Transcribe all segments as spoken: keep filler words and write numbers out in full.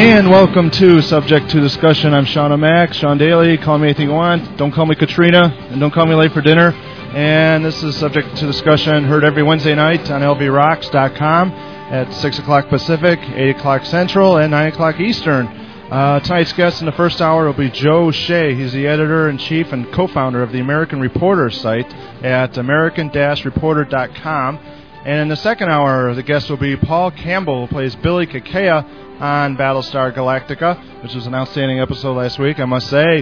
And welcome to Subject to Discussion. I'm Sean O'Mac, Sean Daly. Call me anything you want. Don't call me Katrina, and don't call me late for dinner. And this is Subject to Discussion, heard every Wednesday night on L V rocks dot com at six o'clock Pacific, eight o'clock Central, and nine o'clock Eastern. Uh, tonight's guest in the first hour will be Joe Shea. He's the editor-in-chief and co-founder of the American Reporter site at american dash reporter dot com. And in the second hour, the guest will be Paul Campbell, who plays Billy Kakea on Battlestar Galactica, which was an outstanding episode last week, I must say.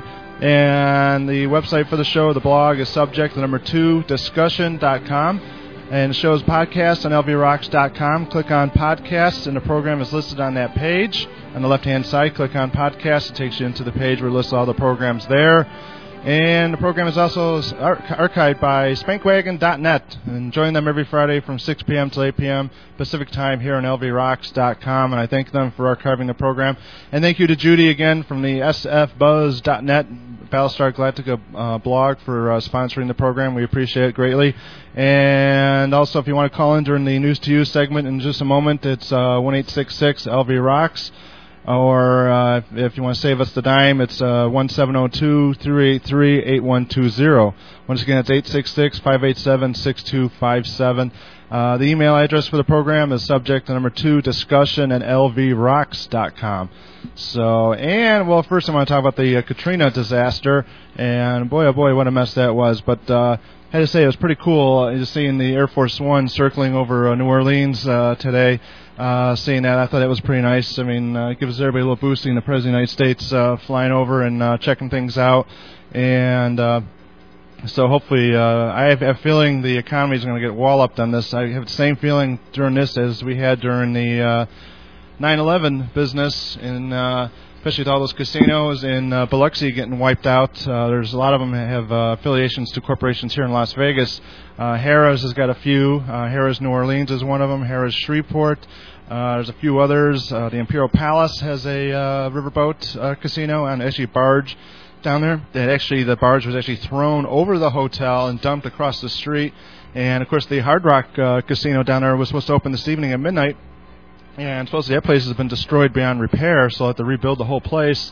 And the website for the show, the blog, is subject the number two discussion dot com. And the show's podcast on L V rocks dot com. Click on podcasts, and the program is listed on that page. On the left-hand side, click on podcasts. It takes you into the page where it lists all the programs there. And the program is also archived by spankwagon dot net. And join them every Friday from six p.m. to eight p.m. Pacific time here on L V rocks dot com. And I thank them for archiving the program. And thank you to Judy again from the S F buzz dot net Battlestar Galactica uh, blog for uh, sponsoring the program. We appreciate it greatly. And also, if you want to call in during the News to You segment in just a moment, it's uh, one eight six six L V rocks. Or uh, if you want to save us the dime, it's uh, one seven zero two, three eight three, eight one two zero. Once again, it's eight six six, five eight seven, six two five seven. Uh, the email address for the program is subject to number two discussion at L V rocks dot com. So, and, well, first I want to talk about the uh, Katrina disaster. And boy, oh boy, what a mess that was. But uh, I had to say, it was pretty cool uh, just seeing the Air Force One circling over uh, New Orleans uh, today. Uh, seeing that, I thought that was pretty nice. I mean, uh, it gives everybody a little boost seeing the President of the United States uh, flying over and uh, checking things out. And uh, so hopefully, uh, I have a feeling the economy is going to get walloped on this. I have the same feeling during this as we had during the uh, nine eleven business, in, uh, especially with all those casinos in uh, Biloxi getting wiped out. Uh, there's a lot of them have uh, affiliations to corporations here in Las Vegas. Uh, Harrah's has got a few. Uh, Harrah's New Orleans is one of them. Harrah's Shreveport. Uh, there's a few others. Uh, the Imperial Palace has a uh, riverboat uh, casino and actually a barge down there. That actually the barge was actually thrown over the hotel and dumped across the street. And of course, the Hard Rock uh, Casino down there was supposed to open this evening at midnight. And supposedly that place has been destroyed beyond repair, so they'll have to rebuild the whole place.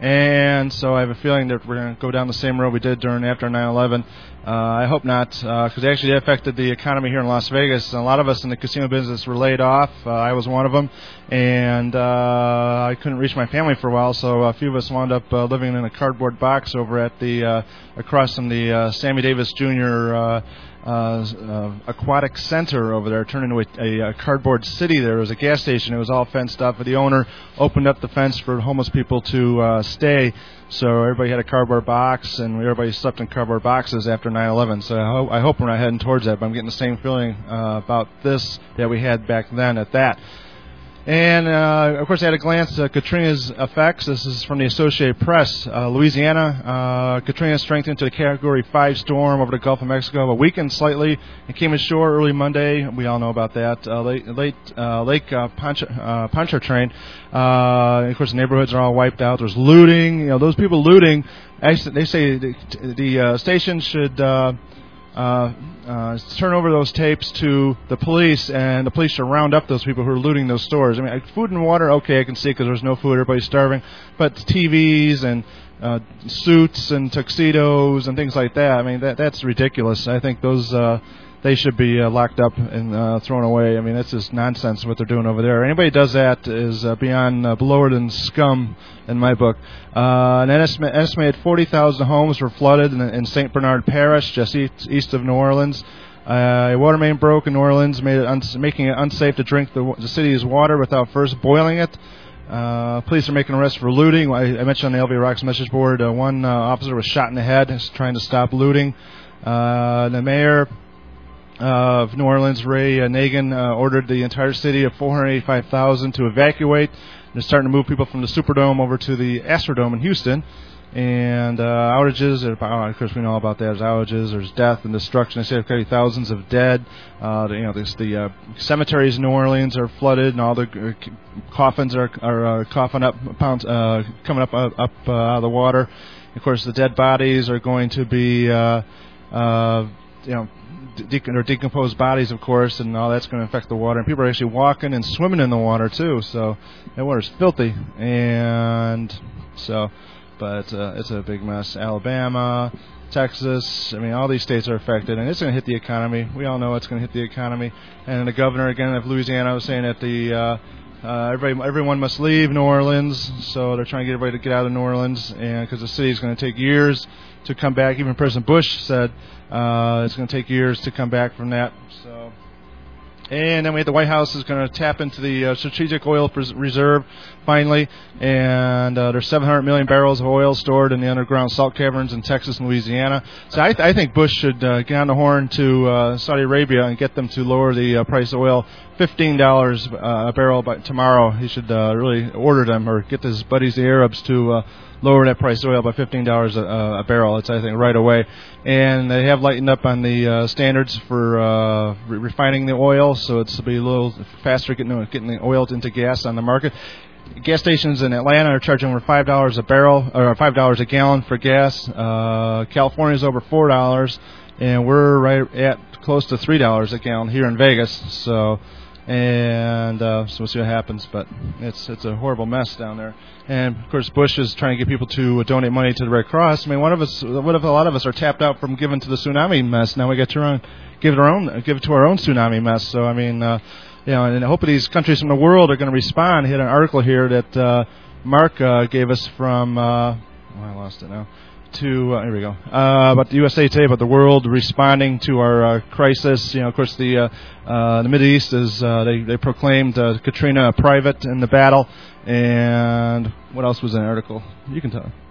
And so I have a feeling that we're going to go down the same road we did during after nine eleven. Uh, I hope not, because uh, actually it affected the economy here in Las Vegas. And a lot of us in the casino business were laid off. Uh, I was one of them. And uh, I couldn't reach my family for a while, so a few of us wound up uh, living in a cardboard box over at the uh, across from the uh, Sammy Davis Junior Uh, Uh, uh, aquatic center over there, turned into a, a, a cardboard city. There was a gas station. It was all fenced up, but the owner opened up the fence for homeless people to uh, stay. So everybody had a cardboard box, and everybody slept in cardboard boxes after nine eleven. So I, ho- I hope we're not heading towards that, but I'm getting the same feeling uh, about this that we had back then at that. And, uh, of course, at a glance, uh, Katrina's effects. This is from the Associated Press. Uh, Louisiana, uh, Katrina strengthened to a Category five storm over the Gulf of Mexico, but weakened slightly. It came ashore early Monday. We all know about that. Uh, late, late uh, Lake uh, Poncha, uh, Pontchartrain. Uh, of course, the neighborhoods are all wiped out. There's looting. You know, those people looting, actually, they say the, the uh, station should... Uh, Uh, uh, turn over those tapes to the police, and the police should round up those people who are looting those stores. I mean, food and water, okay, I can see because there's no food, everybody's starving. But T Vs and uh, suits and tuxedos and things like that, I mean, that that's ridiculous. I think those uh, they should be uh, locked up and uh, thrown away. I mean, that's just nonsense what they're doing over there. Anybody who does that is uh, beyond uh, lower than scum in my book. Uh, an estimate, estimated forty thousand homes were flooded in, in Saint Bernard Parish, just east, east of New Orleans. Uh, a water main broke in New Orleans, made it uns- making it unsafe to drink the, the city's water without first boiling it. Uh, police are making arrests for looting. I, I mentioned on the L V Rocks message board, uh, one uh, officer was shot in the head trying to stop looting. Uh, the mayor Uh, of New Orleans, Ray uh, Nagin, uh, ordered the entire city of four hundred eighty-five thousand to evacuate. They're starting to move people from the Superdome over to the Astrodome in Houston. And uh, outages, oh, of course we know all about that. There's outages, there's death and destruction. I say there are thousands of dead. Uh, the, you know, this, the uh, cemeteries in New Orleans are flooded, and all the uh, coffins are, are uh, coughing up, pounds, uh, coming up uh, up uh, out of the water. Of course, the dead bodies are going to be, uh, uh, you know, de- or decomposed bodies, of course, and all that's going to affect the water. And people are actually walking and swimming in the water too, so that water's filthy. And so, but uh, it's a big mess. Alabama, Texas, I mean, all these states are affected, and it's going to hit the economy. We all know it's going to hit the economy. And the governor, again, of Louisiana was saying that the uh, uh, everybody, everyone must leave New Orleans, so they're trying to get everybody to get out of New Orleans, and because the city is going to take years to come back. Even President Bush said uh, it's going to take years to come back from that. So. And then we have the White House is going to tap into the uh, strategic oil pres- reserve finally, and uh, there's seven hundred million barrels of oil stored in the underground salt caverns in Texas and Louisiana. So I, th- I think Bush should uh, get on the horn to uh, Saudi Arabia and get them to lower the uh, price of oil fifteen dollars uh, a barrel by tomorrow. He should uh, really order them or get his buddies, the Arabs, to uh, lower that price of oil by fifteen dollars a, a barrel. It's, I think, right away. And they have lightened up on the uh, standards for uh, re- refining the oil, so it's to be a little faster getting, getting the oil into gas on the market. Gas stations in Atlanta are charging over five dollars a barrel, or five dollars a gallon for gas. Uh, California's over four dollars, and we're right at close to three dollars a gallon here in Vegas. So, and uh, so we'll see what happens. But it's it's a horrible mess down there. And of course, Bush is trying to get people to donate money to the Red Cross. I mean, one of us, what if a lot of us are tapped out from giving to the tsunami mess? Now we get to our own, give it our own, give it to our own tsunami mess. So I mean. Uh, You know, and I hope these countries from the world are going to respond. I had an article here that uh, Mark uh, gave us from, uh, oh, I lost it now, to, uh, here we go, uh, about the U S A Today, about the world responding to our uh, crisis. You know, of course, the uh, uh, the Middle East is, uh, they, they proclaimed uh, Katrina a private in the battle. And what else was in the article? You can tell.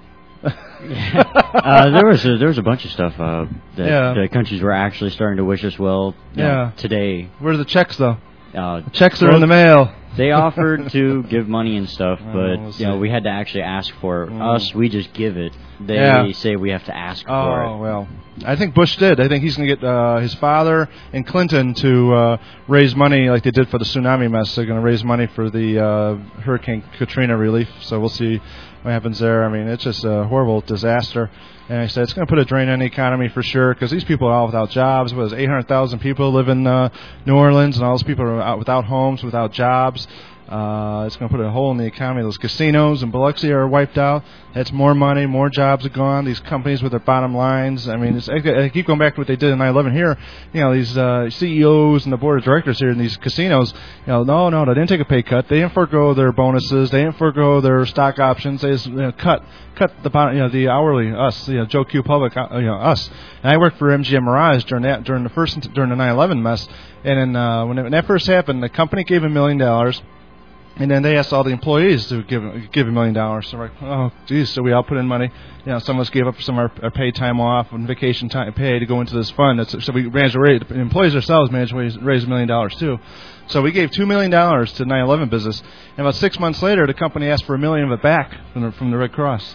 yeah. uh, there was a, there was a bunch of stuff uh, that yeah. the countries were actually starting to wish us well yeah. know, today. Where's the checks, though? Uh, the checks are well, in the mail. They offered to give money and stuff, but oh, we'll you know we had to actually ask for it. Mm. Us, we just give it. They yeah. say we have to ask oh, for it. Oh well, I think Bush did. I think he's going to get uh, his father and Clinton to uh, raise money like they did for the tsunami mess. They're going to raise money for the uh, Hurricane Katrina relief. So we'll see what happens there. I mean, it's just a horrible disaster. And I said it's going to put a drain on the economy for sure, because these people are all without jobs. What is it, eight hundred thousand people live in uh, New Orleans, and all those people are out without homes, without jobs. Uh, it's going to put a hole in the economy. Those casinos in Biloxi are wiped out. That's more money, more jobs are gone. These companies with their bottom lines. I mean, it's, I, I keep going back to what they did in nine eleven here. You know, these uh, C E Os and the board of directors here in these casinos, you know, no, no, they didn't take a pay cut. They didn't forego their bonuses. They didn't forego their stock options. They just you know, cut cut the you know the hourly us, you know, Joe Q Public, uh, you know, us. And I worked for M G M Mirage during that during the first during the nine eleven mess. And then uh, when, it, when that first happened, the company gave a million dollars. And then they asked all the employees to give give a million dollars. So we're like, oh, geez. So we all put in money. You know, some of us gave up some of our, our paid time off and vacation time pay to go into this fund. That's, so we managed to raise, the employees ourselves managed to raise, raise a million dollars too. So we gave two million dollars to nine eleven business. And about six months later, the company asked for a million of it back from the, from the Red Cross.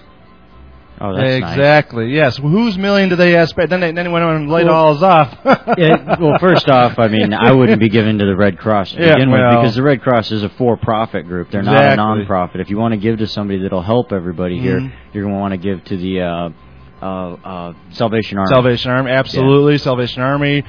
Oh, that's exactly. Nice. Yes. Well, whose million did they ask back? Then they then they went on and laid well, all off. yeah, well, first off, I mean, I wouldn't be given to the Red Cross to yeah, begin well, with, because the Red Cross is a for-profit group. They're exactly. not a non-profit. If you want to give to somebody that'll help everybody mm-hmm. here, you're going to want to give to the uh, uh, uh, Salvation Army. Salvation Army, absolutely. Yeah. Salvation Army,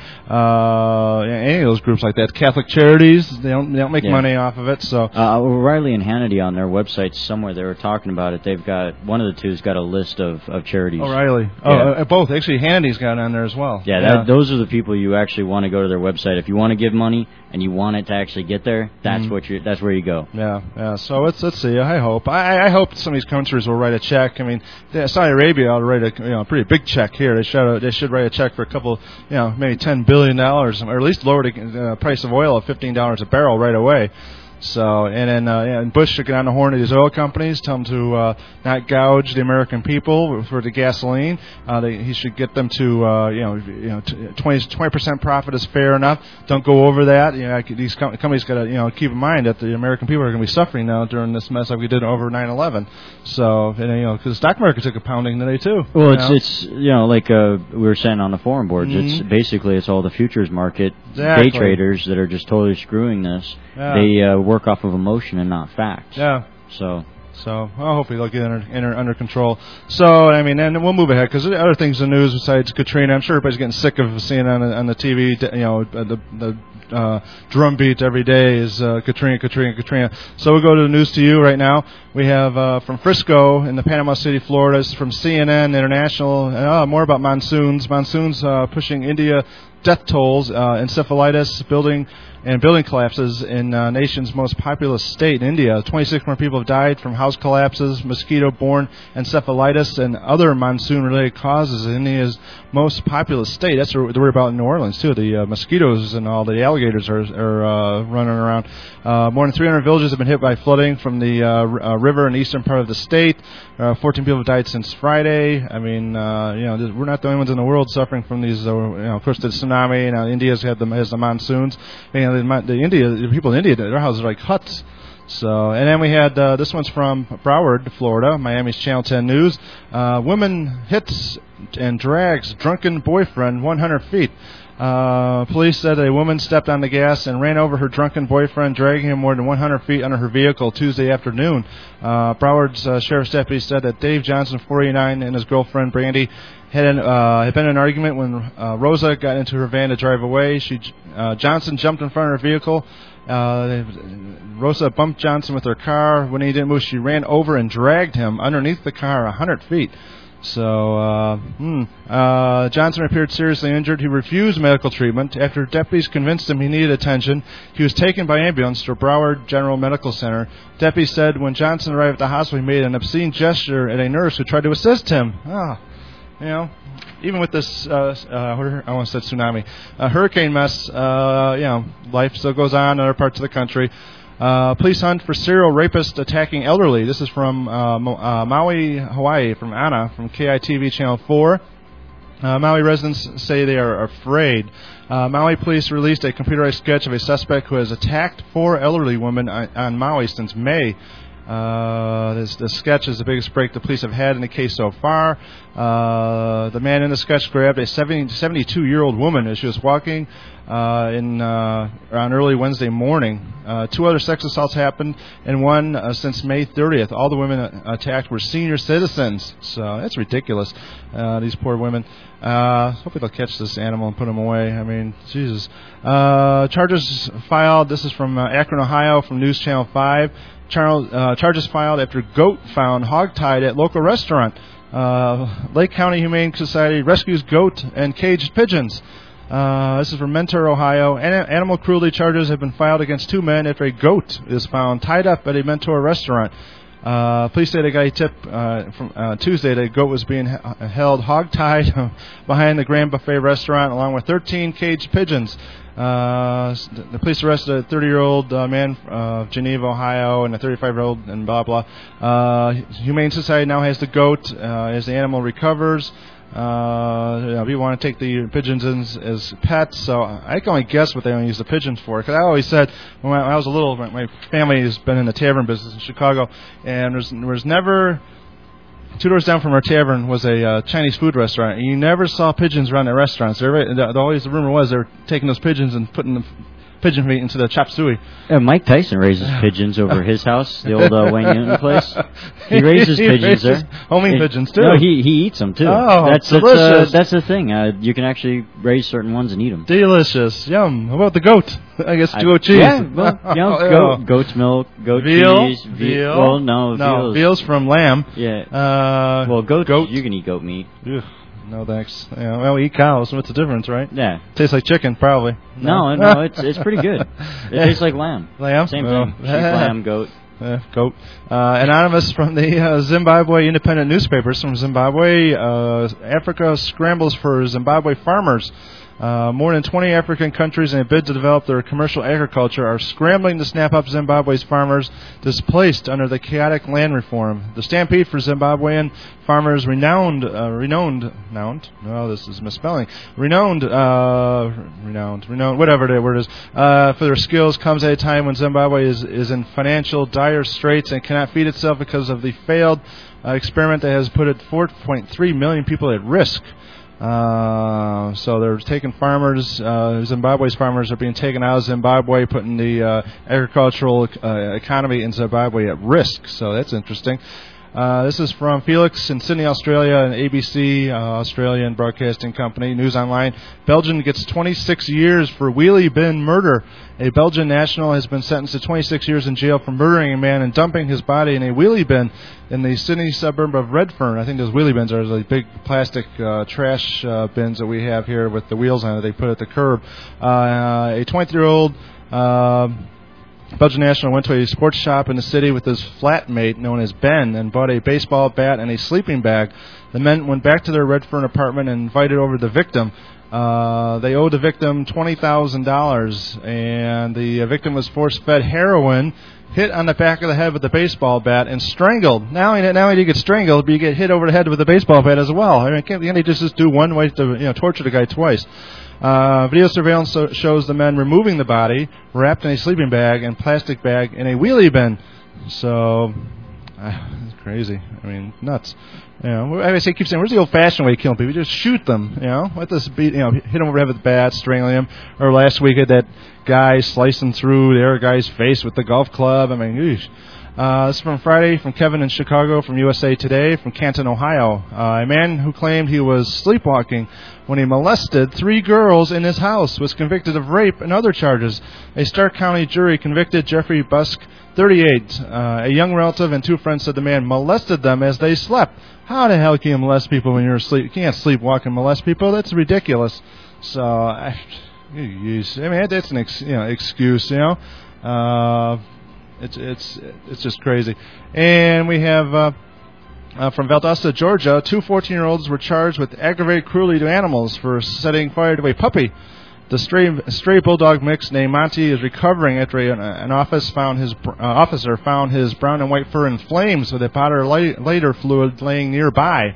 uh, any of those groups like that. Catholic Charities, they don't they don't make yeah. money off of it. So uh, Riley and Hannity on their website somewhere, they were talking about it. They've got one of the two's got a list of, of charities. O'Reilly, yeah. oh, uh, both actually. Hannity's got it on there as well. Yeah, yeah. That, those are the people you actually want to go to their website if you want to give money and you want it to actually get there. That's mm-hmm. what you. That's where you go. Yeah, yeah. So let's let's see. I hope. I I hope some of these countries will write a check. I mean, Saudi Arabia ought to write a you know a pretty big check here. They should they should write a check for a couple, you know, maybe ten billion dollars, or at least lower the uh, price of oil at fifteen dollars a barrel right away. So, and then uh, yeah, and Bush should get on the horn of these oil companies, tell them to uh, not gouge the American people for the gasoline. Uh, they, he should get them to, uh, you know, you know, twenty percent profit is fair enough. Don't go over that. You know, these com- companies got to, you know, keep in mind that the American people are going to be suffering now during this mess like we did over nine eleven. So, and, you know, because the stock market took a pounding today too. Well, it's know? it's you know like uh, we were saying on the forum boards, mm-hmm. it's basically it's all the futures market exactly. day traders that are just totally screwing this. Yeah. They uh, work off of emotion and not fact. Yeah. So So well, hopefully they'll get under, under, under control. So, I mean, and we'll move ahead because there are other things in the news besides Katrina. I'm sure everybody's getting sick of seeing on the, on the T V, you know, the, the uh, drumbeat every day is uh, Katrina, Katrina, Katrina. So we'll go to the news to you right now. We have uh, from Frisco in the Panama City, Florida. This is from C N N International. Uh, more about monsoons. Monsoons uh, pushing India death tolls, uh, encephalitis, building and building collapses in uh, nation's most populous state, India. twenty-six more people have died from house collapses, mosquito-borne encephalitis, and other monsoon-related causes in India's most populous state. That's what they're worried about in New Orleans, too. The uh, mosquitoes and all the alligators are, are uh, running around. Uh, more than three hundred villages have been hit by flooding from the uh, r- uh, river in the eastern part of the state. Uh, fourteen people have died since Friday. I mean, uh, you know, we're not the only ones in the world suffering from these, uh, you know, of course, the tsunami. Now, India's had the, has the monsoons. You know, the, the India, the people in India, their houses are like huts. So, and then we had, uh, this one's from Broward, Florida, Miami's Channel ten News. Uh, woman hits and drags drunken boyfriend one hundred feet. Uh, police said a woman stepped on the gas and ran over her drunken boyfriend, dragging him more than one hundred feet under her vehicle Tuesday afternoon. Uh, Broward's uh, sheriff's deputy said that Dave Johnson, forty-nine, and his girlfriend, Brandy, had, an, uh, had been in an argument when uh, Rosa got into her van to drive away. She uh, Johnson jumped in front of her vehicle. Uh, Rosa bumped Johnson with her car. When he didn't move, she ran over and dragged him underneath the car one hundred feet. So, uh, hmm. uh, Johnson appeared seriously injured. He refused medical treatment. After deputies convinced him he needed attention, he was taken by ambulance to Broward General Medical Center. Deputies said when Johnson arrived at the hospital, he made an obscene gesture at a nurse who tried to assist him. Ah, you know, even with this, uh, uh, I almost said tsunami, uh, hurricane mess, uh, you know, life still goes on in other parts of the country. Uh, police hunt for serial rapist attacking elderly. This is from uh, Mo- uh, Maui, Hawaii, from Anna, from K I T V Channel four. Uh, Maui residents say they are afraid. Uh, Maui police released a computerized sketch of a suspect who has attacked four elderly women on, on Maui since May. Uh, this, this sketch is the biggest break the police have had in the case so far. Uh, the man in the sketch grabbed a seventy-two-year-old woman as she was walking uh, in uh, on early Wednesday morning. Uh, two other sex assaults happened, and one uh, since May thirtieth. All the women uh, attacked were senior citizens, so that's ridiculous. Uh, these poor women. Uh, hopefully they'll catch this animal and put him away. I mean, Jesus. Uh, charges filed. This is from uh, Akron, Ohio, from News Channel five. Char- uh, charges filed after goat found hogtied at local restaurant. Uh, Lake County Humane Society rescues goat and caged pigeons. Uh, this is from Mentor, Ohio. An- animal cruelty charges have been filed against two men after a goat is found tied up at a Mentor restaurant. Uh, police say the guy tipped uh, from uh, Tuesday that a goat was being h- held hog-tied behind the Grand Buffet restaurant along with thirteen caged pigeons. Uh, the police arrested a thirty-year-old uh, man of uh, Geneva, Ohio, and a thirty-five-year-old, and blah, blah. Uh, Humane Society now has the goat uh, as the animal recovers. Uh, you know, people want to take the pigeons in as, as pets, so I can only guess what they only use the pigeons for. Because I always said, when I, when I was a little, my, my family has been in the tavern business in Chicago, and there's, there was never... Two doors down from our tavern was a uh, Chinese food restaurant, and you never saw pigeons around the restaurants. They were, the, the, always the rumor was they were taking those pigeons and putting the pigeon meat into the chop suey. Yeah, Mike Tyson raises pigeons over his house, the old uh, Wayne Newton place. He raises he pigeons raises there. Homing it, pigeons, too. No, he, he eats them, too. Oh, that's, delicious. That's, uh, that's the thing. Uh, you can actually raise certain ones and eat them. Delicious. Yum. How about the goat? I guess I, goat cheese. Yeah, well, you know, oh, goat, goat's milk, goat veal, cheese. Ve- veal. Well, no, no, veal's, veal's from lamb. Yeah. Uh, well, goat, goat. You can eat goat meat. Ugh, no thanks. Yeah, well, we eat cows. What's the difference, right? Yeah. Tastes like chicken, probably. No, no, no it's it's pretty good. It tastes like lamb. Lamb? Same oh. thing. Sheep, lamb, goat. Uh, goat. Uh, anonymous from the uh, Zimbabwe independent newspapers from Zimbabwe. Uh, Africa scrambles for Zimbabwe farmers. Uh, more than twenty African countries, in a bid to develop their commercial agriculture, are scrambling to snap up Zimbabwe's farmers displaced under the chaotic land reform. The stampede for Zimbabwean farmers, renowned, uh, renowned, renowned, no, this is misspelling, renowned, uh, renowned, renowned, whatever the word is, uh, for their skills, comes at a time when Zimbabwe is, is in financial dire straits and cannot feed itself because of the failed uh, experiment that has put it four point three million people at risk. Uh, so they're taking farmers, uh, Zimbabwe's farmers are being taken out of Zimbabwe, putting the uh, agricultural uh, economy in Zimbabwe at risk. So that's interesting. Uh, this is from Felix in Sydney, Australia, and A B C, uh, Australian Broadcasting Company, News Online. Belgium gets twenty-six years for wheelie bin murder. A Belgian national has been sentenced to twenty-six years in jail for murdering a man and dumping his body in a wheelie bin in the Sydney suburb of Redfern. I think those wheelie bins are like big plastic uh, trash uh, bins that we have here with the wheels on it. They put at the curb. Uh, a twenty-three-year-old... Uh, Belgian national went to a sports shop in the city with his flatmate, known as Ben, and bought a baseball bat and a sleeping bag. The men went back to their Redfern apartment and invited over the victim. Uh, they owed the victim twenty thousand dollars, and the uh, victim was force-fed heroin, hit on the back of the head with a baseball bat, and strangled. Now, not only do you get strangled, but you get hit over the head with a baseball bat as well. I mean, can't, can't they just, just do one way to, you know, torture the guy twice? Uh, video surveillance so shows the men removing the body, wrapped in a sleeping bag and plastic bag in a wheelie bin. So, uh, it's crazy. I mean, nuts. You know, I say, keep saying, where's the old-fashioned way of killing people? You just shoot them. You know, let this be. You know, hit them over the head with the bat, strangling him. Or last week, had that guy slicing through the other guy's face with the golf club. I mean, eesh. Uh, this is from Friday, from Kevin in Chicago, from U S A Today, from Canton, Ohio. Uh, a man who claimed he was sleepwalking when he molested three girls in his house was convicted of rape and other charges. A Stark County jury convicted Jeffrey Busk, thirty-eight. Uh, a young relative and two friends said the man molested them as they slept. How the hell can you molest people when you're asleep? You can't sleepwalk and molest people. That's ridiculous. So, I, I mean, that's an ex, you know, excuse, you know. Uh... It's it's it's just crazy. And we have uh, uh, from Valdosta, Georgia, two fourteen-year-olds were charged with aggravated cruelty to animals for setting fire to a puppy. The stray stray bulldog mix named Monty is recovering after a, an office found his uh, officer found his brown and white fur in flames with a powder light, lighter fluid laying nearby.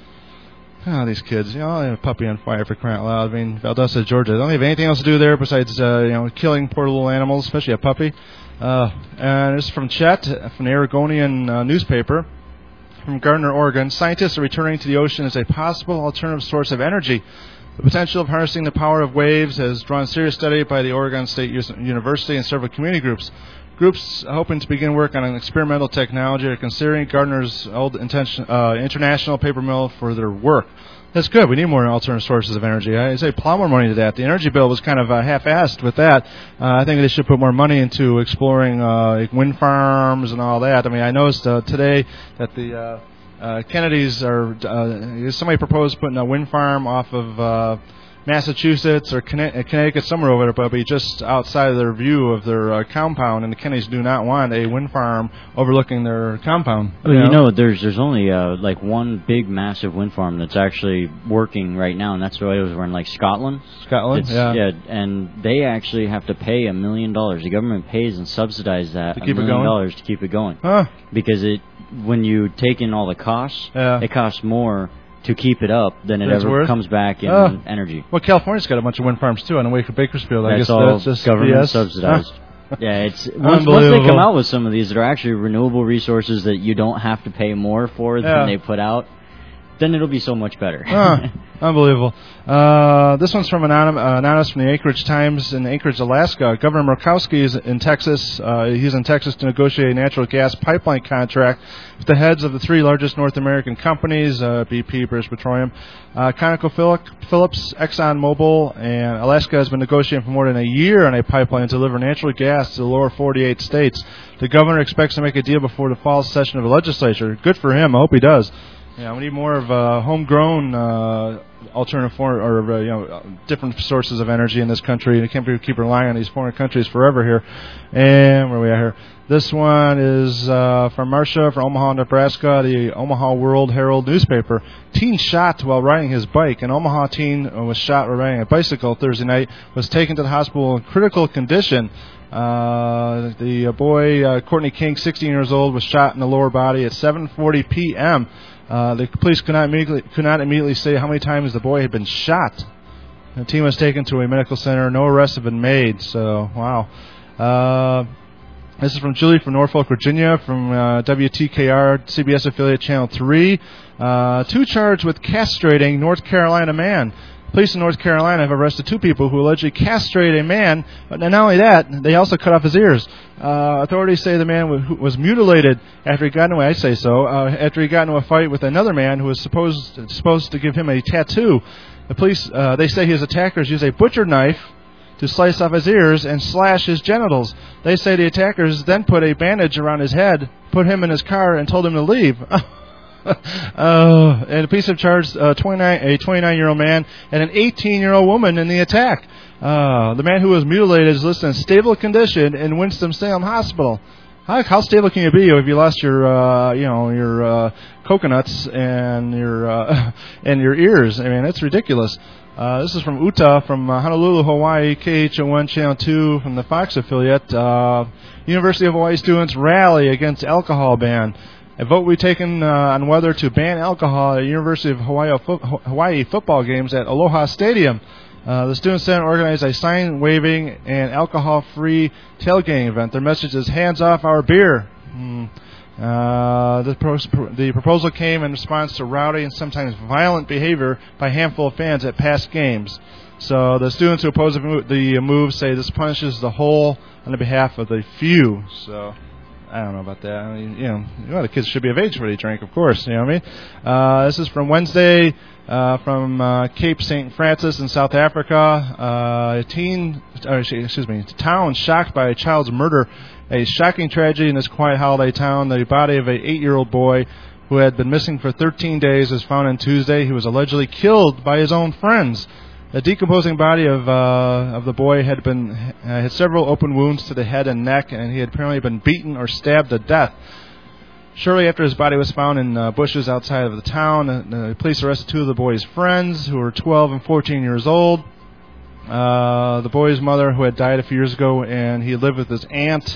Oh, these kids, you know, they have a puppy on fire for crying out loud. I mean, Valdosta, Georgia, they don't have anything else to do there besides, uh, you know, killing poor little animals, especially a puppy. Uh, and this is from Chet, from the Oregonian uh, newspaper. From Gardner, Oregon, scientists are returning to the ocean as a possible alternative source of energy. The potential of harnessing the power of waves has drawn serious study by the Oregon State University and several community groups. Groups hoping to begin work on an experimental technology are considering Gardner's old intention, uh, international paper mill for their work. That's good. We need more alternative sources of energy. I say plow more money to that. The energy bill was kind of uh, half-assed with that. Uh, I think they should put more money into exploring uh, like wind farms and all that. I mean, I noticed uh, today that the uh, uh, Kennedys are, uh, somebody proposed putting a wind farm off of uh, Massachusetts or Connecticut, somewhere over there, but be just outside of their view of their uh, compound, and the Kennedys do not want a wind farm overlooking their compound. Well, you know, you know there's there's only uh, like one big massive wind farm that's actually working right now, and that's why it was in like Scotland. Scotland, it's, yeah. yeah, and they actually have to pay a million dollars. The government pays and subsidizes that to a keep million it going? dollars to keep it going. Huh. Because it when you take in all the costs, yeah. it costs more to keep it up than it that's ever worth? comes back in uh, energy. Well, California's got a bunch of wind farms too on the way from Bakersfield. I that's guess all that's just government B S. subsidized. Huh. Yeah, it's once, once they come out with some of these that are actually renewable resources that you don't have to pay more for yeah. than they put out, then it'll be so much better. Huh. Unbelievable. Uh, this one's from Anonym, uh, Anonymous from the Anchorage Times in Anchorage, Alaska. Governor Murkowski is in Texas. Uh, he's in Texas to negotiate a natural gas pipeline contract with the heads of the three largest North American companies, uh, B P, British Petroleum, uh, ConocoPhillips, ExxonMobil, and Alaska has been negotiating for more than a year on a pipeline to deliver natural gas to the lower forty-eight states. The governor expects to make a deal before the fall session of the legislature. Good for him. I hope he does. Yeah, we need more of uh, homegrown uh, alternative for, or uh, you know different sources of energy in this country. We can't be, keep relying on these foreign countries forever here. And where are we at here? This one is uh, from Marcia from Omaha, Nebraska, the Omaha World Herald newspaper. Teen shot while riding his bike. An Omaha teen was shot while riding a bicycle Thursday night, was taken to the hospital in critical condition. Uh, the uh, boy, uh, Courtney King, sixteen years old, was shot in the lower body at seven forty p.m. Uh, the police could not immediately could not immediately say how many times the boy had been shot. The team was taken to a medical center. No arrests have been made. So, wow. Uh, This is from Julie from Norfolk, Virginia, from uh, W T K R, C B S affiliate Channel three. Uh, two charged with castrating North Carolina man. Police in North Carolina have arrested two people who allegedly castrated a man, but not only that, they also cut off his ears. Uh, authorities say the man w- was mutilated after he got into, I say so, uh, after he got into a fight with another man who was supposed supposed to give him a tattoo. The police, uh, they say his attackers used a butcher knife to slice off his ears and slash his genitals. They say the attackers then put a bandage around his head, put him in his car, and told him to leave. uh, and the police have charged uh, twenty-nine, a twenty-nine-year-old man and an eighteen-year-old woman in the attack. Uh, the man who was mutilated is listed in stable condition in Winston-Salem Hospital. How, how stable can you be if you lost your, uh, you know, your uh, coconuts and your uh, and your ears? I mean, that's ridiculous. Uh, this is from Utah, from uh, Honolulu, Hawaii, K H O one Channel two, from the Fox affiliate. Uh, University of Hawaii students rally against alcohol ban. A vote will be taken uh, on whether to ban alcohol at University of Hawaii, fo- Hawaii football games at Aloha Stadium. Uh, the Student Senate organized a sign-waving and alcohol-free tailgating event. Their message is, hands off our beer. Mm. Uh, the, pro- the proposal came in response to rowdy and sometimes violent behavior by a handful of fans at past games. So the students who oppose the move say this punishes the whole on the behalf of the few. So I don't know about that. I mean, you know, you know, the kids should be of age when they drink, of course. You know what I mean? Uh, this is from Wednesday, uh, from uh, Cape Saint Francis in South Africa. Uh, a teen, or excuse me, a town shocked by a child's murder. A shocking tragedy in this quiet holiday town. The body of an eight-year-old boy who had been missing for thirteen days was found on Tuesday. He was allegedly killed by his own friends. The decomposing body of uh, of the boy had been uh, had several open wounds to the head and neck, and he had apparently been beaten or stabbed to death. Shortly after his body was found in uh, bushes outside of the town, uh, the police arrested two of the boy's friends, who were twelve and fourteen years old. Uh, the boy's mother, who had died a few years ago, and he lived with his aunt.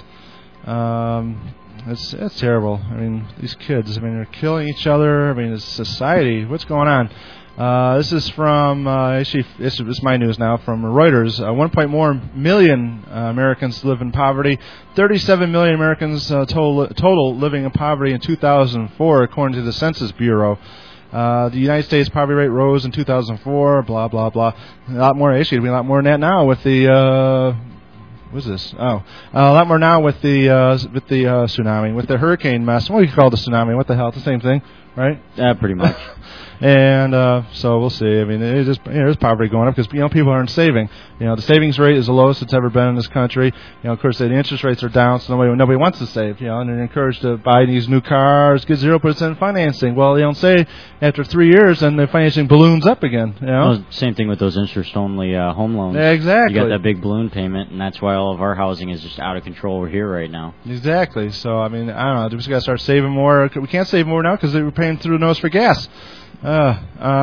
Um, it's it's terrible. I mean, these kids. I mean, they're killing each other. I mean, it's society. What's going on? Uh, this is from, uh, actually, this is my news now, from Reuters. Uh, one point four million uh, Americans live in poverty. thirty-seven million Americans uh, total, total living in poverty in two thousand four, according to the Census Bureau. Uh, the United States poverty rate rose in two thousand four, blah, blah, blah. A lot more, actually, it'd be a lot more than that now with the, uh, what's this? Oh, uh, a lot more now with the, uh, with the uh, tsunami, with the hurricane mess. What do you call the tsunami? What the hell? It's the same thing, right? Yeah, pretty much. And uh, so we'll see. I mean, it is, you know, there's poverty going up because, you know, people aren't saving. You know, the savings rate is the lowest it's ever been in this country. You know, of course, the interest rates are down, so nobody nobody wants to save. You know, and they're encouraged to buy these new cars, get zero percent financing. Well, they don't say after three years, and the financing balloons up again. You know, well, same thing with those interest-only uh, home loans. Yeah, exactly. You got that big balloon payment, and that's why all of our housing is just out of control over here right now. Exactly. So I mean, I don't know. We just got to start saving more. We can't save more now because we're paying through the nose for gas. Uh,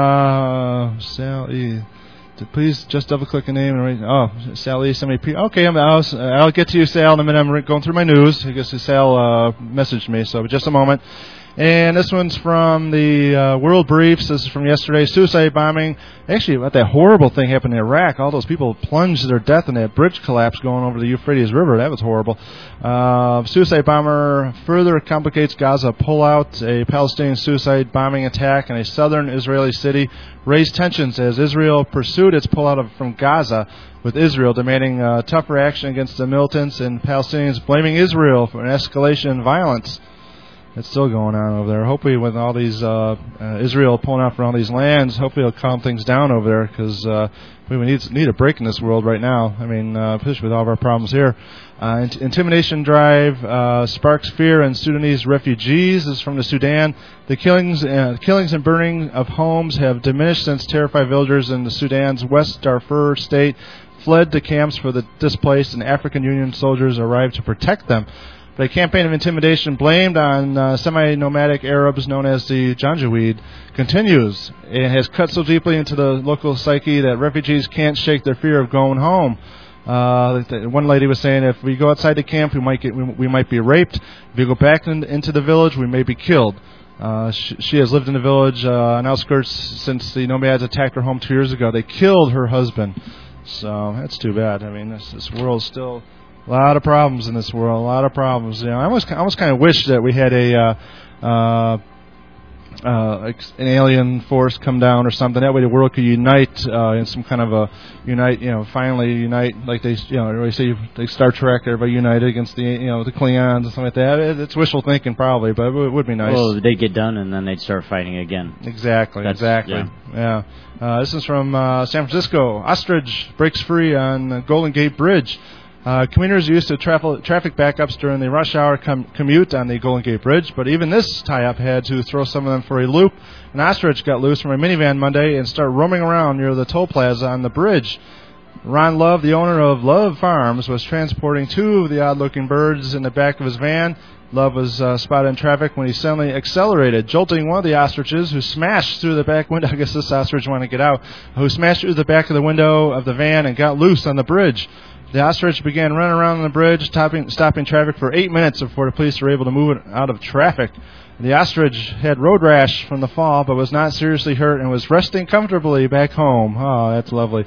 uh, Sally, please just double click a name and write. Oh, Sally, somebody. P- okay, I'm, I'll, I'll get to you, Sal, in a minute. I'm going through my news. I guess Sal uh, messaged me, so just a moment. And this one's from the uh, World Briefs. This is from yesterday. Suicide bombing. Actually, about that horrible thing happened in Iraq. All those people plunged to their death in that bridge collapse going over the Euphrates River. That was horrible. Uh, suicide bomber further complicates Gaza pullout. A Palestinian suicide bombing attack in a southern Israeli city raised tensions as Israel pursued its pullout of, from Gaza, with Israel demanding uh, tougher action against the militants and Palestinians blaming Israel for an escalation in violence. It's still going on over there. Hopefully, with all these uh, uh, Israel pulling out from all these lands, hopefully it'll calm things down over there because uh, we need need a break in this world right now. I mean, uh, especially with all of our problems here. Uh, int- intimidation drive uh, sparks fear in Sudanese refugees. This is from the Sudan. The killings, uh, killings and burning of homes have diminished since terrified villagers in the Sudan's West Darfur state fled to camps for the displaced, and African Union soldiers arrived to protect them. The campaign of intimidation blamed on uh, semi-nomadic Arabs known as the Janjaweed continues and has cut so deeply into the local psyche that refugees can't shake their fear of going home. Uh, one lady was saying, if we go outside the camp, we might get, we, we might be raped. If we go back in, into the village, we may be killed. Uh, she, she has lived in the village uh, on outskirts since the nomads attacked her home two years ago. They killed her husband. So that's too bad. I mean, this, this world's still A lot of problems in this world. A lot of problems. You know, I almost, I almost kind of wish that we had a uh, uh, uh, an alien force come down or something. That way, the world could unite uh, in some kind of a unite. You know, finally unite like they, you know, everybody say like Star Trek. Everybody united against the, you know, the Klingons and something like that. It, it's wishful thinking, probably, but it would, it would be nice. Well, they'd get done and then they'd start fighting again. Exactly. That's, exactly. Yeah. yeah. Uh, this is from uh, San Francisco. Ostrich breaks free on the Golden Gate Bridge. Uh, commuters are used to travel, traffic backups during the rush hour com- commute on the Golden Gate Bridge, but even this tie-up had to throw some of them for a loop. An ostrich got loose from a minivan Monday and started roaming around near the toll plaza on the bridge. Ron Love, the owner of Love Farms, was transporting two of the odd-looking birds in the back of his van. Love was uh, spotted in traffic when he suddenly accelerated, jolting one of the ostriches, who smashed through the back window. I guess this ostrich wanted to get out. Who smashed through the back of the window of the van and got loose on the bridge. The ostrich began running around on the bridge, stopping, stopping traffic for eight minutes before the police were able to move it out of traffic. The ostrich had road rash from the fall, but was not seriously hurt and was resting comfortably back home. Oh, that's lovely.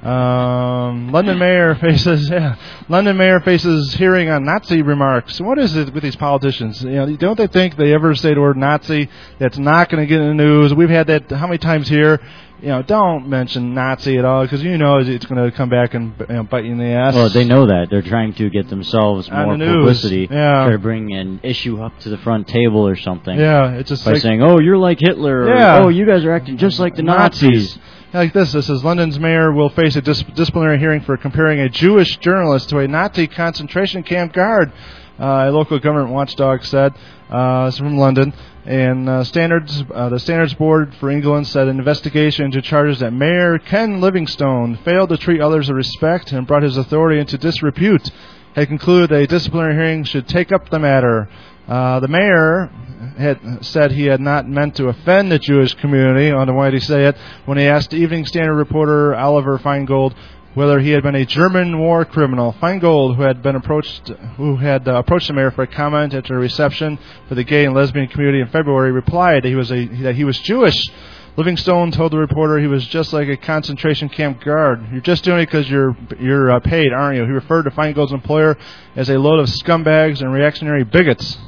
Um, London mayor faces yeah, London mayor faces hearing on Nazi remarks. What is it with these politicians? You know, don't they think they ever say the word Nazi? That's not going to get in the news. We've had that how many times here? You know, don't mention Nazi at all because you know it's going to come back and, you know, bite you in the ass. Well, they know that. They're trying to get themselves on more the publicity. Yeah. Try to bring an issue up to the front table or something. Yeah, it's just by like, saying, "Oh, you're like Hitler." Yeah. Or, "Oh, you guys are acting just like the Nazis." Nazis. Like this, this says London's mayor will face a dis- disciplinary hearing for comparing a Jewish journalist to a Nazi concentration camp guard. Uh, a local government watchdog said. Uh, it's from London. And uh, standards, uh, the Standards Board for England said an investigation into charges that Mayor Ken Livingstone failed to treat others with respect and brought his authority into disrepute had concluded that a disciplinary hearing should take up the matter. Uh, the mayor had said he had not meant to offend the Jewish community. I don't know why did he say it when he asked Evening Standard reporter Oliver Feingold whether he had been a German war criminal. Feingold, who had been approached, who had uh, approached the mayor for a comment at a reception for the gay and lesbian community in February, replied that he was a that he was Jewish. Livingstone told the reporter he was just like a concentration camp guard. You're just doing it because you're you're uh, paid, aren't you? He referred to Feingold's employer as a load of scumbags and reactionary bigots.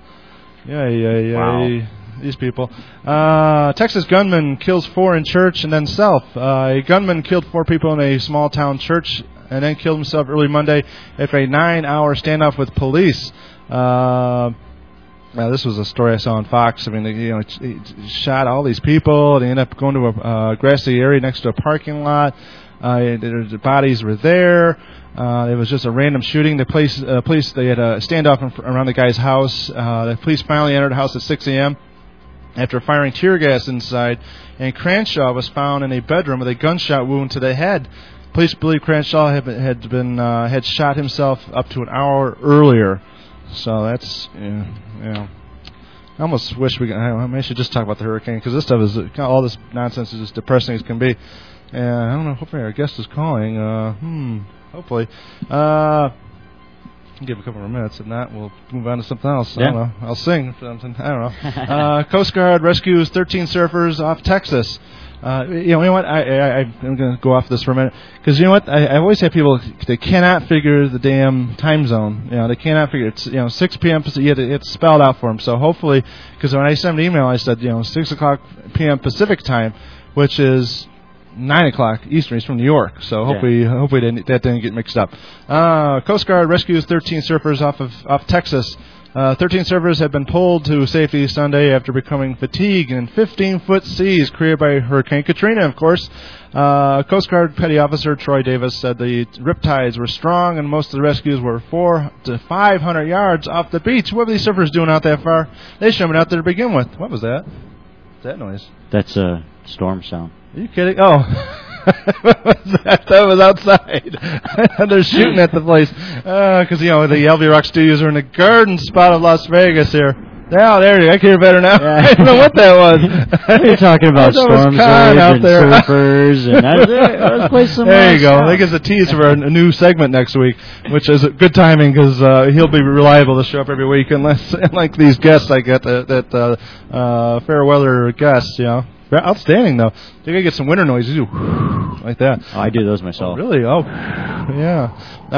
yeah, yeah, yeah. Wow. These people. Uh, Texas gunman kills four in church and then self. Uh, a gunman killed four people in a small town church and then killed himself early Monday after a nine-hour standoff with police. Uh, now, this was a story I saw on Fox. I mean, you know, he shot all these people. They ended up going to a uh, grassy area next to a parking lot. Uh, the bodies were there. Uh, it was just a random shooting. The police, uh, police they had a standoff in, around the guy's house. Uh, the police finally entered the house at six a.m. after firing tear gas inside, and Cranshaw was found in a bedroom with a gunshot wound to the head. Police believe Cranshaw had been, had, been, uh, had shot himself up to an hour earlier. So that's, yeah, yeah. I almost wish we could, I, I should just talk about the hurricane, because this stuff is, all this nonsense is as depressing as can be. And I don't know, hopefully our guest is calling. Uh, hmm, hopefully. Uh... Give a couple more minutes. If not, we'll move on to something else. I yeah. don't know. I'll sing something. I don't know. uh, Coast Guard rescues thirteen surfers off Texas. Uh, you, know, you know what? I, I, I'm going to go off this for a minute. Because you know what? I, I always have people, they cannot figure the damn time zone. You know, they cannot figure it. It's, you know, six p.m. You have to, it's spelled out for them. So hopefully, because when I sent an email, I said, you know, six o'clock p.m. Pacific time, which is nine o'clock Eastern. He's from New York, so hopefully, yeah. hopefully that, that didn't get mixed up. Uh, Coast Guard rescues thirteen surfers off of off Texas. Uh, thirteen surfers have been pulled to safety Sunday after becoming fatigued in fifteen-foot seas created by Hurricane Katrina. Of course, uh, Coast Guard Petty Officer Troy Davis said the riptides were strong and most of the rescues were four to five hundred yards off the beach. What were these surfers doing out that far? They shouldn't have been out there to begin with. What was that? What's that noise? That's a storm sound. Are you kidding? Oh, that? that was outside. They're shooting at the place. Because, uh, you know, the L B Rock Studios are in the garden spot of Las Vegas here. Oh, there you go. I can hear better now. Yeah. I don't know what that was. You're talking about storms out there. And surfers. And that's it. Let's play some there you go. Stuff. I think it's a tease for a new segment next week, which is good timing because uh, he'll be reliable to show up every week unless, like these guests I get, that, that uh, uh, fair weather guests, you know. outstanding, though. You gotta get some winter noises, you like that. Oh, I do those myself. Oh, really? Oh, yeah.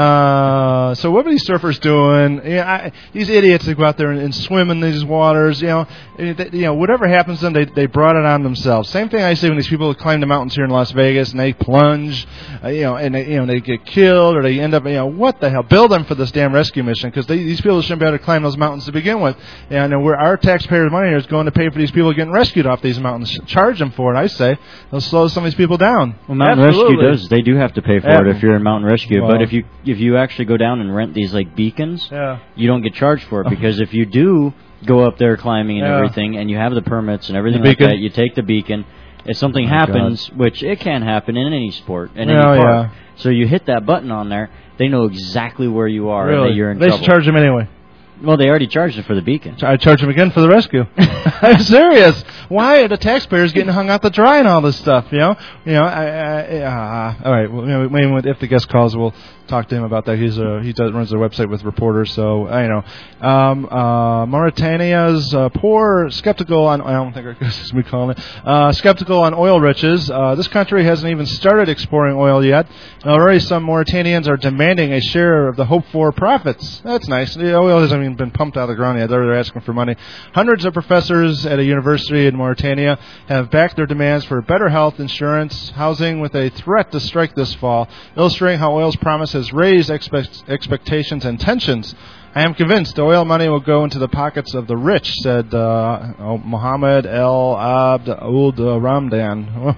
Uh, so what are these surfers doing? Yeah, I, these idiots that go out there and, and swim in these waters. You know, they, you know, whatever happens to them, they they brought it on themselves. Same thing I say when these people climb the mountains here in Las Vegas and they plunge, uh, you know, and they, you know they get killed or they end up, you know, what the hell? Bill them for this damn rescue mission because these people shouldn't be able to climb those mountains to begin with. And where our taxpayers' money is going to pay for these people getting rescued off these mountains. Charge them for it, I say. It'll slow some of these people down. Well, Mountain Absolutely. Rescue does. They do have to pay for yeah. it if you're in Mountain Rescue. Well, but if you if you actually go down and rent these like beacons, yeah. you don't get charged for it because if you do go up there climbing and yeah. everything, and you have the permits and everything the like beacon? that, you take the beacon. If something oh happens, God. which it can happen in any sport, in oh, any park, yeah. so you hit that button on there, they know exactly where you are really? and that you're in they trouble. They should charge them anyway. Well, they already charged it for the beacon. I charge them again for the rescue. I'm serious. Why are the taxpayers getting hung out to dry and all this stuff? You know, you know. I, I, uh, all right. Well, you know, maybe if the guest calls, we'll talk to him about that. He's a, he does runs their website with reporters, so I know. Um, uh, Mauritania's uh, poor, skeptical on. I don't think I guess we call it uh, skeptical on oil riches. Uh, this country hasn't even started exploring oil yet. And already, some Mauritanians are demanding a share of the hoped-for profits. That's nice. The oil hasn't even been pumped out of the ground yet. They're asking for money. Hundreds of professors at a university in Mauritania have backed their demands for better health insurance, housing, with a threat to strike this fall, illustrating how oil's promise has raised expect- expectations and tensions. I am convinced the oil money will go into the pockets of the rich, said uh, oh, Mohammed El Abd Ould Ramdan,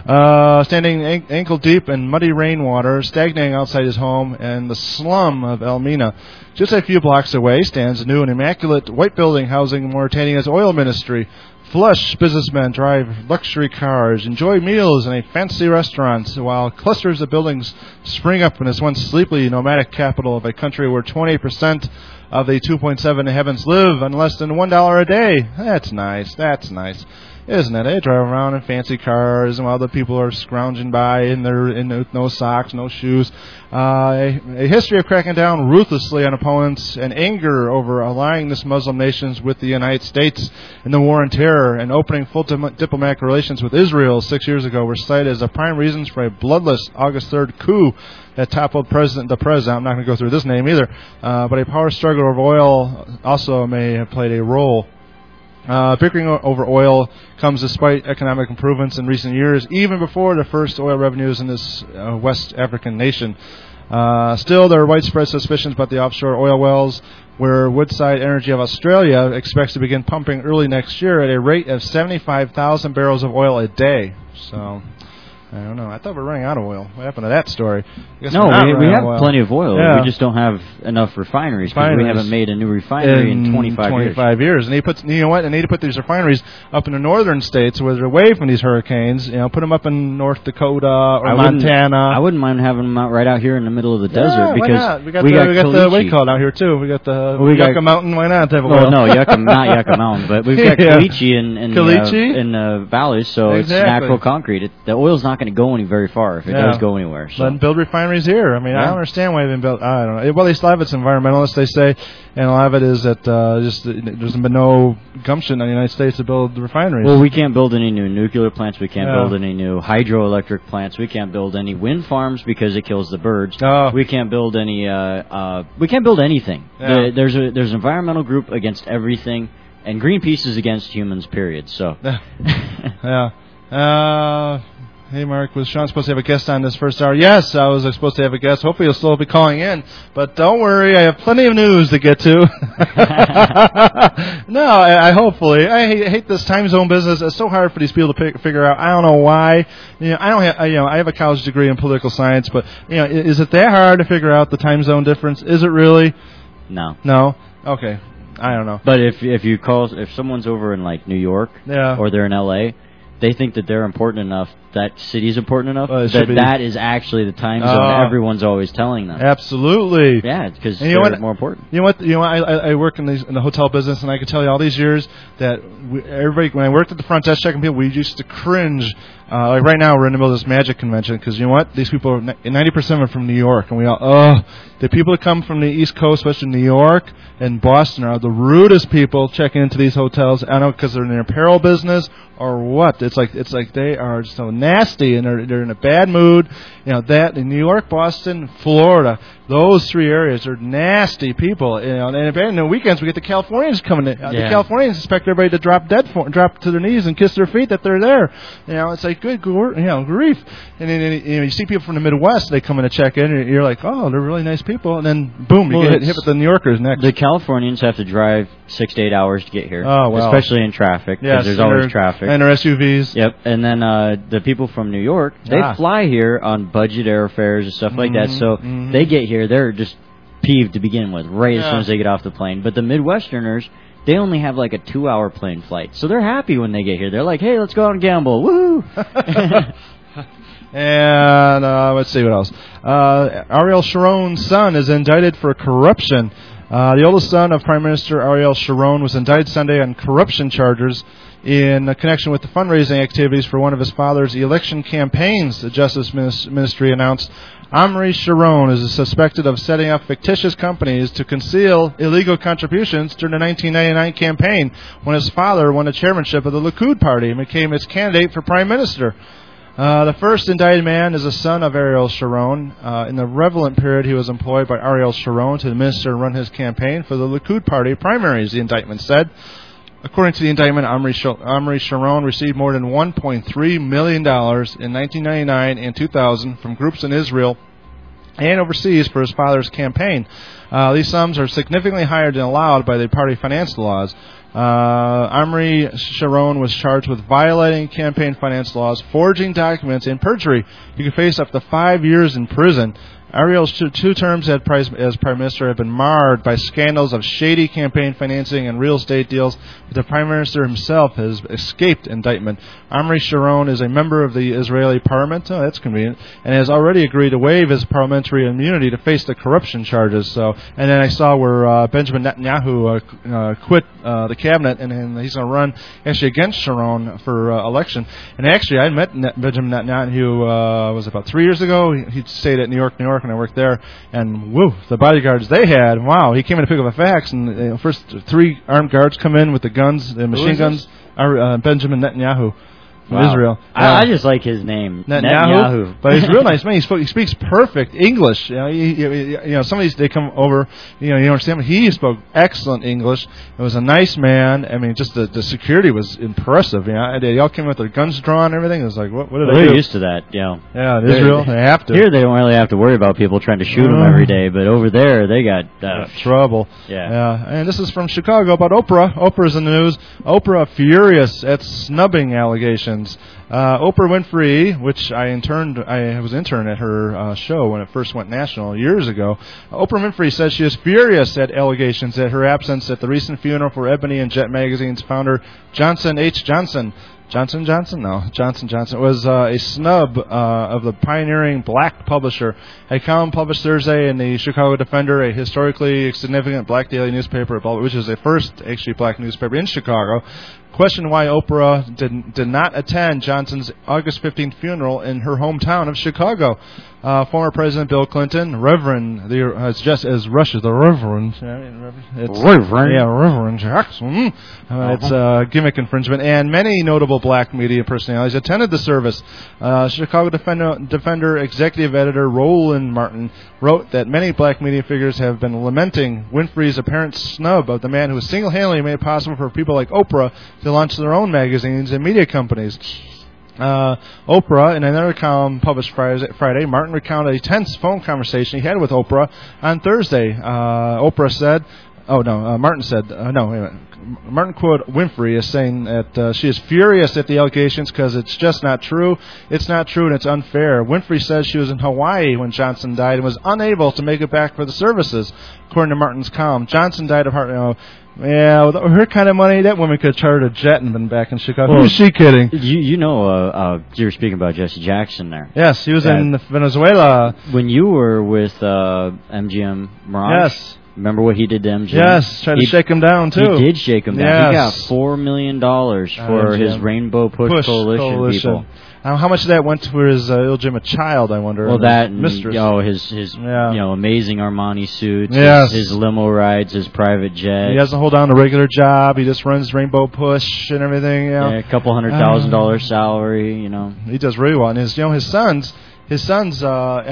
uh, standing an- ankle deep in muddy rainwater, stagnating outside his home in the slum of El Mina. Just a few blocks away stands a new and immaculate white building housing Mauritania's oil ministry. Flush businessmen drive luxury cars, enjoy meals in a fancy restaurants, while clusters of buildings spring up in this once sleepily nomadic capital of a country where twenty percent of the two point seven inhabitants live on less than one dollar a day. That's nice. That's nice. Isn't it? They drive around in fancy cars, and while the people are scrounging by in their in no, no socks, no shoes. Uh, a, a history of cracking down ruthlessly on opponents and anger over allying this Muslim nations with the United States in the war on terror and opening full dim- diplomatic relations with Israel six years ago were cited as the prime reasons for a bloodless August third coup that toppled President the President. I'm not going to go through this name either, uh, but a power struggle over oil also may have played a role. Uh, bickering over oil comes despite economic improvements in recent years, even before the first oil revenues in this uh, West African nation. Uh, still, there are widespread suspicions about the offshore oil wells, where Woodside Energy of Australia expects to begin pumping early next year at a rate of seventy-five thousand barrels of oil a day. So, I don't know. I thought we were running out of oil. What happened to that story? I guess no, we, we have plenty of oil. Yeah. We just don't have enough refineries because we haven't made a new refinery in, in twenty-five, twenty-five years. years. And he puts, you know what? And they need to put these refineries up in the northern states where they're away from these hurricanes. You know, put them up in North Dakota or I Montana. I wouldn't mind having them out right out here in the middle of the yeah, desert because why not? we got we the got, we got Caliche. the what do you call it out here too. We got the well, we Yucca got, Mountain. Why not have well, oil? no, Yucca, not Yucca Mountain, but we've got yeah. Caliche in in Caliche? the, uh, in the valleys, so exactly. it's natural concrete. It, the oil's not going to go any very far if it yeah. does go anywhere. So. Let them build refineries here. I mean, yeah. I don't understand why they've been built. I don't know. Well, at least a lot of it's environmentalists, they say, and a lot of it is that uh, just there's been no gumption in the United States to build refineries. Well, we can't build any new nuclear plants. We can't yeah. build any new hydroelectric plants. We can't build any wind farms because it kills the birds. Oh. We can't build any. Uh, uh, we can't build anything. Yeah. The, there's a there's an environmental group against everything, and Greenpeace is against humans. Period. So. yeah. Uh, Hey, Mark, was Sean supposed to have a guest on this first hour? Yes, I was supposed to have a guest. Hopefully he'll still be calling in. But don't worry, I have plenty of news to get to. no, I, I hopefully. I hate, hate this time zone business. It's so hard for these people to pick, figure out. I don't know why. You know, I don't have, I, you know, I have a college degree in political science, but, you know, is it that hard to figure out the time zone difference? Is it really? No. No? Okay. I don't know. But if if you call, if someone's over in, like, New York yeah. or they're in L A, they think that they're important enough, that city's important enough, well, that that is actually the time zone uh, everyone's always telling them. Absolutely. Yeah, because they're you know more important. You know what? You know, I, I work in, these, in the hotel business, and I can tell you all these years that we, everybody, when I worked at the front desk checking people, we used to cringe. Uh, like right now, we're in the middle of this magic convention because you know what? These people, are ninety percent are from New York, and we all, oh, the people that come from the East Coast, especially New York and Boston, are the rudest people checking into these hotels. I don't know because they're in the apparel business or what. It's It's like it's like they are so nasty, and they're they're in a bad mood. You know that in New York, Boston, Florida, those three areas are nasty people. You know, and in the weekends we get the Californians coming in. Uh, Yeah. The Californians expect everybody to drop dead, for, drop to their knees and kiss their feet that they're there. You know, it's like good, gr- you know, grief. And then you know, you see people from the Midwest, they come in to check in, and you're like, oh, they're really nice people, and then boom, you Well, get hit, it's- hit with the New Yorkers next. The Californians have to drive six to eight hours to get here, Oh, wow. especially in traffic, because Yes, there's and always their- traffic. and their S U Vs. Yep, and then uh, the people from New York, they Ah. fly here on budget airfares and stuff like that, Mhm, so mhm. they get here, they're just peeved to begin with, right as Yeah. soon as they get off the plane. But the Midwesterners, they only have like a two-hour plane flight, so they're happy when they get here. They're like, hey, let's go out and gamble, woo! And uh, let's see what else. Uh, Ariel Sharon's son is indicted for corruption. Uh, the oldest son of Prime Minister Ariel Sharon was indicted Sunday on corruption charges in connection with the fundraising activities for one of his father's election campaigns. The Justice Ministry announced Omri Sharon is suspected of setting up fictitious companies to conceal illegal contributions during the nineteen ninety-nine campaign when his father won the chairmanship of the Likud party and became its candidate for prime minister. Uh, the first indicted man is a son of Ariel Sharon. Uh, in the relevant period, he was employed by Ariel Sharon to administer and run his campaign for the Likud party primaries, the indictment said. According to the indictment, Omri, Sh- Omri Sharon received more than one point three million dollars in nineteen ninety-nine and two thousand from groups in Israel and overseas for his father's campaign. Uh, these sums are significantly higher than allowed by the party finance laws. Uh, Omri Sharon was charged with violating campaign finance laws, forging documents, and perjury. He could face up to five years in prison. Ariel's two, two terms as Prime Minister have been marred by scandals of shady campaign financing and real estate deals, but the Prime Minister himself has escaped indictment. Omri Sharon is a member of the Israeli parliament, oh, that's convenient, and has already agreed to waive his parliamentary immunity to face the corruption charges. So, and then I saw where uh, Benjamin Netanyahu uh, uh, quit uh, the cabinet, and, and he's going to run actually against Sharon for uh, election. And actually, I met Net- Benjamin Netanyahu uh, was about three years ago. He, he stayed at New York, New York. And I worked there, and woo, the bodyguards they had, wow, he came in to pick up a fax, and you know, first three armed guards come in with the guns, the machine guns, are, uh, Benjamin Netanyahu from Wow. Israel. I, Uh, I just like his name, Netanyahu, Netanyahu. but he's a real nice man. He, spoke, he speaks perfect English. You know, he, he, you know, some of these they come over. You know, you don't understand. But he spoke excellent English. It was a nice man. I mean, just the, the security was impressive. You know, they all came with their guns drawn and everything. It was like, what, what did Well, they they're do? used to that, you know. Yeah, in They're- Israel they have to. Here they don't really have to worry about people trying to shoot them Uh. every day, but over there they got uh, trouble. Yeah. Yeah. And this is from Chicago about Oprah. Oprah's in the news. Oprah furious at snubbing allegations. Uh, Oprah Winfrey, which I interned, I was intern at her uh, show when it first went national years ago. Oprah Winfrey says she is furious at allegations at her absence at the recent funeral for Ebony and Jet magazine's founder Johnson H. Johnson. Johnson Johnson? No, Johnson Johnson. It was uh, a snub uh, of the pioneering black publisher. A column published Thursday in the Chicago Defender, a historically significant black daily newspaper, which is the first actually black newspaper in Chicago, questioned why Oprah did, did not attend Johnson's August fifteenth funeral in her hometown of Chicago. Uh, former President Bill Clinton, Reverend, the, uh, it's just as Russia's the Reverend. It's, Reverend. Yeah, Reverend Jackson. Uh, it's uh, gimmick infringement. And many notable black media personalities attended the service. Uh, Chicago Defender, Defender executive editor Roland Martin wrote that many black media figures have been lamenting Winfrey's apparent snub of the man who single-handedly made it possible for people like Oprah to launch their own magazines and media companies. Uh, Oprah, in another column published Friday, Friday, Martin recounted a tense phone conversation he had with Oprah on Thursday. Uh, Oprah said, oh no, uh, Martin said, uh, no, wait a minute. Martin quoted Winfrey as saying that uh, she is furious at the allegations because it's just not true. It's not true and it's unfair. Winfrey says she was in Hawaii when Johnson died and was unable to make it back for the services, according to Martin's column. Johnson died of heart. You know, yeah, with her kind of money, that woman could have chartered a jet and been back in Chicago. Well, Who's she kidding? You you know, uh, uh, you were speaking about Jesse Jackson there. Yes, he was Yeah. in Venezuela. When you were with uh, M G M Mirage, Yes. Remember what he did to M G M? Yes, tried to he, shake him down, too. He did shake him down. Yes. He got four million dollars for uh, his Rainbow Push, Push Coalition, Coalition people. Now, how much of that went to his uh, illegitimate child, I wonder? Well, that and, mistress. oh, his, his yeah. you know, amazing Armani suits, yes. his, his limo rides, his private jet. He doesn't hold down a regular job. He just runs Rainbow Push and everything. You know? Yeah, a couple hundred thousand dollars salary, you know. He does really well. And his, you know, his sons... His sons, uh,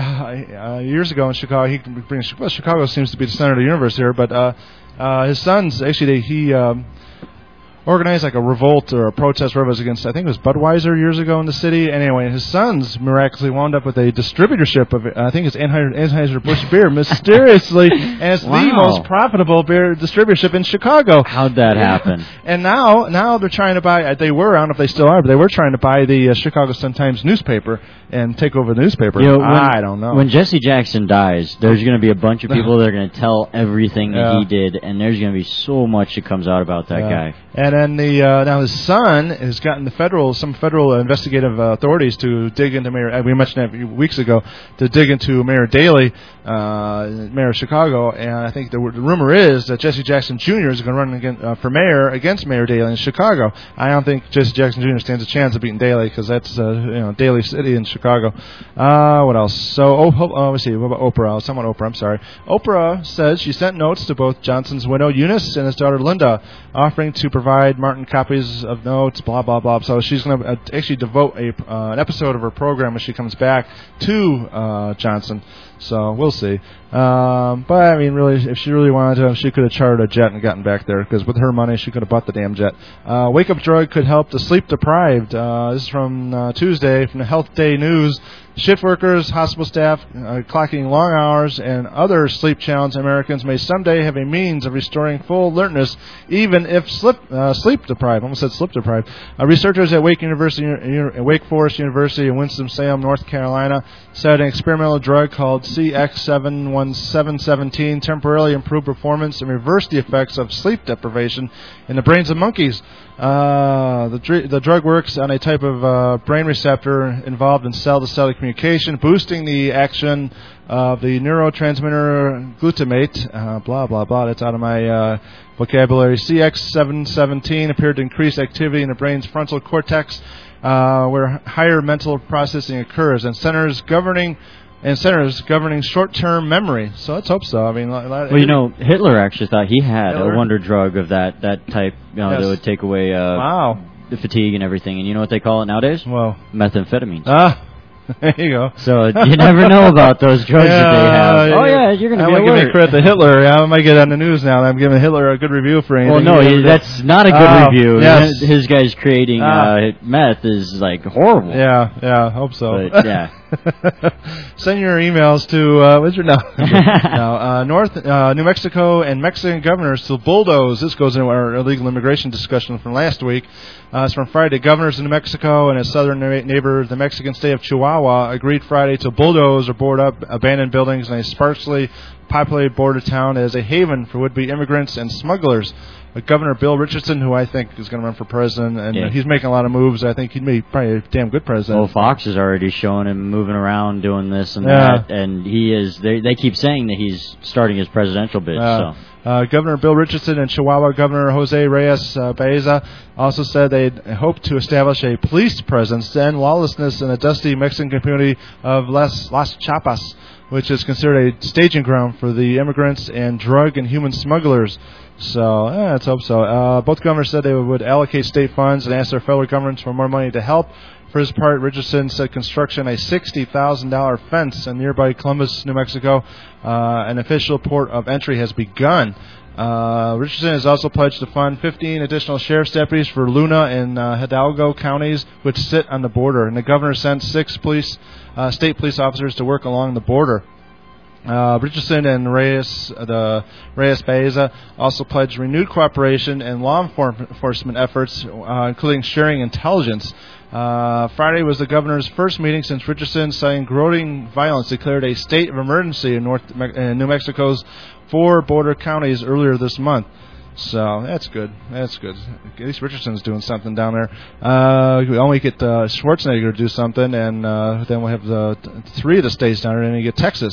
uh, years ago in Chicago, he brings, well, Chicago seems to be the center of the universe here, but uh, uh, his sons, actually, they, he um, organized like a revolt or a protest, whatever it was, against, I think it was Budweiser years ago in the city. Anyway, his sons miraculously wound up with a distributorship of, I think it's Anheuser-Busch beer, mysteriously, and it's wow. the most profitable beer distributorship in Chicago. How'd that happen? And now, now they're trying to buy, they were, I don't know if they still are, but they were trying to buy the uh, Chicago Sun-Times newspaper and take over the newspaper. You know, when, I don't know. When Jesse Jackson dies, there's going to be a bunch of people that are going to tell everything that yeah. he did, and there's going to be so much that comes out about that yeah. guy. And then the uh, now his son has gotten the federal some federal investigative uh, authorities to dig into Mayor. We mentioned that a few weeks ago to dig into Mayor Daley, uh, Mayor of Chicago, and I think the, the rumor is that Jesse Jackson Junior is going to run against, uh, for mayor against Mayor Daley in Chicago. I don't think Jesse Jackson Junior stands a chance of beating Daley because that's uh, you know Daley City in Chicago. Uh, what else? So oh, oh, let's see. What about Oprah? Someone Oprah. I'm sorry. Oprah says she sent notes to both Johnson's widow Eunice and his daughter Linda, offering to provide Martin copies of notes. Blah blah blah. So she's going to uh, actually devote a uh, an episode of her program when she comes back to uh, Johnson. So we'll see. Um, but I mean, really, if she really wanted to, she could have chartered a jet and gotten back there. Because with her money, she could have bought the damn jet. Uh, wake up drug could help the sleep deprived. Uh, this is from uh, Tuesday from the Health Day News. Shift workers, hospital staff uh, clocking long hours, and other sleep-challenged Americans may someday have a means of restoring full alertness, even if slip, uh, sleep-deprived. I almost said sleep-deprived. Uh, researchers at Wake University, uh, Wake Forest University in Winston-Salem, North Carolina, said an experimental drug called C X seven one seven one seven temporarily improved performance and reversed the effects of sleep deprivation in the brains of monkeys. Uh, the, dr- the drug works on a type of uh, brain receptor involved in cell-to-cell communication, boosting the action of the neurotransmitter glutamate. Uh, blah, blah, blah. That's out of my uh, vocabulary. C X seven one seven appeared to increase activity in the brain's frontal cortex, uh, where higher mental processing occurs, and centers governing and centers governing short-term memory. So let's hope so. I mean, well, you know, Hitler actually thought he had Hitler? a wonder drug of that that type, you know, yes. that would take away uh, wow. the fatigue and everything. And you know what they call it nowadays? Well, methamphetamines. Ah. There you go. So you never know about those drugs yeah, that they have. Uh, oh yeah, you're gonna I be might alert. give credit to Hitler. I might get on the news now. I'm giving Hitler a good review for anything. Well, no, he, that's not a good uh, review. Yes. His guy's creating uh, uh, meth is like horrible. Yeah, yeah, I hope so. But, yeah. Send your emails to uh, what's your no? no uh, North uh, New Mexico and Mexican governors to bulldoze. This goes into our illegal immigration discussion from last week. Uh, it's from Friday. Governors in New Mexico and its southern neighbor, the Mexican state of Chihuahua, agreed Friday to bulldoze or board up abandoned buildings in a sparsely populated border town as a haven for would-be immigrants and smugglers. Uh, Governor Bill Richardson, who I think is going to run for president, and yeah. he's making a lot of moves. I think he'd be probably a damn good president. Well, Fox is already showing him moving around, doing this and yeah. that, and he is. They, they keep saying that he's starting his presidential bid. Uh, so. Uh, Governor Bill Richardson and Chihuahua Governor Jose Reyes uh, Baeza also said they hope to establish a police presence to end lawlessness in the dusty Mexican community of Las, Las Chapas, which is considered a staging ground for the immigrants and drug and human smugglers. So, eh, let's hope so. Uh, both governors said they would allocate state funds and ask their federal governments for more money to help. For his part, Richardson said construction a sixty thousand dollars fence in nearby Columbus, New Mexico, uh, an official port of entry, has begun. Uh, Richardson has also pledged to fund fifteen additional sheriff's deputies for Luna and uh, Hidalgo counties, which sit on the border. And the governor sent six police, uh, state police officers to work along the border. Uh, Richardson and Reyes, uh, the Reyes Baeza also pledged renewed cooperation in law enforcement efforts, uh, including sharing intelligence. Uh, Friday was the governor's first meeting since Richardson, citing growing violence, declared a state of emergency in North Me- in New Mexico's four border counties earlier this month. So that's good. That's good. At least Richardson's doing something down there. Uh, we only get uh, Schwarzenegger to do something, and uh, then we'll have the th- three of the states down there, and then you get Texas.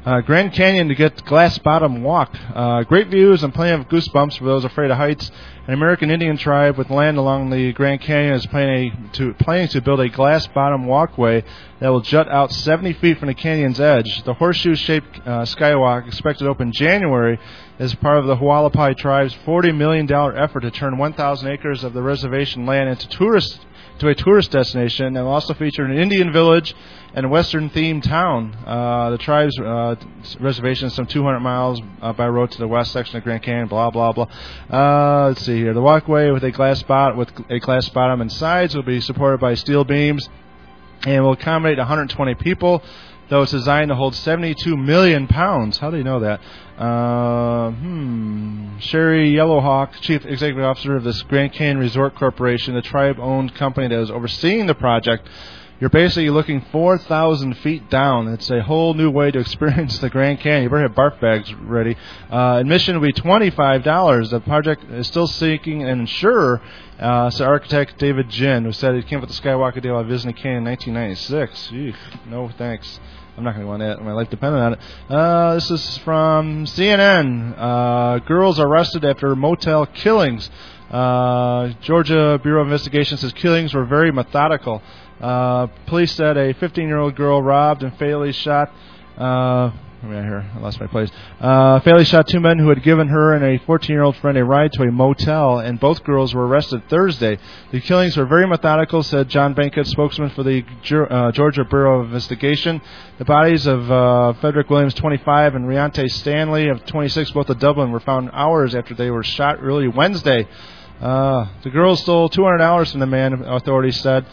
Uh, Grand Canyon to get Glass Bottom Walk. Uh, great views and plenty of goosebumps for those afraid of heights. An American Indian tribe with land along the Grand Canyon is planning to, planning to build a glass bottom walkway that will jut out seventy feet from the canyon's edge. The horseshoe-shaped uh, skywalk, expected to open January, is part of the Hualapai tribe's forty million dollars effort to turn one thousand acres of the reservation land into tourist to a tourist destination, and will also feature an Indian village and a Western-themed town. Uh, the tribe's uh, reservation is some two hundred miles uh, by road to the west section of Grand Canyon. Blah blah blah. Uh, let's see here. The walkway with a glass bot with a glass bottom and sides will be supported by steel beams, and will accommodate one hundred twenty people. Though it's designed to hold seventy-two million pounds. How do you know that? Uh, hmm. Sherry Yellowhawk, Chief Executive Officer of this Grand Canyon Resort Corporation, the tribe-owned company that is overseeing the project. You're basically looking four thousand feet down. It's a whole new way to experience the Grand Canyon. You better have barf bags ready. Uh, admission will be twenty-five dollars. The project is still seeking an insurer. Uh, so architect David Jin, who said he came up with the Skywalker deal while visiting Canyon in nineteen ninety-six. Eek, no thanks. I'm not going to want that. My life depended on it. Uh, this is from C N N. Uh, girls arrested after motel killings. Uh, Georgia Bureau of Investigation says killings were very methodical. Uh, police said a fifteen-year-old girl robbed and fatally shot. Uh, Let me out here. I lost my place. Uh, fatally shot two men who had given her and a fourteen-year-old friend a ride to a motel, and both girls were arrested Thursday. The killings were very methodical, said John Bankett, spokesman for the uh, Georgia Bureau of Investigation. The bodies of uh, Frederick Williams, twenty-five, and Riante Stanley, of twenty-six, both of Dublin, were found hours after they were shot early Wednesday. Uh, the girls stole two hundred dollars from the man, authorities said.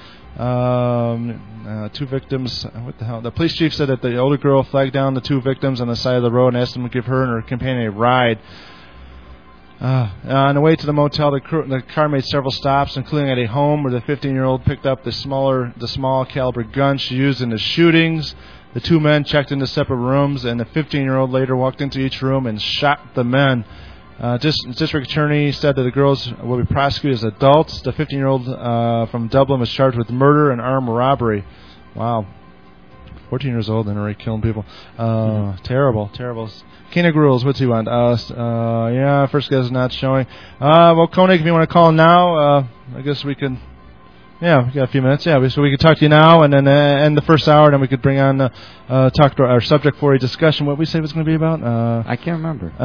Um, uh, two victims. What the hell? The police chief said that the older girl flagged down the two victims on the side of the road and asked them to give her and her companion a ride. Uh, on the way to the motel, the, cr- the car made several stops, including at a home where the fifteen-year-old picked up the smaller, the small caliber gun she used in the shootings. The two men checked into separate rooms, and the fifteen-year-old later walked into each room and shot the men. Uh, District Attorney said that the girls will be prosecuted as adults. The fifteen-year-old uh, from Dublin was charged with murder and armed robbery. Wow. fourteen years old and already killing people. Uh, mm-hmm. Terrible, terrible. Koenig rules, what's he want? Uh, uh, yeah, first guy's not showing. Uh, well, Koenig, if you want to call now, uh, I guess we can... Yeah, we got a few minutes. Yeah, so we could talk to you now, and then uh, end the first hour, and then we could bring on uh, uh, talk to our subject for a discussion. What we say it was going to be about? Uh, I can't remember.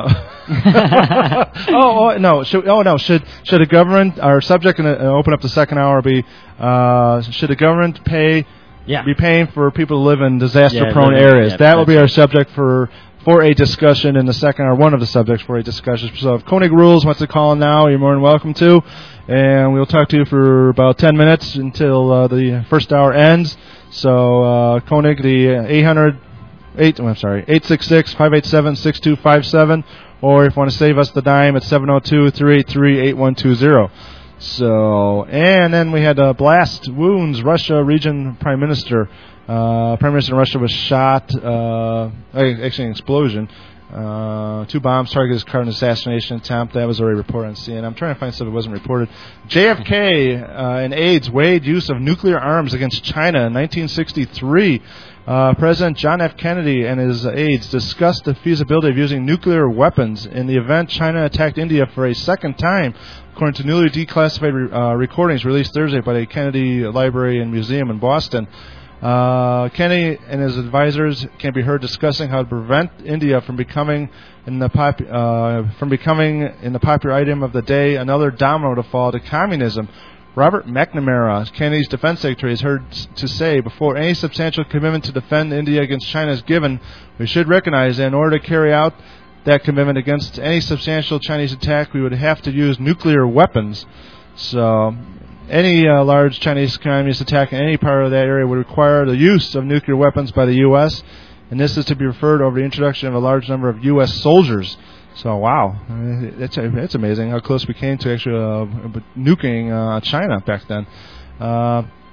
Uh, oh, oh no! Should, oh no! Should should the government, our subject, and uh, open up the second hour, be uh, should the government pay? Yeah. Be paying for people to live in disaster-prone yeah, areas. Yeah, that will be our subject for. For a discussion in the second hour, one of the subjects for a discussion. So if Koenig Rules wants to call in now, you're more than welcome to. And we'll talk to you for about ten minutes until uh, the first hour ends. So uh, Koenig, the eight hundred, eight, oh, I'm sorry, eight six six, five eight seven, six two five seven. Or if you want to save us the dime, it's seven oh two, three eight three, eight one two zero. So, and then we had uh, blast wounds, Russia region prime minister. Uh, Prime Minister in Russia was shot, uh, actually an explosion. Uh, two bombs targeted his car, an assassination attempt. That was already reported on C N N. I'm trying to find stuff that wasn't reported. J F K uh, and AIDS weighed use of nuclear arms against China in nineteen sixty-three. Uh, President John F. Kennedy and his aides discussed the feasibility of using nuclear weapons in the event China attacked India for a second time, according to newly declassified re- uh, recordings released Thursday by the Kennedy Library and Museum in Boston. Uh, Kennedy and his advisors can be heard discussing how to prevent India from becoming in the pop, uh, from becoming in the popular item of the day another domino to fall to communism. Robert McNamara, Kennedy's defense secretary, is heard to say, before any substantial commitment to defend India against China is given, we should recognize that in order to carry out that commitment against any substantial Chinese attack, we would have to use nuclear weapons. So... Any uh, large Chinese communist attack in any part of that area would require the use of nuclear weapons by the U S, and this is to be referred over the introduction of a large number of U S soldiers. So, wow, it's, it's amazing how close we came to actually uh, nuking uh, China back then. Uh,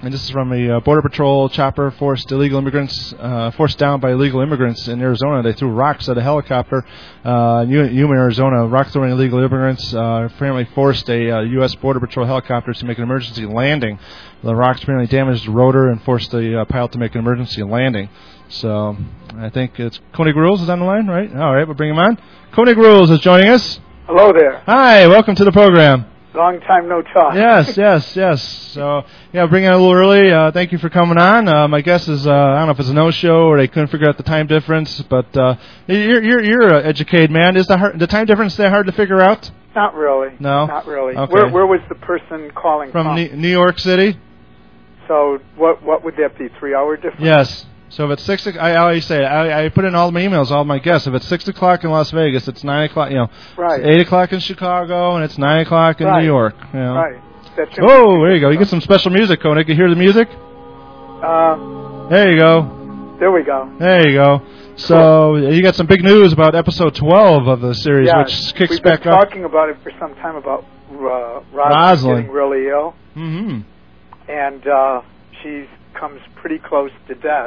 and this is from a uh, Border Patrol chopper forced illegal immigrants, uh, forced down by illegal immigrants in Arizona. They threw rocks at a helicopter uh, in Yuma, Arizona. Rock throwing illegal immigrants uh, apparently forced a uh, U S Border Patrol helicopter to make an emergency landing. The rocks apparently damaged the rotor and forced the uh, pilot to make an emergency landing. So I think it's Koenig Rules is on the line, right? All right, we'll bring him on. Koenig Rules is joining us. Hello there. Hi, welcome to the program. Long time no talk. Yes, yes, yes. So, yeah, bringing it a little early. Uh, thank you for coming on. Uh, my guess is, uh, I don't know if it's a no-show or they couldn't figure out the time difference, but uh, you're you're you're an educated man. Is the hard, the time difference that hard to figure out? Not really. No? Not really. Okay. Where where was the person calling from? From New, New York City? So what what would that be? Three hour difference? Yes. So if it's six, I always say I, I put in all my emails, all my guests. If it's six o'clock in Las Vegas, it's nine o'clock. You know, right. It's eight o'clock in Chicago, and it's nine o'clock in right. New York. You know. Right. That's oh, there you go. You get some special music, Koenig. You hear the music? Uh. There you go. There we go. There you go. So you got some big news about episode twelve of the series, yeah, which kicks we've back been up. talking about it for some time about uh, Rosalind, Rosalind getting really ill, mm-hmm. and uh, she comes pretty close to death.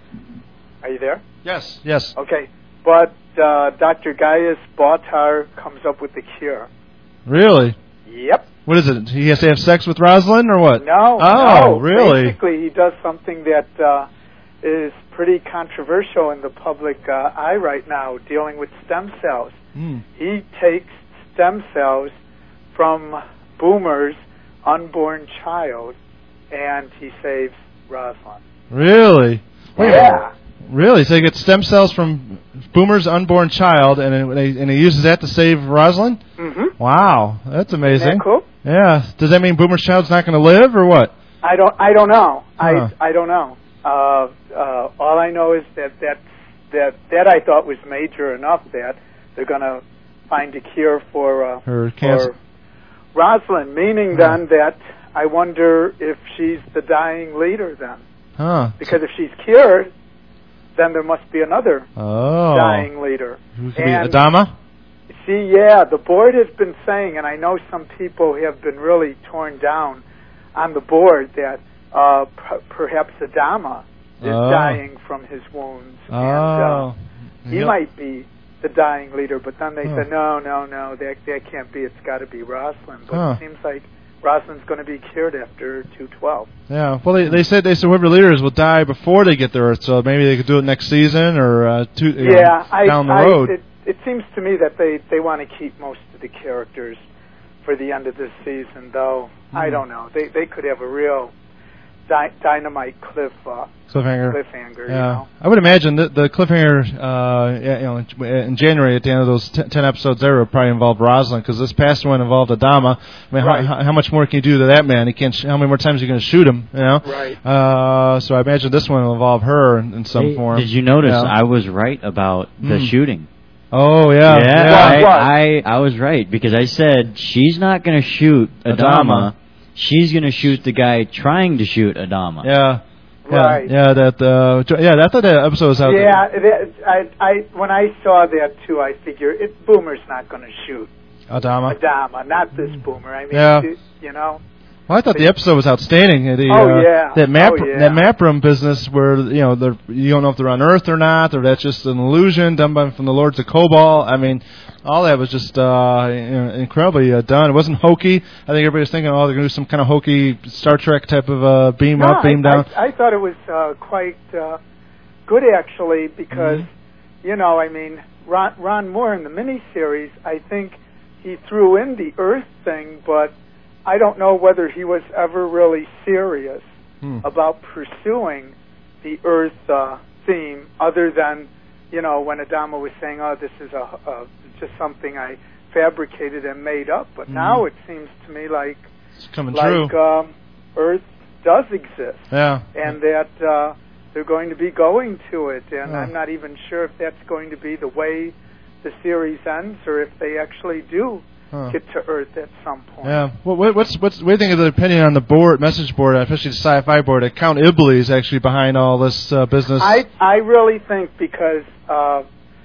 Are you there? Yes. Yes. Okay. But uh, Doctor Gaius Baltar comes up with the cure. Really? Yep. What is it? He has to have sex with Rosalind, or what? No. Oh, no. really? Basically, he does something that uh, is pretty controversial in the public uh, eye right now, dealing with stem cells. Mm. He takes stem cells from Boomer's unborn child, and he saves Rosalind. Really? Wait yeah. Really? So he gets stem cells from Boomer's unborn child, and it, and he uses that to save Rosalind? Mm-hmm. Wow, that's amazing. Isn't that cool? Yeah. Does that mean Boomer's child's not going to live, or what? I don't. I don't know. Huh. I. I don't know. Uh, uh, all I know is that that that that I thought was major enough that they're going to find a cure for uh, her cancer. For Rosalind, meaning huh. then that I wonder if she's the dying leader then. Huh. Because if she's cured, then there must be another oh. dying leader. Who could and be Adama? See, yeah, the board has been saying, and I know some people have been really torn down on the board that uh, p- perhaps Adama is oh. dying from his wounds. Oh. And uh, he yep. might be the dying leader, but then they huh. said, no, no, no, that, that can't be. It's got to be Rosalind. But huh. it seems like Rosalind's going to be cured after two twelve. Yeah, well, they they said they said whoever leaders will die before they get to Earth, so maybe they could do it next season or uh, two, you yeah, know, I, down the I, road. It, it seems to me that they, they want to keep most of the characters for the end of this season, though. Mm. I don't know. They they could have a real di- dynamite cliff uh, cliffhanger. Cliffhanger. Yeah, you know? I would imagine that the cliffhanger, uh, you know, in January at the end of those t- ten episodes, there would probably involve Rosalind because this past one involved Adama. I mean, right. how, how much more can you do to that man? He can't. Sh- how many more times are you going to shoot him? You know. Right. Uh, so I imagine this one will involve her in, in some hey, form. Did you notice yeah. I was right about the mm. shooting? Oh yeah. Yeah, yeah. I, What? I I was right because I said she's not going to shoot Adama. Adama. She's going to shoot the guy trying to shoot Adama. Yeah. Yeah, Right. yeah, that, uh, yeah, I thought that episode was out Yeah, it, I, I, when I saw that too, I figure it, Boomer's not going to shoot Adama. Adama, not this Boomer. I mean, Yeah. you know. Well, I thought the episode was outstanding. The, Oh, uh, yeah. That map, Oh, yeah. that map room business where, you know, they're, you don't know if they're on Earth or not, or that's just an illusion done by, from the Lords of Cobalt. I mean, all that was just, uh, you know, incredibly uh, done. It wasn't hokey. I think everybody was thinking, oh, they're going to do some kind of hokey Star Trek type of, uh, beam no, up, beam I, down. I, I thought it was, uh, quite, uh, good actually because, mm-hmm. you know, I mean, Ron, Ron Moore in the miniseries, I think he threw in the Earth thing, but I don't know whether he was ever really serious hmm. about pursuing the Earth uh, theme, other than, you know, when Adama was saying, "Oh, this is a, a just something I fabricated and made up." But mm-hmm. now it seems to me like it's coming like true. Um, Earth does exist, Yeah. and that uh, they're going to be going to it. And yeah. I'm not even sure if that's going to be the way the series ends, or if they actually do. Huh. Get to Earth at some point. Yeah. Well, what, what's what's what do you think of the opinion on the board, message board, especially the Sci-Fi board? That Count Ibley is actually behind all this uh, business. I I really think because uh,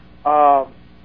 uh,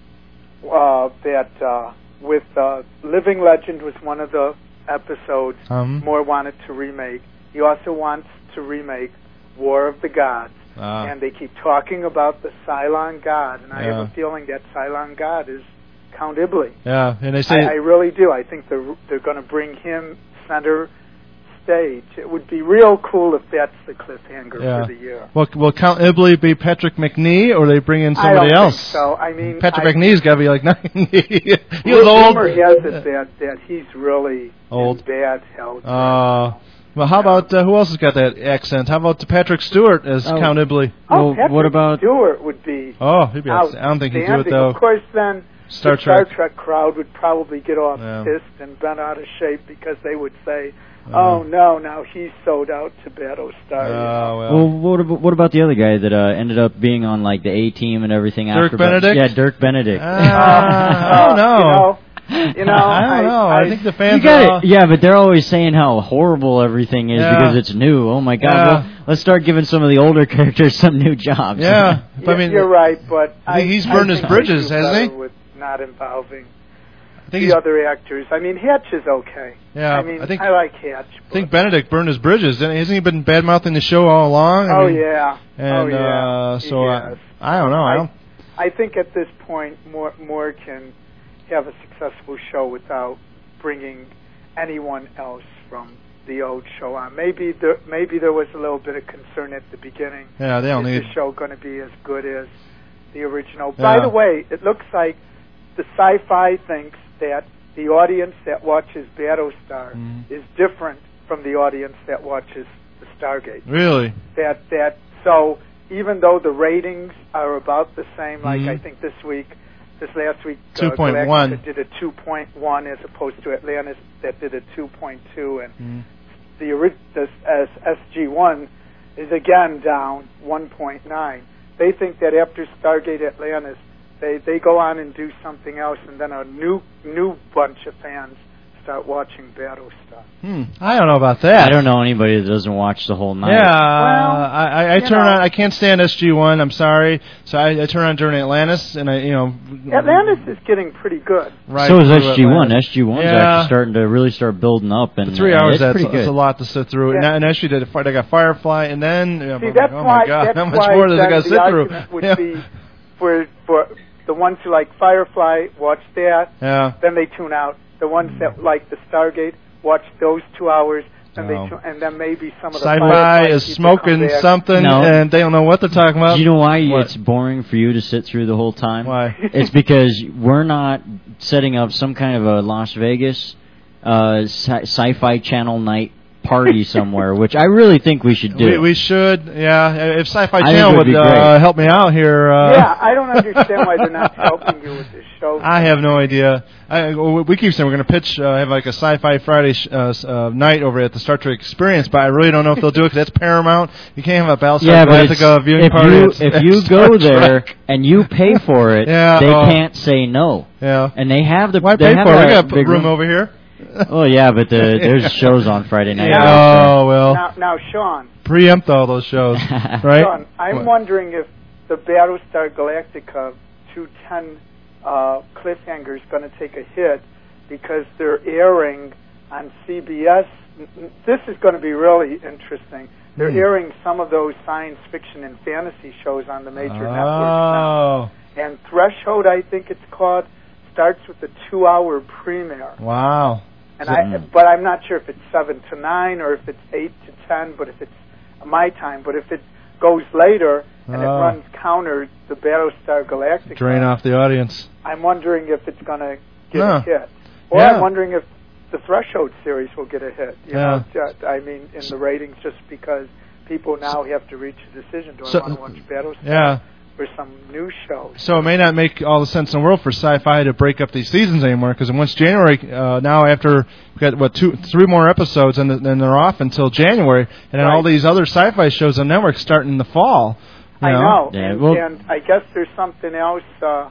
uh, that uh, with uh, Living Legend was one of the episodes um. Moore wanted to remake. He also wants to remake War of the Gods. Uh, and they keep talking about the Cylon God, and I Yeah. have a feeling that Cylon God is Count Ibley. yeah, and they say I, I really do. I think they're, they're going to bring him center stage. It would be real cool if that's the cliffhanger Yeah. for the year. Will, will Count Ibley be Patrick McNee, or they bring in I somebody don't else? think so. I mean, Patrick I, McNee's got to be like ninety. He was old. Rumor has it that, that he's really Old. in bad health. Uh, well, how about uh, who else has got that accent? How about Patrick Stewart as Oh. Count Ibley? oh, well, Patrick what about- Stewart would be Oh, he'd be. I don't think he'd do it outstanding. though. Of course, then Star the Trek. Star Trek crowd would probably get off Yeah. pissed and bent out of shape because they would say, Uh, "Oh no, now he's sold out to Battlestar." Oh you know? well. Well, what about, what about the other guy that uh, ended up being on like the A team and everything? Dirk after Benedict? Yeah, Dirk Benedict. Uh, I don't know. You know, you know, I don't know. I, I, think the You fans got are. it. all- Yeah, but they're always saying how horrible everything is Yeah. because it's new. Oh my God! Yeah. Well, let's start giving some of the older characters some new jobs. Yeah, but I Yeah, mean, you're right, but I think he's burned his think bridges, they do hasn't he? better with not involving I think the he's. other actors. I mean, Hatch is okay. Yeah, I mean, I think- like Hatch. I think Benedict burned his bridges. Didn't- Hasn't he been bad mouthing the show all along? I Oh mean, yeah. And oh yeah. uh, He so I, has. I don't know. I don't. I think at this point, more more can have a successful show without bringing anyone else from the old show on. Maybe there maybe there was a little bit of concern at the beginning. Yeah, they don't Is need. the show going to be as good as the original? Yeah. By the way, it looks like the Sci-Fi thinks that the audience that watches Battlestar Mhm. is different from the audience that watches the Stargate. Really? That that so even though the ratings are about the same, like Mhm. I think this week, this last week, two point one Galactica did a two point one as opposed to Atlantis that did a two point two, and Mm. the ori- this as S G one is again down one point nine. They think that after Stargate Atlantis, they they go on and do something else, and then a new new bunch of fans start watching Battlestar. Hmm. I don't know about that. I don't know anybody that doesn't watch the whole night. Yeah, Well, I, I, I you turn know. on. I can't stand S G one. I'm sorry. So I, I turn on during Atlantis, and I, you know. Atlantis is getting pretty good. Right so is through S G one. Atlantis. S G one's Yeah. actually starting to really start building up, and The three uh, hours. it's That's, pretty good. that's a lot to sit through. Yeah. And, and actually, did I got Firefly, and then yeah, See, I'm that's like, oh why my God, that's how much why more does then it got to the sit through? argument would Yeah. be for for the ones who like Firefly, watch that, yeah. then they tune out. The ones that like the Stargate, watch those two hours, then No. they tune, and then maybe some of the Sci-fi Firefly is people come smoking back. something, No. and they don't know what they're talking about. Do you know why What? it's boring for you to sit through the whole time? Why? It's because we're not setting up some kind of a Las Vegas uh, sci- sci-fi channel night party somewhere, which I really think we should do. We, we should, yeah. If Sci-Fi I think Channel it would would be uh, great. help me out here. Uh, Yeah, I don't understand why they're not helping you with this show. I have no idea. I, we keep saying we're going to pitch, uh, have like a Sci-Fi Friday sh- uh, s- uh, night over at the Star Trek Experience, but I really don't know if they'll do it because that's Paramount. You can't have a Battlestar yeah, but it's- Galactica viewing if party. you at- if at you Star go there Trek. and you pay for it, Yeah, they oh. can't say no. Yeah. And they have the Why they pay have for it? a We got a big room over here. Oh yeah, but the, there's shows on Friday night. Yeah. also. Oh, well. Now, now, Sean, Preempt all those shows, right? Sean, I'm What? wondering if the Battlestar Galactica two ten uh, cliffhanger is going to take a hit because they're airing on C B S. This is going to be really interesting. They're Hmm. airing some of those science fiction and fantasy shows on the major networks now. Oh, And Threshold, I think it's called, starts with a two-hour premiere. wow. And I, Mm. but I'm not sure if it's seven to nine or if it's eight to ten. But if it's my time, but if it goes later and it Oh. runs counter the Battlestar Galactica, Drain off the audience. I'm wondering if it's going to get Huh. a hit, or Yeah. I'm wondering if the Threshold series will get a hit. You Yeah. know, just, I mean, in the ratings, just because people now have to reach a decision: do So- I want to watch Battlestar Yeah. or some new shows? So it may not make all the sense in the world for Sci-Fi to break up these seasons anymore, because once January, uh, now after we've got what two, three more episodes, and then they're off until January, and then Right. all these other Sci-Fi shows on network start in the fall. you I know? know, Yeah, and, well- and I guess there's something else uh,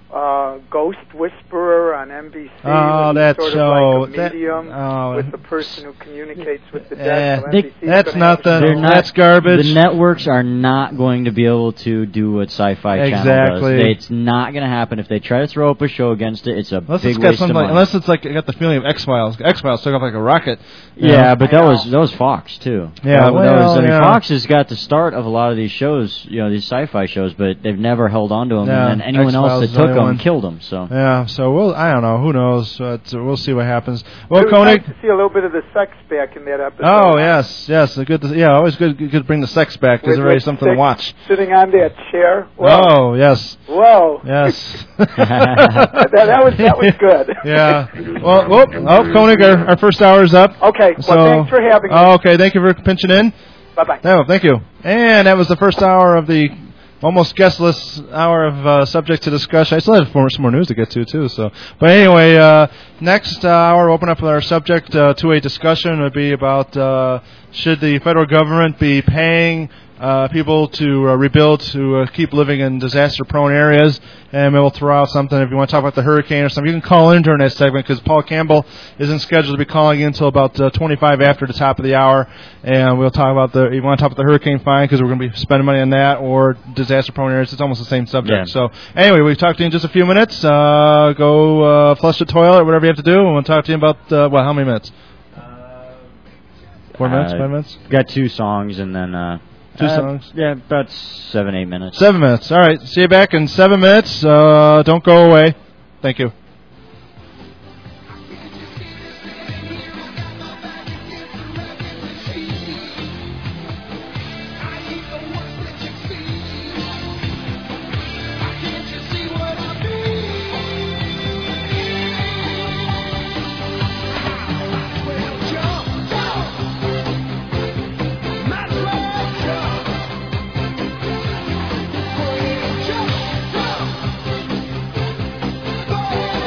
uh, Ghost Whisperer on N B C. Oh, which is that sort show. of like a That- medium oh. with the person who communicates with the Eh, dead. So they- N B C's that's gonna have nothing. a They're show. not- That's garbage. The networks are not going to be able to do what Sci-Fi Channel Exactly. does. They, it's not going to happen. If they try to throw up a show against it, it's a Unless big it's got waste of something money. like, unless it's like I got the feeling of X Files. X Files took off like a rocket. you yeah, know? but I that know. was that was Fox too. Yeah, that, that well, was, I mean, yeah. Fox has got the start of a lot of these shows, you know, these sci-fi shows, but they've never held on to them. Yeah, and then anyone X-Files else is that the took only them one. killed them. So Yeah, so we'll. I don't know. Who knows? But uh, we'll see what happens. Well, It was Koenig. nice to see a little bit of the sex back in that episode. Oh yes, yes. Good. To, yeah, always good. Good to bring the sex back. Gives With- everybody with something to sex watch. Sitting on that chair. Whoa. Oh yes, Whoa. yes. that, that was that was good. Yeah. Well, whoop. Oh, Koenig, our, our first hour is up. Okay. Well, So, thanks for having me. Oh, okay. Thank you for pinching in. Bye bye. No, thank you. And that was the first hour of the almost guestless hour of uh, subject to discussion. I still have some more news to get to too. So, but anyway, uh, next uh, hour we'll open up with our subject uh, to a discussion. It'll be about uh, should the federal government be paying uh, people to uh, rebuild, to uh, keep living in disaster-prone areas, and we'll throw out something. If you want to talk about the hurricane or something, you can call in during that segment because Paul Campbell isn't scheduled to be calling in until about uh, twenty-five after the top of the hour, and we'll talk about the. If you want to talk about the hurricane, fine, because we're going to be spending money on that, or disaster-prone areas. It's almost the same subject. Yeah. So anyway, we've talked to you in just a few minutes. Uh, go uh, flush the toilet, whatever you have to do, and we'll talk to you about uh, well, how many minutes? Four minutes, Uh, five minutes, got two songs and then uh, two uh, songs. Yeah, about seven, eight minutes. Seven minutes. All right. See you back in seven minutes. Uh, don't go away. Thank you. Jump, jump.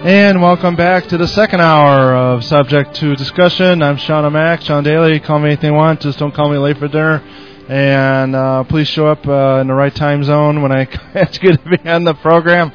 And welcome back to the second hour of Subject to Discussion. I'm Sean O'Mac, Sean Daly. Call me anything you want, just don't call me late for dinner. And uh, please show up uh, in the right time zone when I ask you to be on the program.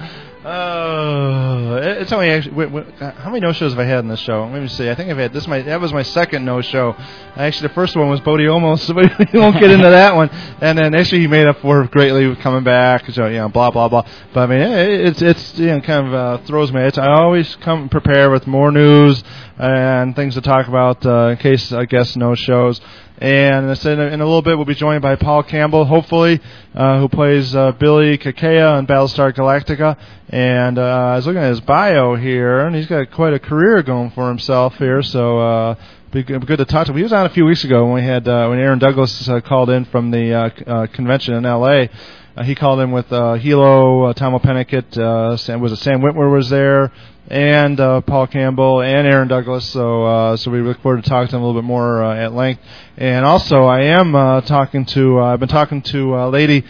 Uh, it's only actually, wait, wait, how many no-shows have I had in this show? Let me see. I think I've had this. My that was my second no-show. Actually, the first one was Bodie Olmos, so we won't get into that one. And then actually, he made up for it greatly with coming back. So you know, blah blah blah. But I mean, it's it's you know kind of uh, throws me. It's, I always come prepared with more news and things to talk about uh, in case I guess no shows. And I said in a little bit we'll be joined by Paul Campbell, hopefully, uh, who plays uh, Billy Kakea on Battlestar Galactica. And uh, I was looking at his bio here, and he's got quite a career going for himself here. So uh, be good, be good to talk to him. He was on a few weeks ago when we had uh, when Aaron Douglas uh, called in from the uh, uh, convention in L A. Uh, he called in with uh, Hilo, uh, Tom O'Pennicott, uh, Sam, was it Sam Witwer was there, and uh, Paul Campbell and Aaron Douglas. So uh, so we look forward to talking to him a little bit more uh, at length. And also, I am uh, talking to uh, I've been talking to a lady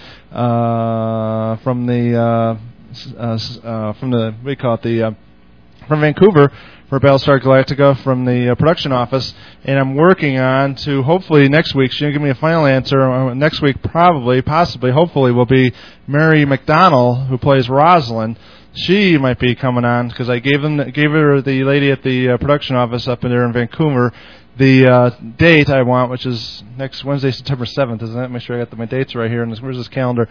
uh, from the uh, uh, uh, from the what do you call it the uh, from Vancouver for Battlestar Galactica from the uh, production office, and I'm working on to hopefully next week. She's gonna give me a final answer. Uh, next week, probably, possibly, hopefully, will be Mary McDonnell, who plays Rosalind. She might be coming on because I gave them gave her the lady at the uh, production office up in there in Vancouver the uh, date I want, which is next Wednesday, September seventh, isn't it? Make sure I got the, my dates right here. And this, where's this calendar?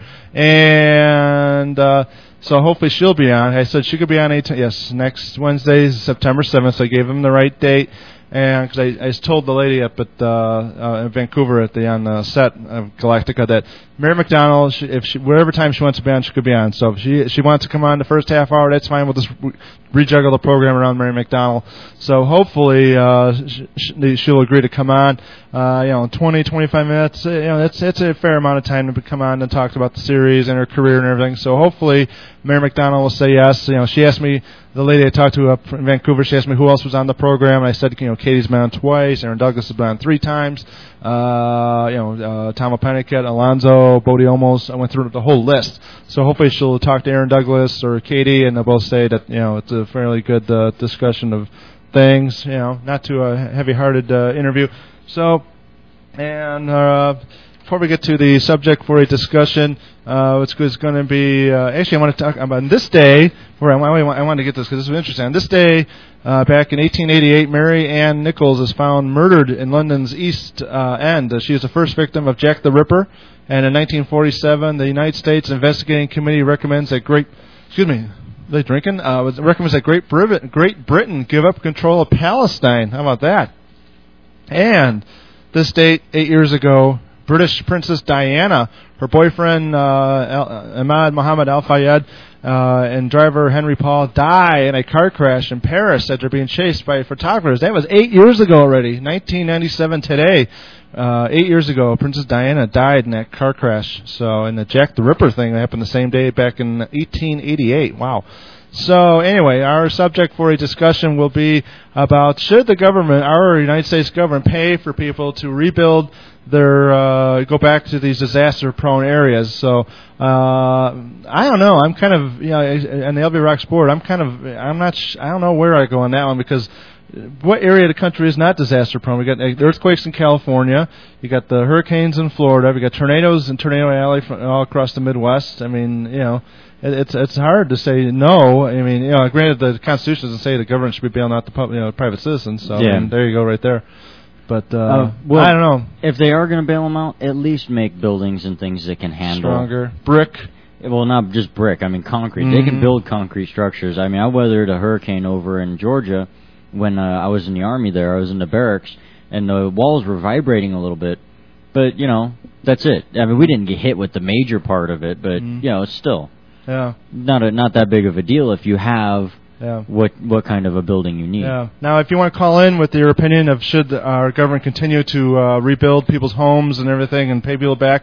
And uh, so hopefully she'll be on. I said she could be on eighteen. Yes, next Wednesday, September seventh. So I gave them the right date. And because I, I told the lady up at uh, uh, in Vancouver at the on the set of Galactica that Mary McDonnell, she, if she whatever time she wants to be on, she could be on. So if she if she wants to come on the first half hour, that's fine. We'll just re- rejuggle the program around Mary McDonnell. So hopefully uh, she, she'll agree to come on. Uh, you know, twenty, twenty-five minutes. You know, that's that's a fair amount of time to come on and talk about the series and her career and everything. So hopefully Mary McDonnell will say yes. You know, she asked me. The lady I talked to up in Vancouver, she asked me who else was on the program, and I said, you know, Katie's been on twice, Aaron Douglas has been on three times, uh, you know, uh, Tom O'Pennicott, Alonzo, Bodie Olmos. I went through the whole list. So hopefully she'll talk to Aaron Douglas or Katie, and they'll both say that, you know, it's a fairly good uh, discussion of things, you know, not too a heavy-hearted uh, interview. So, and uh, before we get to the subject for a discussion, uh, it's, it's going to be, uh, actually I want to talk about this day, where I, I want to get this because this is interesting. On this day, uh, back in eighteen eighty-eight, Mary Ann Nichols is found murdered in London's East uh, End. Uh, she is the first victim of Jack the Ripper, and in nineteen forty-seven, the United States Investigating Committee recommends that Great, excuse me, are they drinking? Uh, recommends that Great Britain, Great Britain give up control of Palestine. How about that? And this date, eight years ago, British Princess Diana, her boyfriend uh, Al- Ahmad Mohammed Al Fayed, uh, and driver Henry Paul die in a car crash in Paris after being chased by photographers. That was eight years ago already, nineteen ninety-seven today. Uh, eight years ago, Princess Diana died in that car crash. So, and the Jack the Ripper thing that happened the same day back in eighteen eighty-eight. Wow. So anyway, our subject for a discussion will be about should the government, our United States government, pay for people to rebuild their, uh, go back to these disaster-prone areas. So uh, I don't know. I'm kind of, you know, on the L B Rocks board, I'm kind of, I'm not, sh- I don't know where I go on that one because what area of the country is not disaster-prone? We got earthquakes in California. You got the hurricanes in Florida. We got tornadoes in Tornado Alley all across the Midwest. I mean, you know. It's it's hard to say no. I mean, you know, granted the Constitution doesn't say the government should be bailing out the public, you know, private citizens. So yeah. I mean, there you go, right there. But uh, uh, well, I don't know. If they are going to bail them out, at least make buildings and things that can handle stronger brick. Well, not just brick. I mean, concrete. Mm-hmm. They can build concrete structures. I mean, I weathered a hurricane over in Georgia when uh, I was in the Army there. I was in the barracks, and the walls were vibrating a little bit. But, you know, that's it. I mean, we didn't get hit with the major part of it, but, mm-hmm. you know, it's still... Yeah. Not a, not that big of a deal if you have yeah. what what kind of a building you need. Yeah. Now, if you want to call in with your opinion of should our government continue to uh, rebuild people's homes and everything and pay people back,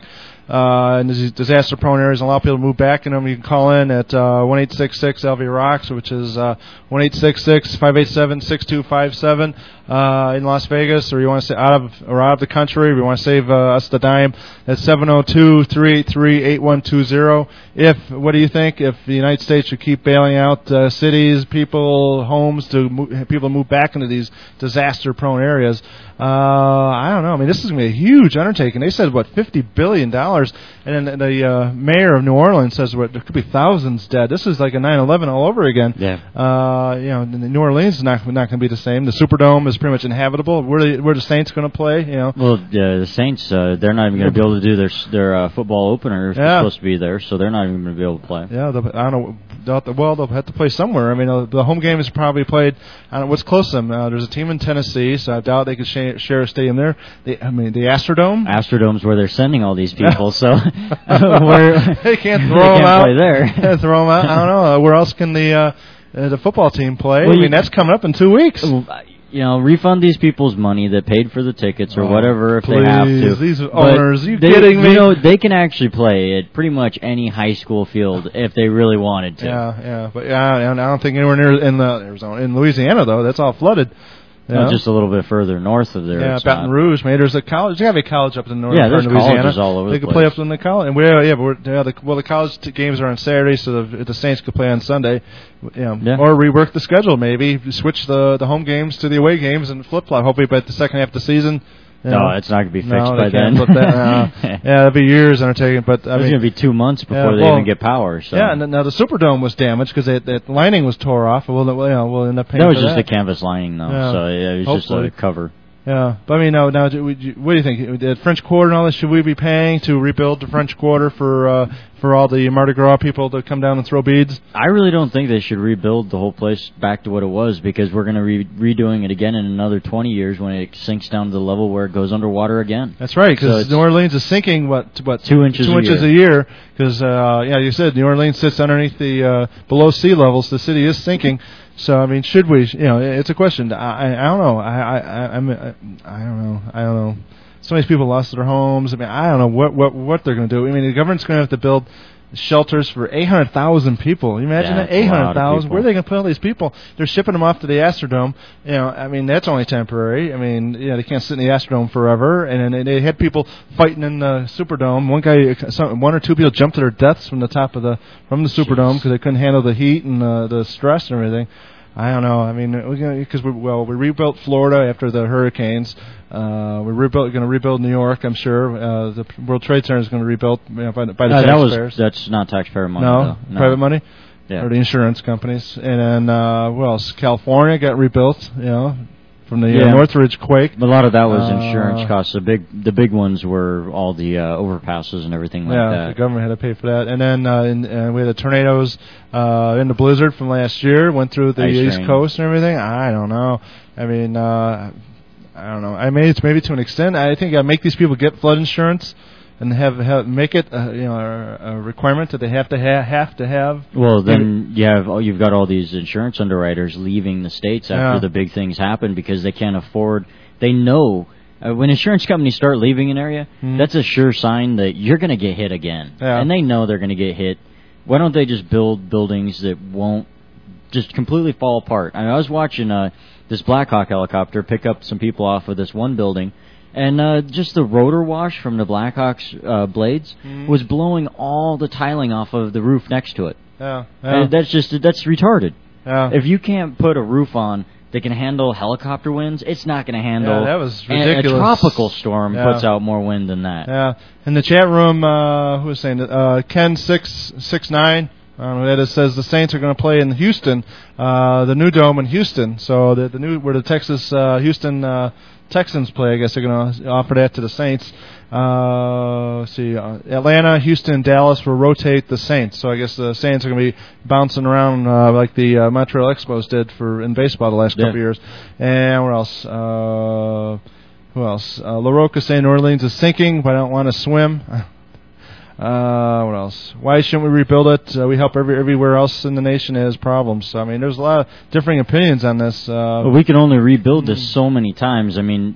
uh, in these disaster-prone areas and allow people to move back in them, you can call in at uh, one eight six six L V Rocks, which is uh, one eight six six, five eight seven, six two five seven uh, in Las Vegas, or you want to stay out of or out of the country, we want to save uh, us the dime. That's seven oh two, three eight three, eight one two zero. If what do you think if the United States should keep bailing out uh, cities, people, homes to move, people to move back into these disaster-prone areas? Uh, I don't know. I mean, this is going to be a huge undertaking. They said, what, fifty billion dollars, and then the uh, mayor of New Orleans says what there could be thousands dead. This is like a nine eleven all over again. Yeah. Uh, you know, New Orleans is not not going to be the same. The Superdome is pretty much inhabitable. Where the, where the Saints going to play? You know. Well, uh, the Saints, uh, they're not even going to be able to do their their uh, football opener if yeah. they're supposed to be there, so they're not even going to be able to play. Yeah, I don't know. They'll have to, well, they'll have to play somewhere. I mean, uh, the home game is probably played. I don't know what's close to them. Uh, there's a team in Tennessee, so I doubt they could sh- share a stadium there. The, I mean, the Astrodome. Astrodome's where they're sending all these people, so where they can't throw they them can't out. Play there. Can't throw them out. I don't know. Uh, where else can the uh, uh, the football team play? Well, I mean, you, that's coming up in two weeks. You know, refund these people's money that paid for the tickets or oh, whatever if please, they have to. These owners, are you they, kidding me? You know, they can actually play at pretty much any high school field if they really wanted to. Yeah, yeah, but yeah, I don't think anywhere near in the Arizona, in Louisiana though. That's all flooded. No, just a little bit further north of there. Yeah, it's Baton not. Rouge. Maybe there's a college. There's got to be a college up in the north yeah, part of there's Louisiana. colleges all over they the could place. play up in the college. And we're yeah, but we're, yeah, the, well, the college t- games are on Saturday, so the, the Saints could play on Sunday. You know, yeah. Or rework the schedule. Maybe switch the the home games to the away games and flip flop. Hopefully, by the second half of the season. You know, no, it's not going to be fixed no, by then. That, uh, yeah, that'll be years undertaking. But I it's mean, going to be two months before yeah, they well, even get power. So. Yeah, and now the Superdome was damaged because that lining was tore off. We'll, you know, we'll end up paying that was for just that. a canvas lining, though. Yeah. So yeah, it was Hopefully. just a cover. Yeah, but I mean, no. Now, do we, what do you think? The French Quarter and all this, should we be paying to rebuild the French Quarter for uh, for all the Mardi Gras people to come down and throw beads? I really don't think they should rebuild the whole place back to what it was because we're going to be re- redoing it again in another twenty years when it sinks down to the level where it goes underwater again. That's right, because so New Orleans is sinking what what two inches two a inches year. a year. Because uh, yeah, you said New Orleans sits underneath the uh, below sea levels. The city is sinking. So I mean, should we? You know, it's a question. I I, I don't know. I I I, I'm, I I don't know. I don't know. So many people lost their homes. I mean, I don't know what what what they're going to do. I mean, the government's going to have to build shelters for eight hundred thousand people. You imagine yeah, that? eight hundred thousand. Where are they going to put all these people? They're shipping them off to the Astrodome. You know, I mean, that's only temporary. I mean, you know, they can't sit in the Astrodome forever. And then they had people fighting in the Superdome. One guy, some, one or two people jumped to their deaths from the top of the from the Superdome because they couldn't handle the heat and uh, the stress and everything. I don't know. I mean, we're because we well, we rebuilt Florida after the hurricanes. Uh, we rebuilt, going to rebuild New York. I'm sure uh, the World Trade Center is going to rebuild you know, by, by the uh, taxpayers. That was that's not taxpayer money. No, though. no. private money. Yeah. Or the insurance companies. And then uh, what else? California got rebuilt. You know, from the yeah. uh, Northridge quake. A lot of that was uh, insurance costs. The big the big ones were all the uh, overpasses and everything like yeah, that. the government had to pay for that. And then uh, in, uh, we had the tornadoes uh, in the blizzard from last year. Went through the Ice East rain. Coast and everything. I don't know. I mean, uh, I don't know. I mean, it's maybe to an extent. I think I make these people get flood insurance and have, have make it uh, you know a, a requirement that they have to ha- have to have. Well, then you have you've got all these insurance underwriters leaving the states after Yeah. the big things happen because they can't afford. They know uh, when insurance companies start leaving an area, Hmm. that's a sure sign that you're going to get hit again, Yeah. and they know they're going to get hit. Why don't they just build buildings that won't just completely fall apart? I mean, I was watching uh, this Black Hawk helicopter pick up some people off of this one building. And uh, just the rotor wash from the Blackhawks uh, blades Mhm. was blowing all the tiling off of the roof next to it. Yeah, yeah, And that's just that's retarded. yeah. If you can't put a roof on that can handle helicopter winds, it's not going to handle. Yeah, that was and ridiculous. a tropical storm Yeah. puts out more wind than that. Yeah. In the chat room, uh, who was saying that? Uh, Ken six six nine. I don't know what that is. Says the Saints are going to play in Houston, uh, the new dome in Houston. So the the new where the Texas uh, Houston uh, Texans play. I guess they're going to offer that to the Saints. Uh, let's see, uh, Atlanta, Houston, Dallas will rotate the Saints. So I guess the Saints are going to be bouncing around uh, like the uh, Montreal Expos did for in baseball the last Yeah. couple of years. And where else? Uh, who else? Uh, LaRocca saying New Orleans is sinking, but I don't want to swim. Uh, what else? Why shouldn't we rebuild it? Uh, we help every everywhere else in the nation has problems. So, I mean, there's a lot of differing opinions on this. Uh, But we can only rebuild this so many times. I mean,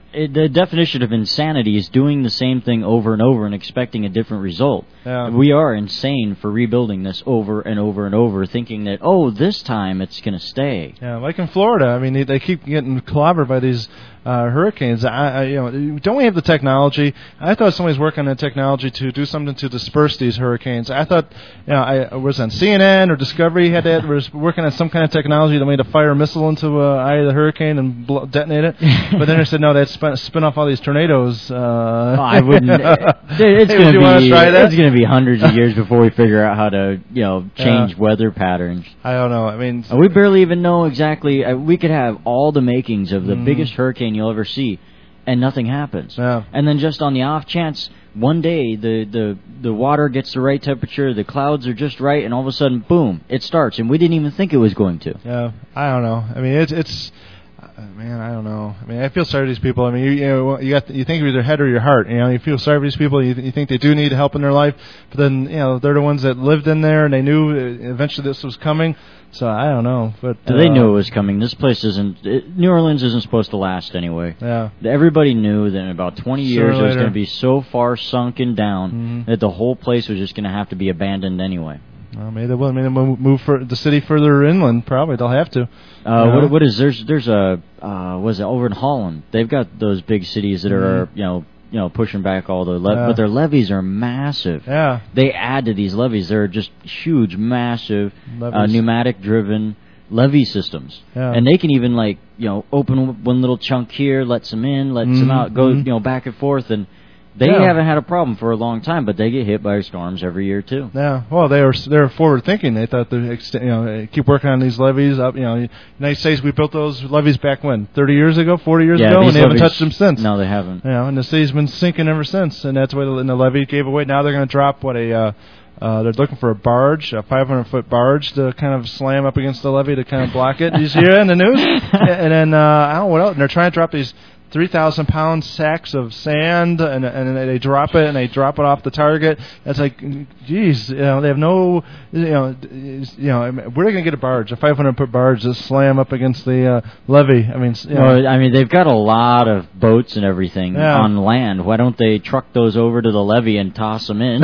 it, the definition of insanity is doing the same thing over and over and expecting a different result. Yeah. We are insane for rebuilding this over and over and over, thinking that, oh, this time it's going to stay. Yeah, like in Florida. I mean, they, they keep getting clobbered by these uh, hurricanes. I, I, you know, don't we have the technology? I thought somebody's working on technology to do something to disperse these hurricanes. I thought, you know, I was on C N N or Discovery had that. Was working on some kind of technology that made to fire a missile into uh, eye of the hurricane and blow, detonate it. But then they said no, they'd spin, spin off all these tornadoes. Uh, oh, I wouldn't. It's hey, going to be. Try that? It's going to be hundreds of years before we figure out how to, you know, change yeah. weather patterns. I don't know. I mean, uh, we barely even know exactly. Uh, we could have all the makings of the mm. biggest hurricane you'll ever see, and nothing happens. Yeah. And then just on the off chance, one day the, the, the water gets the right temperature, the clouds are just right, and all of a sudden, boom, it starts, and we didn't even think it was going to. Yeah, I don't know. I mean, it's it's. Uh, man, I don't know. I mean, I feel sorry for these people. I mean, you you know, you got you think of your head or your heart. You know, you feel sorry for these people. You, th- you think they do need help in their life, but then you know they're the ones that lived in there and they knew eventually this was coming. So I don't know. But uh, they knew it was coming. This place isn't. It, New Orleans isn't supposed to last anyway. Yeah. Everybody knew that in about twenty years Sooner it was later. going to be so far sunken down mm-hmm. that the whole place was just going to have to be abandoned anyway. Well, maybe they will. Maybe they'll move for the city further inland. Probably they'll have to. Uh, you know? what, what is there's there's a uh, was it over in Holland? They've got those big cities that are mm-hmm. you know you know pushing back all the le- yeah. but their levees are massive. Yeah. They add to these levees. They're just huge, massive, uh, Levees. pneumatic driven levee systems. Yeah. And they can even like you know open one little chunk here, lets them in, lets mm-hmm. them out, go you know back and forth and. They yeah. haven't had a problem for a long time, but they get hit by storms every year too. Yeah, well, they were they were forward thinking. They thought they you know keep working on these levees up. You know, United States we built those levees back when thirty years ago, forty years yeah, ago, and they levees, haven't touched them since. No, they haven't. You know, and the city's been sinking ever since, and that's why the, and the levee gave away. Now they're going to drop what a. Uh, Uh, they're looking for a barge, a five hundred foot barge to kind of slam up against the levee to kind of block it. Did you hear it in the news? And then, uh, I don't know what else. And they're trying to drop these three thousand pound sacks of sand, and and they drop it, and they drop it off the target. It's like, geez, you know, they have no, you know, you know, where are they going to get a barge, a five hundred foot barge to slam up against the uh, levee? I mean, you know. Well, I mean, they've got a lot of boats and everything yeah. on land. Why don't they truck those over to the levee and toss them in?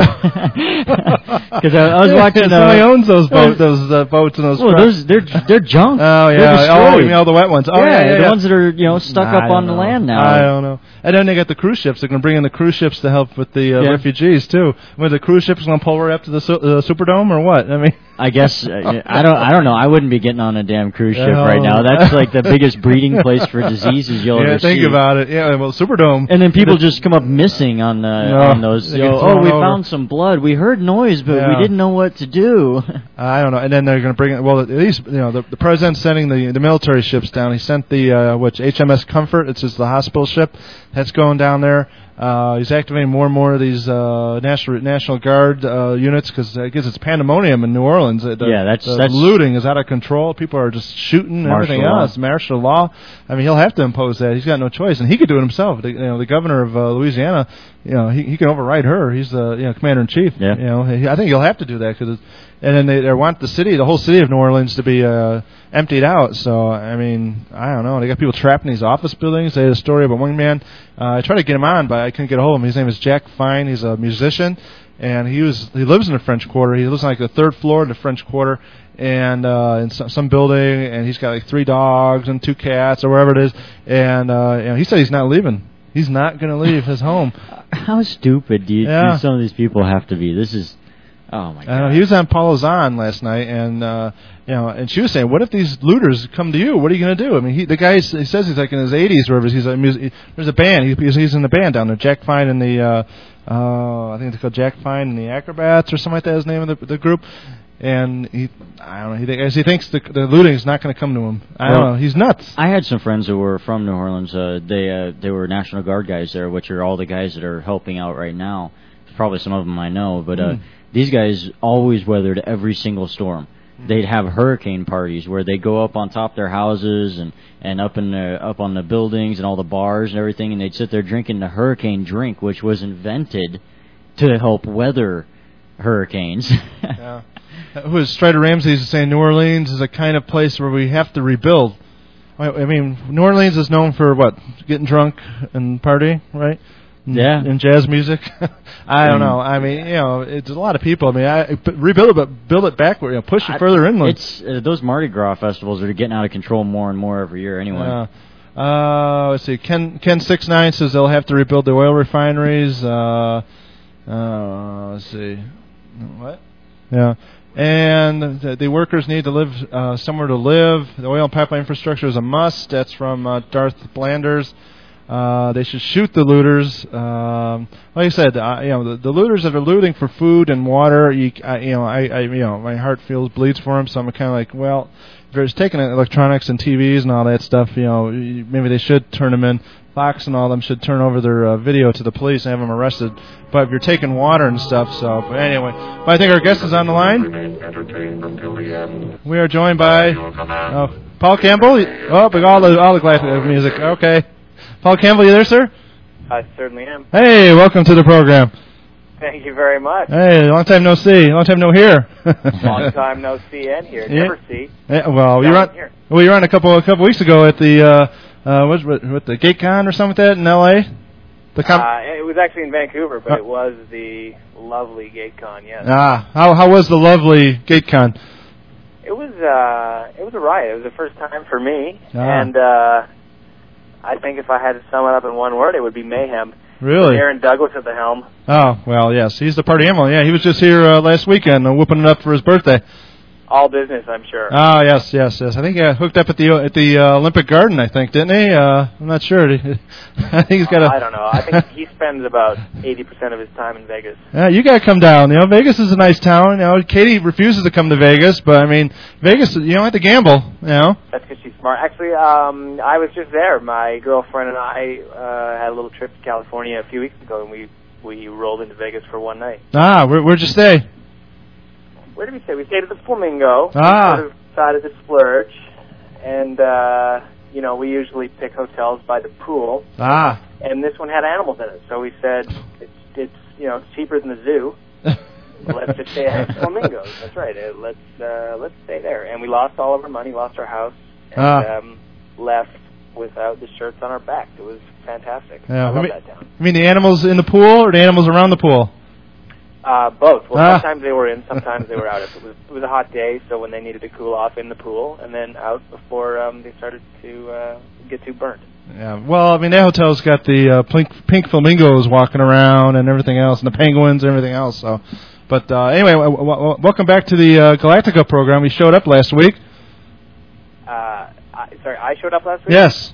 Because I, I was watching. Yeah, somebody uh, owns those boats, those uh, boats and those. Well, trucks. those they're they're junk. Oh yeah. Oh, you mean all the wet ones? Oh yeah, yeah, yeah, the yeah. ones that are you know stuck nah, up on the know. land now. I don't know. And then they got the cruise ships. They're going to bring in the cruise ships to help with the uh, yeah. refugees too. Were the cruise ships going to pull right up to the su- uh, Superdome or what? I mean. I guess uh, I don't. I don't know. I wouldn't be getting on a damn cruise ship Oh. right now. That's like the biggest breeding place for diseases you'll yeah, ever think see. about it. Yeah, well, Superdome. And then people just come up missing on the No, on those. they You get know, oh, thrown we over. found some blood. We heard noise, but Yeah. we didn't know what to do. I don't know. And then they're going to bring it. Well, at least you know the, the president's sending the the military ships down. He sent the uh, which H M S Comfort. It's just the hospital ship that's going down there. Uh, he's activating more and more of these uh, national National Guard uh, units because I guess it's pandemonium in New Orleans. The, Yeah, that's- the that's- looting is out of control. People are just shooting and Martial everything law. else. Martial law. I mean, he'll have to impose that. He's got no choice, and he could do it himself. The, you know, the governor of uh, Louisiana, you know, he he can override her. He's the you know commander in chief. Yeah. You know, he, I think he'll have to do that because. And then they, they want the city, the whole city of New Orleans, to be uh, emptied out. So, I mean, I don't know. They got people trapped in these office buildings. They had a story about one man. Uh, I tried to get him on, but I couldn't get a hold of him. His name is Jack Fine. He's a musician, and he was he lives in the French Quarter. He lives on like the third floor in the French Quarter, and uh, in some, some building. And he's got like three dogs and two cats or wherever it is. And uh, you know, he said he's not leaving. He's not going to leave his home. How stupid do, you, Yeah. do some of these people have to be? This is, oh my god. I know, he was on Paula Zahn last night, and uh, you know, and she was saying, "What if these looters come to you? What are you going to do?" I mean, he, the guy he says he's like in his eighties, or whatever. He's a music, there's a band. He, he's, he's in the band down there. Jack Fine and the, uh, uh, I think it's called Jack Fine and the Acrobats or something like that. Is the name of the, the group. And he, I don't know. He, th- he thinks the, the looting is not going to come to him. I Well, don't know. He's nuts. I had some friends who were from New Orleans. Uh, they uh, they were National Guard guys there, which are all the guys that are helping out right now. Probably some of them I know, but uh, Mm. these guys always weathered every single storm. They'd have hurricane parties where they go up on top of their houses and, and up in the, up on the buildings and all the bars and everything, and they'd sit there drinking the hurricane drink, which was invented to help weather hurricanes. Yeah. Who is Strider Ramsey is saying New Orleans is a kind of place where we have to rebuild. I mean, New Orleans is known for what? Getting drunk and partying, right? And, yeah. And jazz music. I don't know. I mean, you know, it's a lot of people. I mean, I rebuild it, but build it backward. You know, push it I, further inland. It's uh, those Mardi Gras festivals are getting out of control more and more every year. Anyway. Uh, uh, let's see. Ken Ken six nine says they'll have to rebuild the oil refineries. Uh, uh, let's see. What? Yeah. And the, the workers need to live uh, somewhere to live. The oil and pipeline infrastructure is a must. That's from uh, Darth Blanders. Uh, they should shoot the looters. Um, like I said, uh, you know, the, the looters that are looting for food and water. You, I, you know, I, I, you know, my heart feels bleeds for them. So I'm kind of like, well, if they're just taking electronics and T Vs and all that stuff, you know, maybe they should turn them in. Fox and all them should turn over their uh, video to the police and have them arrested. But if you're taking water and stuff, so but anyway. But I think our guest is on the line. We are joined by uh, Paul Campbell. Oh, but all the all the Galactica music. Okay, Paul Campbell, you there, sir? I certainly am. Hey, welcome to the program. Thank you very much. Hey, long time no see, long time no hear. Long time no see and hear. Yeah. Never see. Yeah, well, you're on. Here. Well, you're on a couple a couple weeks ago at the. Uh, Uh, what, what, what the GateCon or something like that in L A? The com- uh, it was actually in Vancouver, but oh. it was the lovely GateCon. Yes. Ah, how how was the lovely GateCon? It was uh, it was a riot. It was the first time for me, ah. and uh, I think if I had to sum it up in one word, it would be mayhem. Really? Aaron Douglas at the helm. Oh well, yes, he's the party animal. Yeah, he was just here uh, last weekend, uh, whooping it up for his birthday. All business, I'm sure. Ah, yes, yes, yes. I think he uh, hooked up at the at the uh, Olympic Garden. I think, didn't he? Uh, I'm not sure. I think he's got a. Uh, I don't know. I think he spends about eighty percent of his time in Vegas. Yeah, you got to come down. You know, Vegas is a nice town. You know, Katie refuses to come to Vegas, but I mean, Vegas, you don't have to gamble. You know. That's because she's smart. Actually, um, I was just there. My girlfriend and I uh, had a little trip to California a few weeks ago, and we we rolled into Vegas for one night. Ah, where, where'd you stay? Where did we stay? We stayed at the Flamingo. Ah. We sort of decided to splurge. And, uh, you know, we usually pick hotels by the pool. Ah. And this one had animals in it. So we said, it's, it's you know, it's cheaper than the zoo. Let's just stay at Flamingos. That's right. Uh, let's, uh, let's stay there. And we lost all of our money, lost our house, and ah. um, left without the shirts on our back. It was fantastic. Yeah. I love I mean, that town. I mean, the animals in the pool or the animals around the pool? Uh, both. Well, ah. sometimes they were in, sometimes they were out. It was, it was a hot day, so when they needed to cool off in the pool, and then out before um, they started to uh, get too burnt. Yeah. Well, I mean, that hotel's got the uh, pink, pink flamingos walking around and everything else, and the penguins and everything else. So, but uh, anyway, w- w- welcome back to the uh, Galactica program. We showed up last week. Uh, I, sorry, I showed up last week. Yes.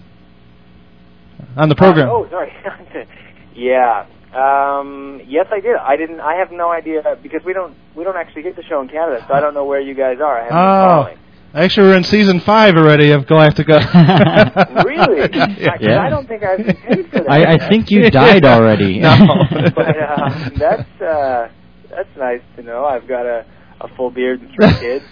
On the program. Uh, oh, sorry. Yeah. Um, yes, I did. I didn't. I have no idea because we don't. We don't actually get the show in Canada, so I don't know where you guys are. I haven't oh, been actually, we're in season five already of Galactica. Really? Yeah. yeah. I don't think I've been paid for that. I, I think you died already. No. But uh, that's uh, that's nice to know. I've got a, a full beard and three kids.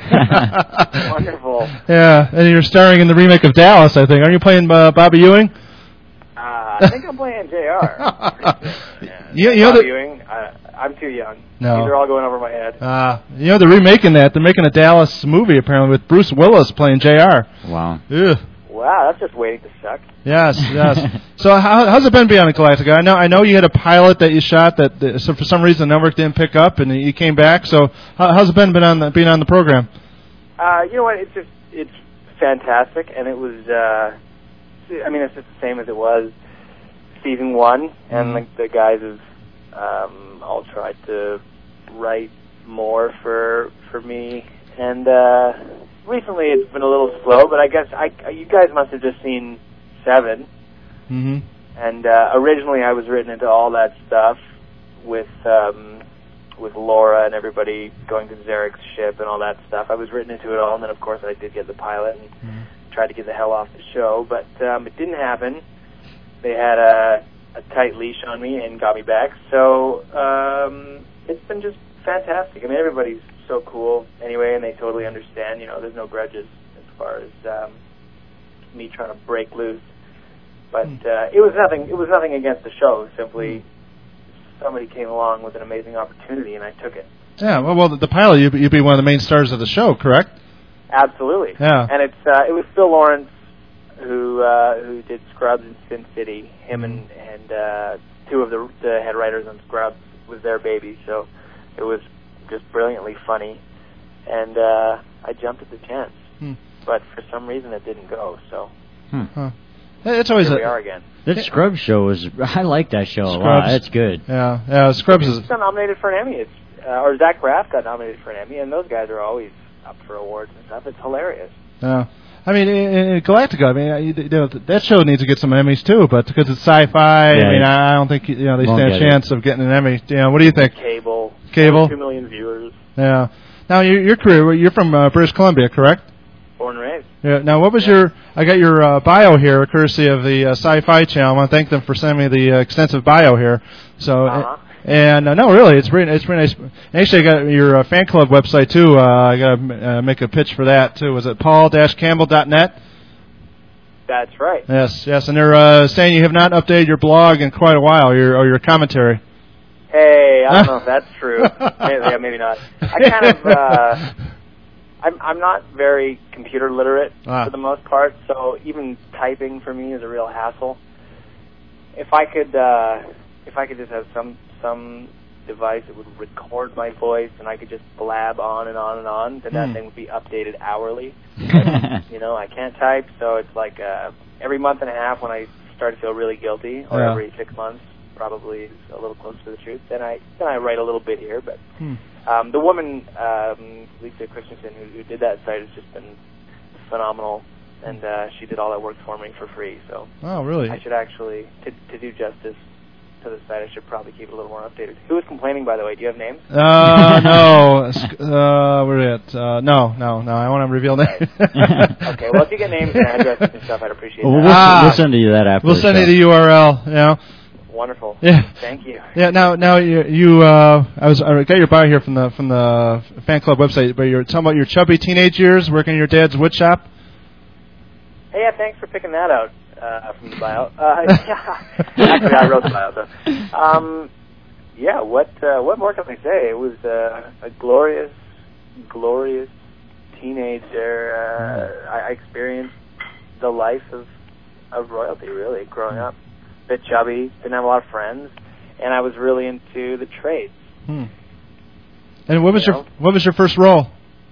Wonderful. Yeah, and you're starring in the remake of Dallas, I think. Aren't you playing uh, Bobby Ewing? Uh, I think I'm playing J R. Yeah. you, you know Bobby the, Ewing, uh, I'm too young. No. These are all going over my head. Uh, you know, they're remaking that. They're making a Dallas movie, apparently, with Bruce Willis playing J R. Wow. Ugh. Wow, that's just waiting to suck. Yes, yes. So how, how's it been being on Galactica? I know I know you had a pilot that you shot that the, so for some reason the network didn't pick up, and you came back. So how, how's it been, been on the, being on the program? Uh, you know what? It's just it's fantastic, and it was. Uh, I mean, it's just the same as it was season one, and mm-hmm. the, the guys have um, all tried to write more for for me, and uh, recently it's been a little slow. But I guess I you guys must have just seen seven, mm-hmm. and uh, originally I was written into all that stuff with um, with Laura and everybody going to Zarek's ship and all that stuff. I was written into it all, and then of course I did get the pilot and mm-hmm. tried to get the hell off the show, but um, it didn't happen. They had a, a tight leash on me and got me back. So um, it's been just fantastic. I mean, everybody's so cool anyway, and they totally understand. You know, there's no grudges as far as um, me trying to break loose. But uh, it was nothing. It was nothing against the show. Simply, somebody came along with an amazing opportunity, and I took it. Yeah. Well, well, the pilot, you'd be one of the main stars of the show, correct? Absolutely. Yeah. And it's uh, it was Phil Lawrence who uh, who did Scrubs in Sin City. Him and and uh, two of the the head writers on Scrubs was their baby, so it was just brilliantly funny. And uh, I jumped at the chance, hmm. but for some reason it didn't go. So hmm. huh. It's always here a, we are again. That Scrubs show is. I like that show Scrubs. a lot. That's good. Yeah, yeah. Scrubs is. It's got nominated for an Emmy. It's uh, or Zach Braff got nominated for an Emmy, and those guys are always up for awards and stuff. It's hilarious. Yeah. I mean, in, in Galactica, I mean, you, you know, that show needs to get some Emmys too, but because it's sci-fi, yeah, I mean, I don't think you know they stand a chance it. of getting an Emmy. You know, what do you think? Cable. Cable. Two million viewers. Yeah. Now, your, your career, you're from uh, British Columbia, correct? Born and raised. Yeah. Now, what was yeah. your? I got your uh, bio here, courtesy of the uh, Sci-Fi Channel. I want to thank them for sending me the uh, extensive bio here. So. Uh-huh. And uh, no, really, it's pretty, it's pretty nice. Actually, I got your uh, fan club website too. Uh, I got to uh, make a pitch for that too. Was it paul dash campbell dot net? That's right. Yes, yes, and they're uh, saying you have not updated your blog in quite a while, your or your commentary. Hey, I don't know if that's true. maybe, yeah, maybe not. I kind of, uh, I'm I'm not very computer literate ah. for the most part, so even typing for me is a real hassle. If I could, uh, if I could just have some some device that would record my voice and I could just blab on and on and on, then that hmm. thing would be updated hourly. But, you know, I can't type, so it's like uh, every month and a half when I start to feel really guilty, or yeah. every six months, probably is a little close to the truth. Then I then I write a little bit here, but hmm. um, the woman um, Lisa Christensen who, who did that site has just been phenomenal, and uh, she did all that work for me for free. So oh, really? I should actually to to do justice to the site, I should probably keep it a little more updated. Who is complaining, by the way? Do you have names? Uh, no. Uh, where at? Uh, no, no, no. I want to reveal names. Okay. Well, if you get names and addresses and stuff, I'd appreciate well, that. We'll, ah, we'll send you that after. We'll the send show. you the U R L. You know. Wonderful. Yeah. Thank you. Yeah. Now, now you, you uh, I was I got your bio here from the from the fan club website, but you're talking about your chubby teenage years working in your dad's wood shop. Hey, yeah. Thanks for picking that out. Uh, from the bio. Uh, yeah. Actually, I wrote the bio, so. Um, yeah, what uh, what more can I say? It was uh, a glorious, glorious teenager. Uh, I, I experienced the life of, of royalty, really, growing up. A bit chubby, didn't have a lot of friends, and I was really into the trades. Hmm. And what was you your know? what was your first role?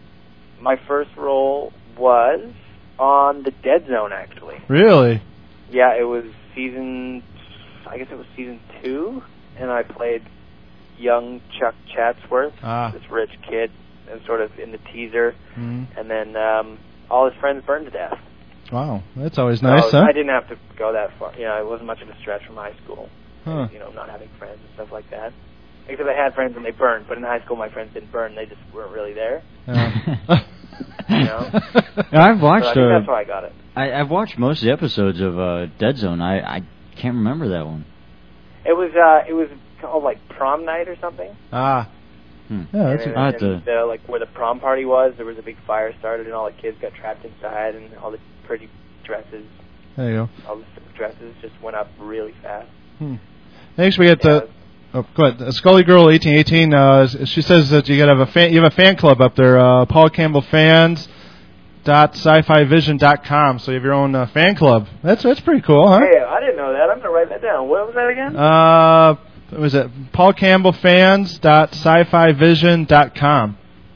My first role was on the Dead Zone, actually. Really? Yeah, it was season, I guess it was season two, and I played young Chuck Chatsworth, ah. this rich kid, and sort of in the teaser, mm-hmm. and then um, all his friends burned to death. Wow, that's always nice, so huh? I didn't have to go that far. You know, it wasn't much of a stretch from high school, huh. you know, not having friends and stuff like that. Except I had friends and they burned, but in high school my friends didn't burn, they just weren't really there. Yeah. You know? I've watched. So I think uh, that's why I got it. I, I've watched most of the episodes of uh, Dead Zone. I, I can't remember that one. It was uh, it was called like Prom Night or something. Ah. Hmm. Yeah, that's and, a, I have and to... the, like where the prom party was, there was a big fire started, and all the kids got trapped inside, and all the pretty dresses, there you go. all the dresses just went up really fast. Hmm. Next we get yeah. the. Oh, go ahead. Uh, Scully Girl eighteen eighteen. Uh, she says that you got to have a fan. You have a fan club up there. Uh, Paul Campbell Fans. Dot sci-fi vision dot com. So you have your own uh, fan club. That's that's pretty cool, huh? Hey, I didn't know that. I'm gonna write that down. What was that again? Uh, what was it? Paul Campbell Fans. Dot sci-fi vision dot com.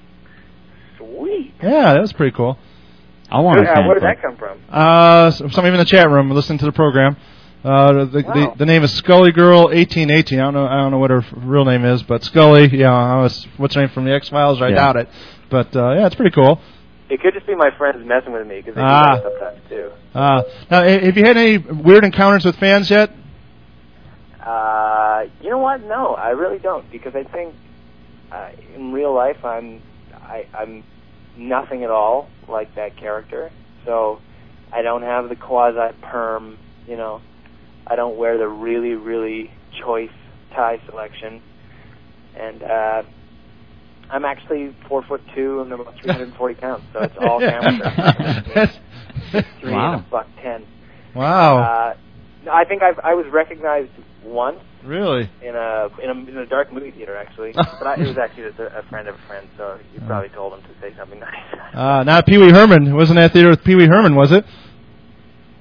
Sweet. Yeah, that was pretty cool. I want Good, a uh, fan where did club. that come from? Uh, somebody in the chat room listening to the program. Uh, the, Wow. the the name is Scully Girl eighteen eighteen. I don't know I don't know what her real name is, but Scully. Yeah, I was, what's her name from the X Files? I Yeah. doubt it, but uh, yeah, it's pretty cool. It could just be my friends messing with me because they Ah. do that sometimes too. Uh, now, have you had any weird encounters with fans yet? Uh, you know what? No, I really don't, because I think uh, in real life I'm I, I'm nothing at all like that character. So I don't have the quasi perm. You know, I don't wear the really really choice tie selection, and uh, I'm actually four foot two and about three hundred forty pounds. So it's all camera. Three Wow. and a buck ten. Wow. Uh, no, I think I've, I was recognized once Really? in a in a, in a dark movie theater, actually. But I, it was actually just a, a friend of a friend, so you probably told him to say something nice. Uh, not Pee Wee Herman. It wasn't that theater with Pee Wee Herman, was it?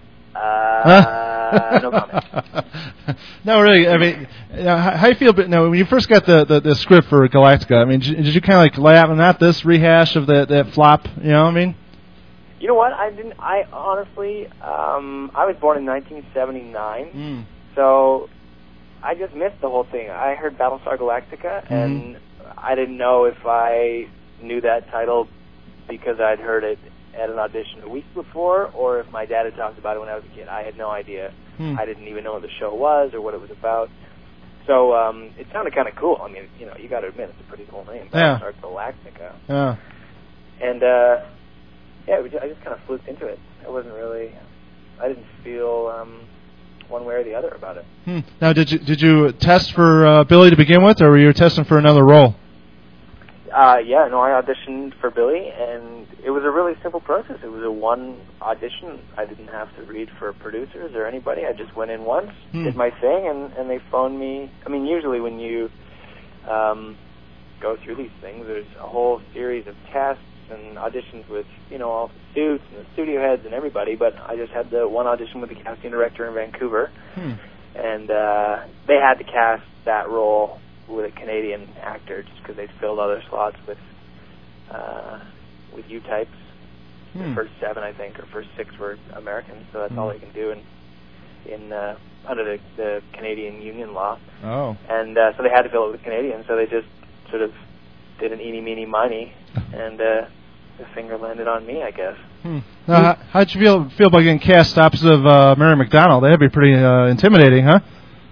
Uh, no comment. No, really. I mean, you know, how, how you feel? But no, when you first got the, the, the script for Galactica, I mean, did, did you kind of like laugh at not this rehash of that that flop? You know what I mean? You know what? I didn't. I honestly, um, I was born in nineteen seventy-nine, Mm. so I just missed the whole thing. I heard Battlestar Galactica, Mm-hmm. and I didn't know if I knew that title because I'd heard it at an audition a week before, or if my dad had talked about it when I was a kid. I had no idea. Hmm. I didn't even know what the show was or what it was about. So um, it sounded kind of cool. I mean, you know, you got to admit it's a pretty cool name, Yeah. Battlestar Galactica. Yeah. And uh, yeah, it was, I just kind of fluked into it. I wasn't really. I didn't feel um, one way or the other about it. Hmm. Now, did you did you test for uh, Billy to begin with, or were you testing for another role? Uh, yeah, no, I auditioned for Billy, and it was a really simple process. It was a one audition. I didn't have to read for producers or anybody. I just went in once, Hmm. did my thing, and, and they phoned me. I mean, usually when you um, go through these things, there's a whole series of tests and auditions with, you know, all the suits and the studio heads and everybody, but I just had the one audition with the casting director in Vancouver, Hmm. and uh, they had to cast that role with a Canadian actor just because they'd filled other slots with uh, with U-types. Hmm. The first seven, I think, or first six were Americans, so that's Hmm. all they can do in in uh, under the, the Canadian union law. Oh. And uh, so they had to fill it with Canadians, so they just sort of did an eeny, meeny, miny, and uh, the finger landed on me, I guess. Hmm. Now, how, how'd you feel feel about getting cast opposite of uh, Mary McDonnell? That'd be pretty uh, intimidating, huh?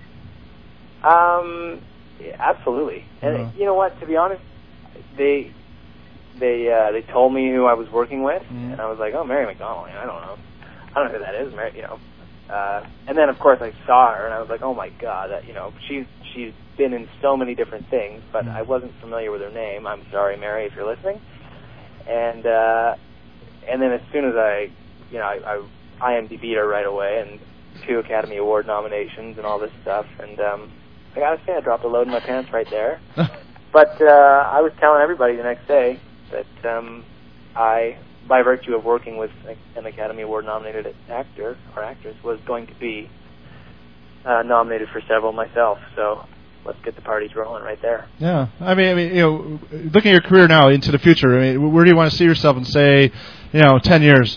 Um, yeah, absolutely. And Uh-huh. you know what? To be honest, they they uh, they told me who I was working with, Mhm. and I was like, oh, Mary McDonnell. I don't know. I don't know who that is. Mary, you know. Uh, and then of course I saw her, and I was like, oh my god, that you know, she's she's been in so many different things, but Mhm. I wasn't familiar with her name. I'm sorry, Mary, if you're listening. And uh, and then as soon as I, you know, I, I IMDb'd her right away, and two Academy Award nominations and all this stuff, and um, I gotta say, I dropped a load in my pants right there. But uh, I was telling everybody the next day that um, I, by virtue of working with an Academy Award nominated actor or actress, was going to be uh, nominated for several myself. So let's get the parties rolling right there. Yeah, I mean, I mean, you know, looking at your career now into the future, I mean, where do you want to see yourself in, say, you know, ten years?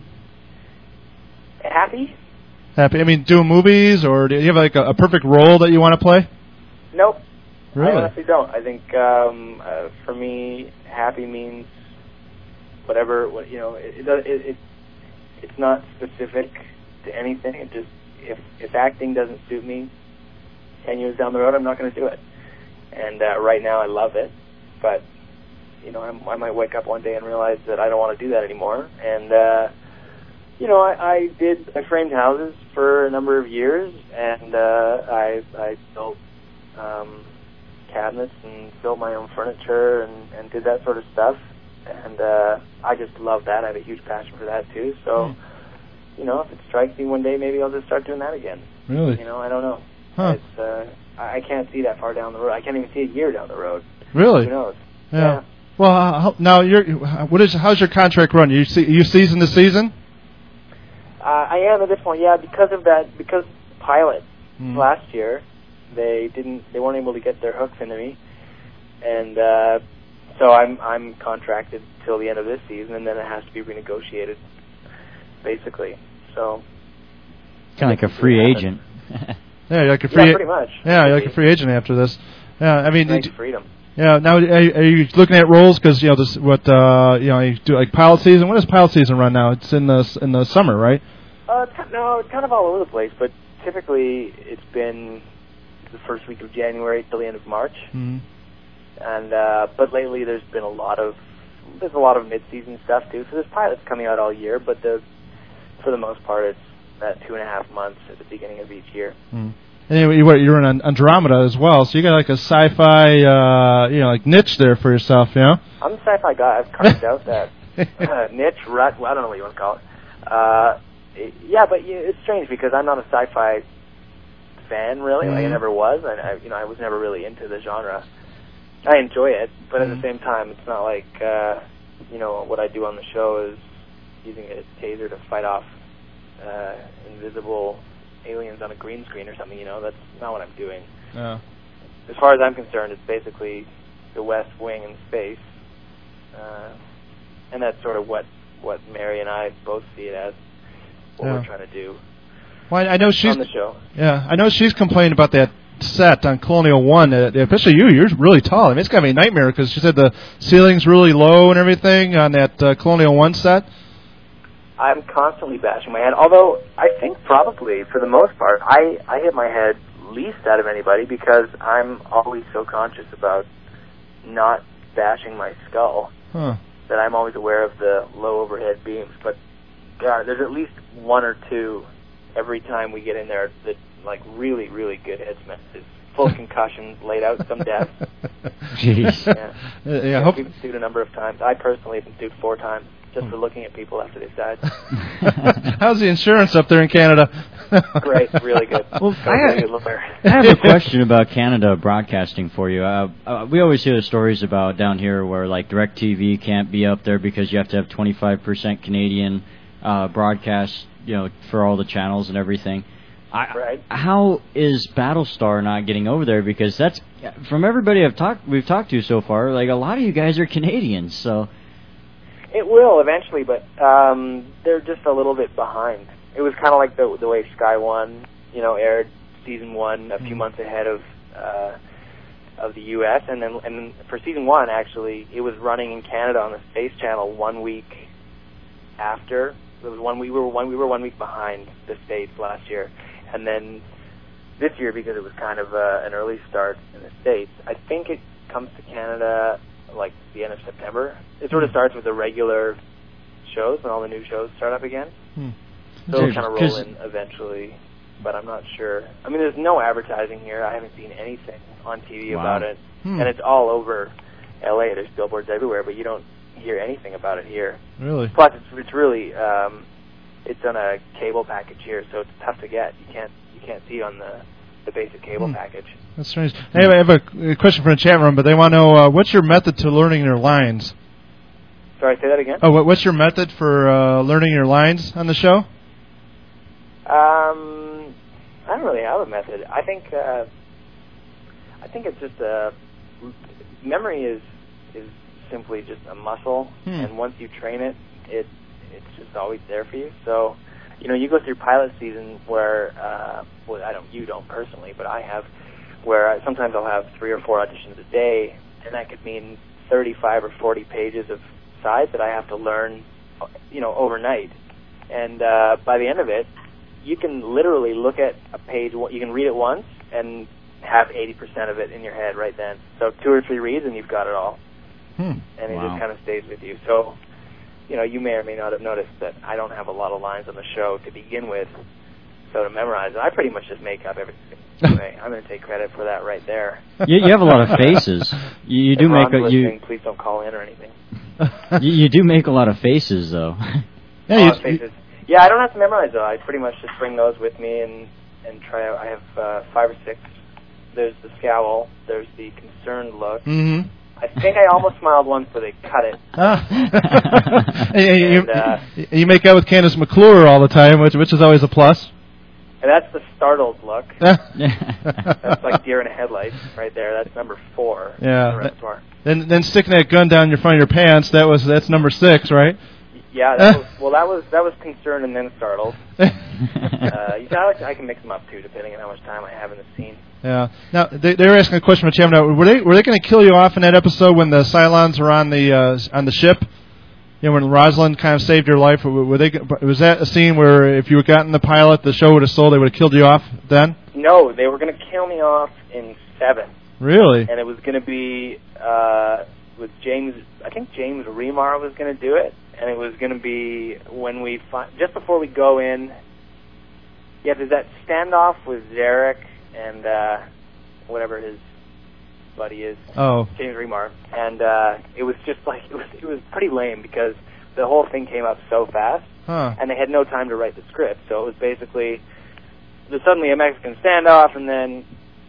Happy? Happy? I mean, doing movies, or do you have like a, a perfect role that you want to play? Nope. Really? I honestly don't. I think um, uh, for me, happy means whatever. What you know, it, it, it, it it's not specific to anything. It just if if acting doesn't suit me, ten years down the road, I'm not going to do it. And uh, right now, I love it, but you know, I'm, I might wake up one day and realize that I don't want to do that anymore. And uh, you know, I, I did I framed houses for a number of years, and uh, I I built um, cabinets and built my own furniture and, and did that sort of stuff. And uh, I just love that. I have a huge passion for that too. So, Mm. you know, if it strikes me one day, maybe I'll just start doing that again. Really? You know, I don't know. Huh. It's uh, I I can't see that far down the road. I can't even see a year down the road. Really? Who knows? Yeah. Yeah. Well, uh, how, now you're. What is? How's your contract run? You see, you season to season? Uh, I am at this point, yeah, because of that, because pilot Mm. last year, they didn't, they weren't able to get their hooks into me, and uh, so I'm I'm contracted till the end of this season, and then it has to be renegotiated, basically. So Kind of like a free agent. Yeah, you're like a free. yeah, pretty much. Yeah, you're like a free agent after this. Yeah, I mean, Nice did- freedom. yeah. Now, are, are you looking at roles? Because you know this, what uh, you know, you do like pilot season. When does pilot season run now? It's in the in the summer, right? Uh, it's kind- no, it's kind of all over the place, but typically it's been the first week of January till the end of March. Mm-hmm. And uh, but lately there's been a lot of there's a lot of mid-season stuff too. So there's pilots coming out all year, but the for the most part it's that two and a half months at the beginning of each year. Mm. Anyway, you, what, you're in Andromeda as well, so you got like a sci-fi, uh, you know, like niche there for yourself, you know? I'm a sci-fi guy. I've carved out that uh, niche, rut. Well, I don't know what you want to call it. Uh, yeah, but yeah, it's strange because I'm not a sci-fi fan really. Mm-hmm. Like I never was. I, I, you know, I was never really into the genre. I enjoy it, but Mm-hmm. at the same time, it's not like uh, you know what I do on the show is using a taser to fight off uh, invisible aliens on a green screen or something. You know, that's not what I'm doing. Yeah. As far as I'm concerned, it's basically the West Wing in space, uh, and that's sort of what what Mary and I both see it as. What yeah. we're trying to do. Well, I know she's on the show. Yeah, I know she's complained about that set on Colonial One. Uh, especially you, you're really tall. I mean, it's got me a nightmare because she said the ceiling's really low and everything on that uh, Colonial One set. I'm constantly bashing my head. Although I think probably for the most part, I I hit my head least out of anybody because I'm always so conscious about not bashing my skull huh. that I'm always aware of the low overhead beams. But God, there's at least one or two every time we get in there that like really, really good head smashes. Full concussions, laid out some deaths. Jeez. Yeah, yeah, yeah hope- we've been sued a number of times. I personally have been sued four times just for looking at people after they've died. How's the insurance up there in Canada? Great, really good. Well, Got a I really have- good lawyer. I have a question about Canada broadcasting for you. Uh, uh, we always hear the stories about down here where like DirecTV can't be up there because you have to have twenty-five percent Canadian uh, broadcast, you know, for all the channels and everything. I, Right. How is Battlestar not getting over there? Because that's from everybody I've talked, we've talked to so far. Like a lot of you guys are Canadians, so It will eventually, but um, they're just a little bit behind. It was kind of like the the way Sky One, you know, aired season one a few months ahead of uh, of the U S and then and then for season one, actually, it was running in Canada on the Space Channel one week after. It was one we were one we were one week behind the States last year, and then this year because it was kind of uh, an early start in the States. I think it comes to Canada like the end of September. It sort of starts with the regular shows when all the new shows start up again. Hmm. So it'll kind of roll in eventually, but I'm not sure. I mean, there's no advertising here. I haven't seen anything on T V Wow. about it, Hmm. and it's all over L A. There's billboards everywhere, but you don't hear anything about it here. Really? Plus, it's it's really um, it's on a cable package here, so it's tough to get. You can't you can't see on the the basic cable Hmm. package. That's strange. Anyway, I have a, a question from the chat room, but they want to know uh, what's your method to learning your lines? Sorry, say that again. Oh, what, what's your method for uh, learning your lines on the show? Um, I don't really have a method. I think uh, I think it's just a memory is is simply just a muscle, Hmm. and once you train it, it it's just always there for you. So, you know, you go through pilot season where uh, well, I don't, you don't personally, but I have, where I, sometimes I'll have three or four auditions a day, and that could mean thirty-five or forty pages of sides that I have to learn, you know, overnight. And uh, by the end of it, you can literally look at a page, you can read it once and have eighty percent of it in your head right then. So two or three reads and you've got it all. Hmm. And it Wow. just kind of stays with you. So, you know, you may or may not have noticed that I don't have a lot of lines on the show to begin with, so to memorize it, I pretty much just make up everything. Anyway, I'm going to take credit for that right there. you, you have a lot of faces. You, you do if make Ron's a, you, listening, please don't call in or anything. you you do make a lot of faces though. Yeah, All you- the faces. Yeah, I don't have to memorize though. I pretty much just bring those with me and and try out. I have uh, five or six. There's the scowl. There's the concerned look. Mm-hmm. I think I almost smiled once, but they cut it. Ah. And you, And, uh, you make out with Candace McClure all the time, which which is always a plus. And that's the startled look. That's That's like deer in a headlight right there. That's number four. Yeah, in the that- repertoire. Then then sticking that gun down your front of your pants. That was that's number six, right? Yeah, that was, well, that was that was concerned and then startled. Uh, you know, I, like, I can mix them up too, depending on how much time I have in the scene. Yeah. Now they they were asking a question from Chat. Now, were they were they going to kill you off in that episode when the Cylons were on the uh, on the ship? You know, when Rosalind kind of saved your life. Were were they? Was that a scene where if you had gotten the pilot, the show would have sold, they would have killed you off then? No, they were going to kill me off in seven, Really? and it was going to be uh, with James. I think James Remar was going to do it, and it was going to be when we fi- just before we go in. Yeah, there's that standoff with Zarek and uh, whatever his buddy is. Oh. James Remar, and uh, it was just like it was it was pretty lame because the whole thing came up so fast, Huh. and they had no time to write the script. So it was basically there's suddenly a Mexican standoff, and then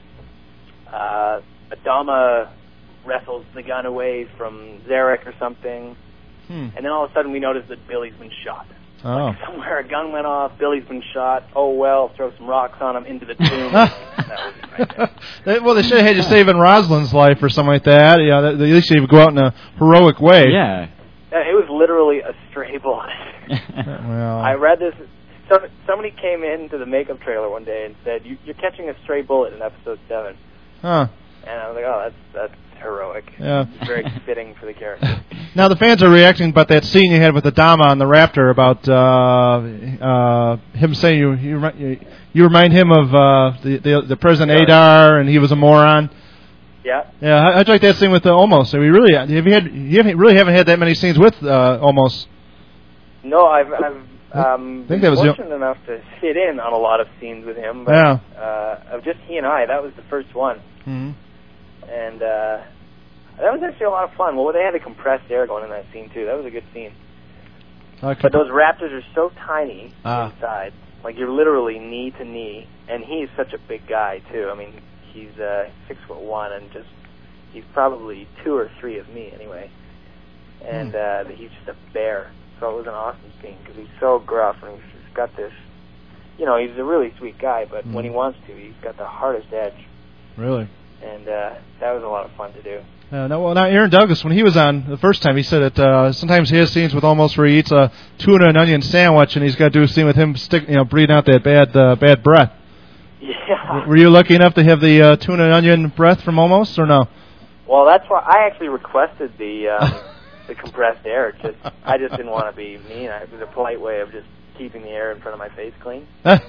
uh, Adama wrestles the gun away from Zarek or something, Hmm. and then all of a sudden we notice that Billy's been shot. Oh. Like somewhere a gun went off, Billy's been shot, oh well, throw some rocks on him into the tomb. That was right there. They, well, they should have had you saving Rosalind's life or something like that. Yeah, that, at least you would go out in a heroic way. Yeah. It was literally a stray bullet. Well, I read this. Some, somebody came into the makeup trailer one day and said, you, "You're catching a stray bullet in episode seven." huh? And I was like, "Oh, that's that's heroic. Yeah. It's very fitting for the character." Now the fans are reacting about that scene you had with Adama on the Raptor about uh, uh, him saying you you, remi- you remind him of uh, the, the the President Adar and he was a moron. Yeah. Yeah, how- how'd you like that scene with uh, Omos? So we really have you had you haven't really haven't had that many scenes with uh, Omos. No, I've I've um, I think been that was the- fortunate enough to sit in on a lot of scenes with him. But, Yeah. Uh, of just he and I, that was the first one, Mm-hmm. and uh, that was actually a lot of fun. Well, they had the compressed air going in that scene too. That was a good scene. Okay. But those raptors are so tiny Ah. inside, like you're literally knee to knee, and he's such a big guy too. I mean, he's uh, six foot one, and just he's probably two or three of me anyway, and uh, he's just a bear. So it was an awesome scene because he's so gruff and he's just got this, you know, he's a really sweet guy, but Mm. when he wants to, he's got the hardest edge, Really? and uh, that was a lot of fun to do. Uh, no, well, now Aaron Douglas, when he was on the first time, he said that uh, sometimes he has scenes with Omos where he eats a tuna and onion sandwich, and he's got to do a scene with him, stick, you know, breathing out that bad, uh, bad breath. Yeah. Were you lucky enough to have the uh, tuna and onion breath from Omos, or no? Well, that's why I actually requested the um, the compressed air. Just I just didn't want to be mean. It was a polite way of just keeping the air in front of my face clean.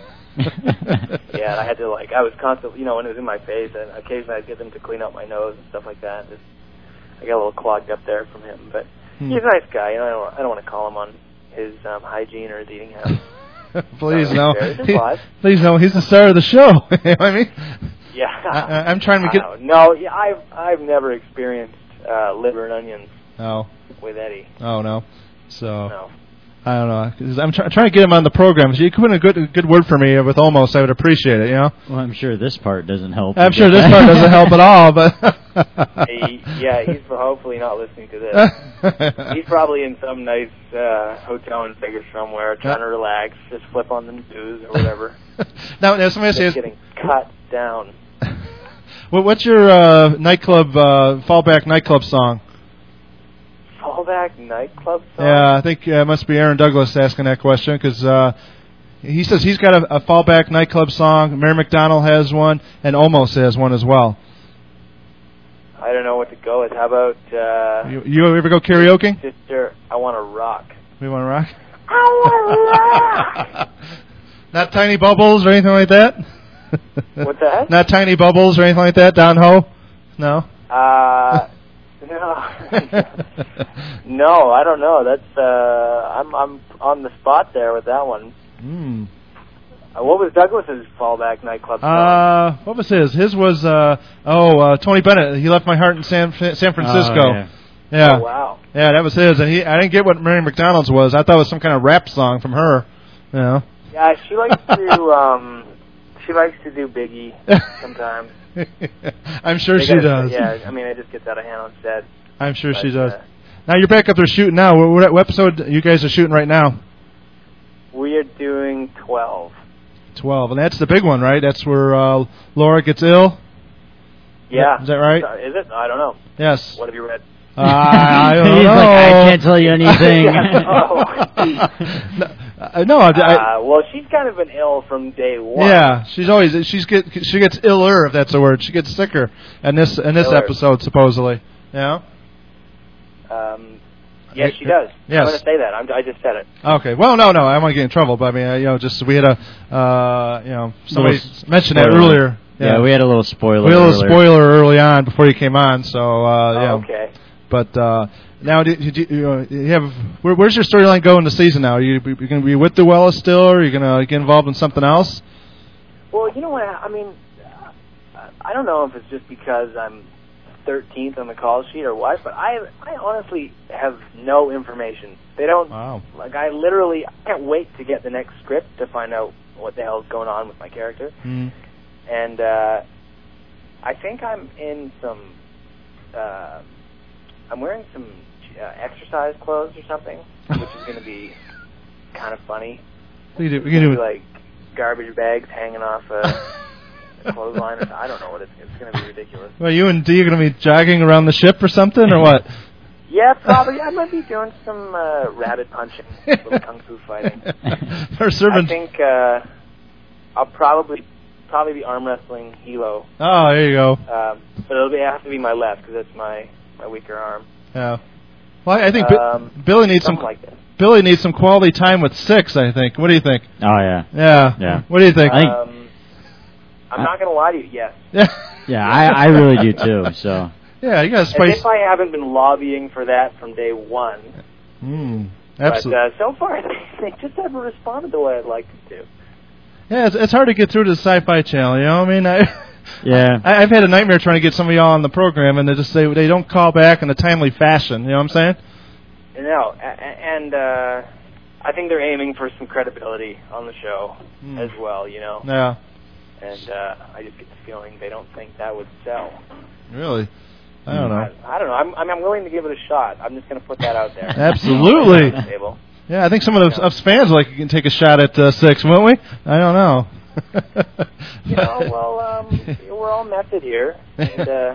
Yeah, and I had to like I was constantly, you know, when it was in my face, and occasionally I'd get them to clean out my nose and stuff like that. Just I got a little clogged up there from him, but Hmm. he's a nice guy. You know, I don't I don't want to call him on his um, hygiene or his eating habits. Please No, no. he's just live. Please no. He's the star of the show. You know what I mean? Yeah, I, I'm trying to get. Wow. No, yeah, I've I've never experienced uh, liver and onions Oh, with Eddie. oh no. So No. I don't know. 'Cause I'm try- trying to get him on the program. So you could put in a good a good word for me with Omos. I would appreciate it. You know. Well, I'm sure this part doesn't help. I'm sure this part doesn't help at all, but. He, yeah, he's hopefully not listening to this. He's probably in some nice uh, hotel in Vegas somewhere, trying to relax, just flip on the news or whatever. now, now somebody Just says, getting cut down. well, what's your uh, nightclub uh, fallback nightclub song? Fallback nightclub song? Yeah, I think uh, it must be Aaron Douglas asking that question because uh, he says he's got a, a fallback nightclub song. Mary McDonald has one, and Omos has one as well. I don't know what to go with. How about uh, You, you ever go karaoke? Sister, I Want to Rock? We want to rock. I want to rock! Not Tiny Bubbles or anything like that. What's that? Not Tiny Bubbles or anything like that. Don Ho. No. Uh, no, no, I don't know. That's uh, I'm I'm on the spot there with that one. Hmm. Uh, what was Douglas's fallback nightclub song? Uh, what was his? His was uh oh uh, Tony Bennett. He left my heart in San San Francisco. Oh, yeah. Yeah. Oh, wow. Yeah, that was his, and he I didn't get what Mary McDonald's was. I thought it was some kind of rap song from her. You know. Yeah, she likes to um, she likes to do Biggie sometimes. I'm sure They she gotta- does. Yeah, I mean, it just gets out of hand on set. I'm sure she But, does. uh, Now you're back up there shooting now. What, what episode you guys are shooting right now? We are doing twelve. Twelve, and that's the big one, right? That's where uh, Laura gets ill. Yeah. Is that right? Uh, Is it? I don't know. Yes. What have you read? Uh, I don't He's know. like, I can't tell you anything. no, uh, no, I, I, Uh, well, she's kind of been ill from day one. yeah, she's always she's get she gets iller, if that's a word. She gets sicker in this in this Iller. episode supposedly. Yeah. Um, yes, she does. Yes. I'm going to say that. I'm, I just said it. Okay. Well, no, no, I don't want to get in trouble, but I mean, uh, you know, just we had a uh, you know somebody Little mentioned that spoiler. earlier. Yeah, we had a little spoiler. We had a little earlier. spoiler early on before you came on, so uh, Oh, yeah. okay. But uh, now, did, did you, uh, you have where, where's your storyline going this season now? Are you, you going to be with Duella still, or are you going to get involved in something else? Well, you know what? I mean, uh, I don't know if it's just because I'm thirteenth on the call sheet or what, but I I honestly have no information. They don't, Wow. like, I literally I can't wait to get the next script to find out what the hell's going on with my character. Mm. And uh, I think I'm in some, uh, I'm wearing some uh, exercise clothes or something, which is going to be kind of funny. We can do, we can do like garbage bags hanging off a clothesline. Or, I don't know what it's. It's going to be ridiculous. Well, you and Dee are going to be jogging around the ship or something, or what? Yeah, probably. I might be doing some uh, rabbit punching, little kung fu fighting. Or serving. I think uh, I'll probably probably be arm wrestling Hilo. Oh, there you go. Um, but it'll be have to be my left because that's my, my weaker arm. Yeah. Well, I think um, B- Billy needs some. Like that. Billy needs some quality time with Six, I think. What do you think? Oh yeah. Yeah. Yeah. What do you think? Um, I'm not going to lie to you. Yes. Yeah. Yeah, I, I really do too. So. Yeah, you got to As spice. if I haven't been lobbying for that from day one. Mm, absolutely. But uh, so far, they just haven't responded the way I'd like them to. Yeah, it's, it's hard to get through to the Sci-Fi Channel. You know, I mean, I, yeah, I, I've had a nightmare trying to get some of y'all on the program, and they just say they don't call back in a timely fashion. You know what I'm saying? No, and uh, I think they're aiming for some credibility on the show mm. as well. You know. Yeah. And uh, I just get the feeling they don't think that would sell. Really? I don't know. I, I don't know. I'm, I'm I'm willing to give it a shot. I'm just going to put that out there. Absolutely. Yeah, I think some of the yeah. us fans like can take a shot at uh, Six, won't we? I don't know. You know, well, um, we're all method here, and uh,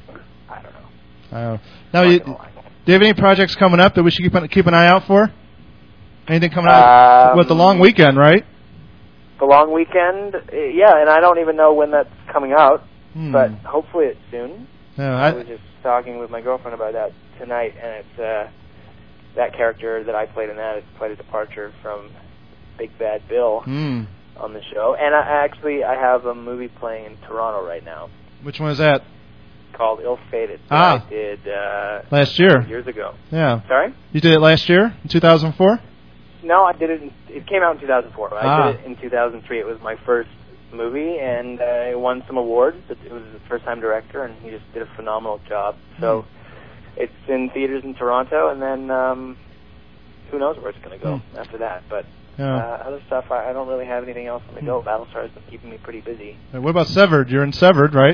I don't know. I don't know. Now, you, do you have any projects coming up that we should keep an, keep an eye out for? Anything coming out? Um, What, the long weekend, right? The long weekend, yeah, and I don't even know when that's coming out, Hmm. but hopefully it's soon. No, I, I, I was just talking with my girlfriend about that tonight, and it's uh, that character that I played in that is quite a departure from Big Bad Bill hmm. on the show. And I actually I have a movie playing in Toronto right now Which one is that? called Ill Fated that Ah. I did uh, Last year. years ago. Yeah. Sorry? You did it last year, in two thousand four? No, I did it. In, it came out in two thousand four. But Ah. I did it in two thousand three. It was my first movie, and uh, it won some awards. It, it was a first-time director, and he just did a phenomenal job. So Hmm. it's in theaters in Toronto, and then um, who knows where it's going to go Hmm. after that. But Yeah. uh, other stuff, I, I don't really have anything else on the go. Battlestar's been keeping me pretty busy. Uh, What about Severed? You're in Severed, right?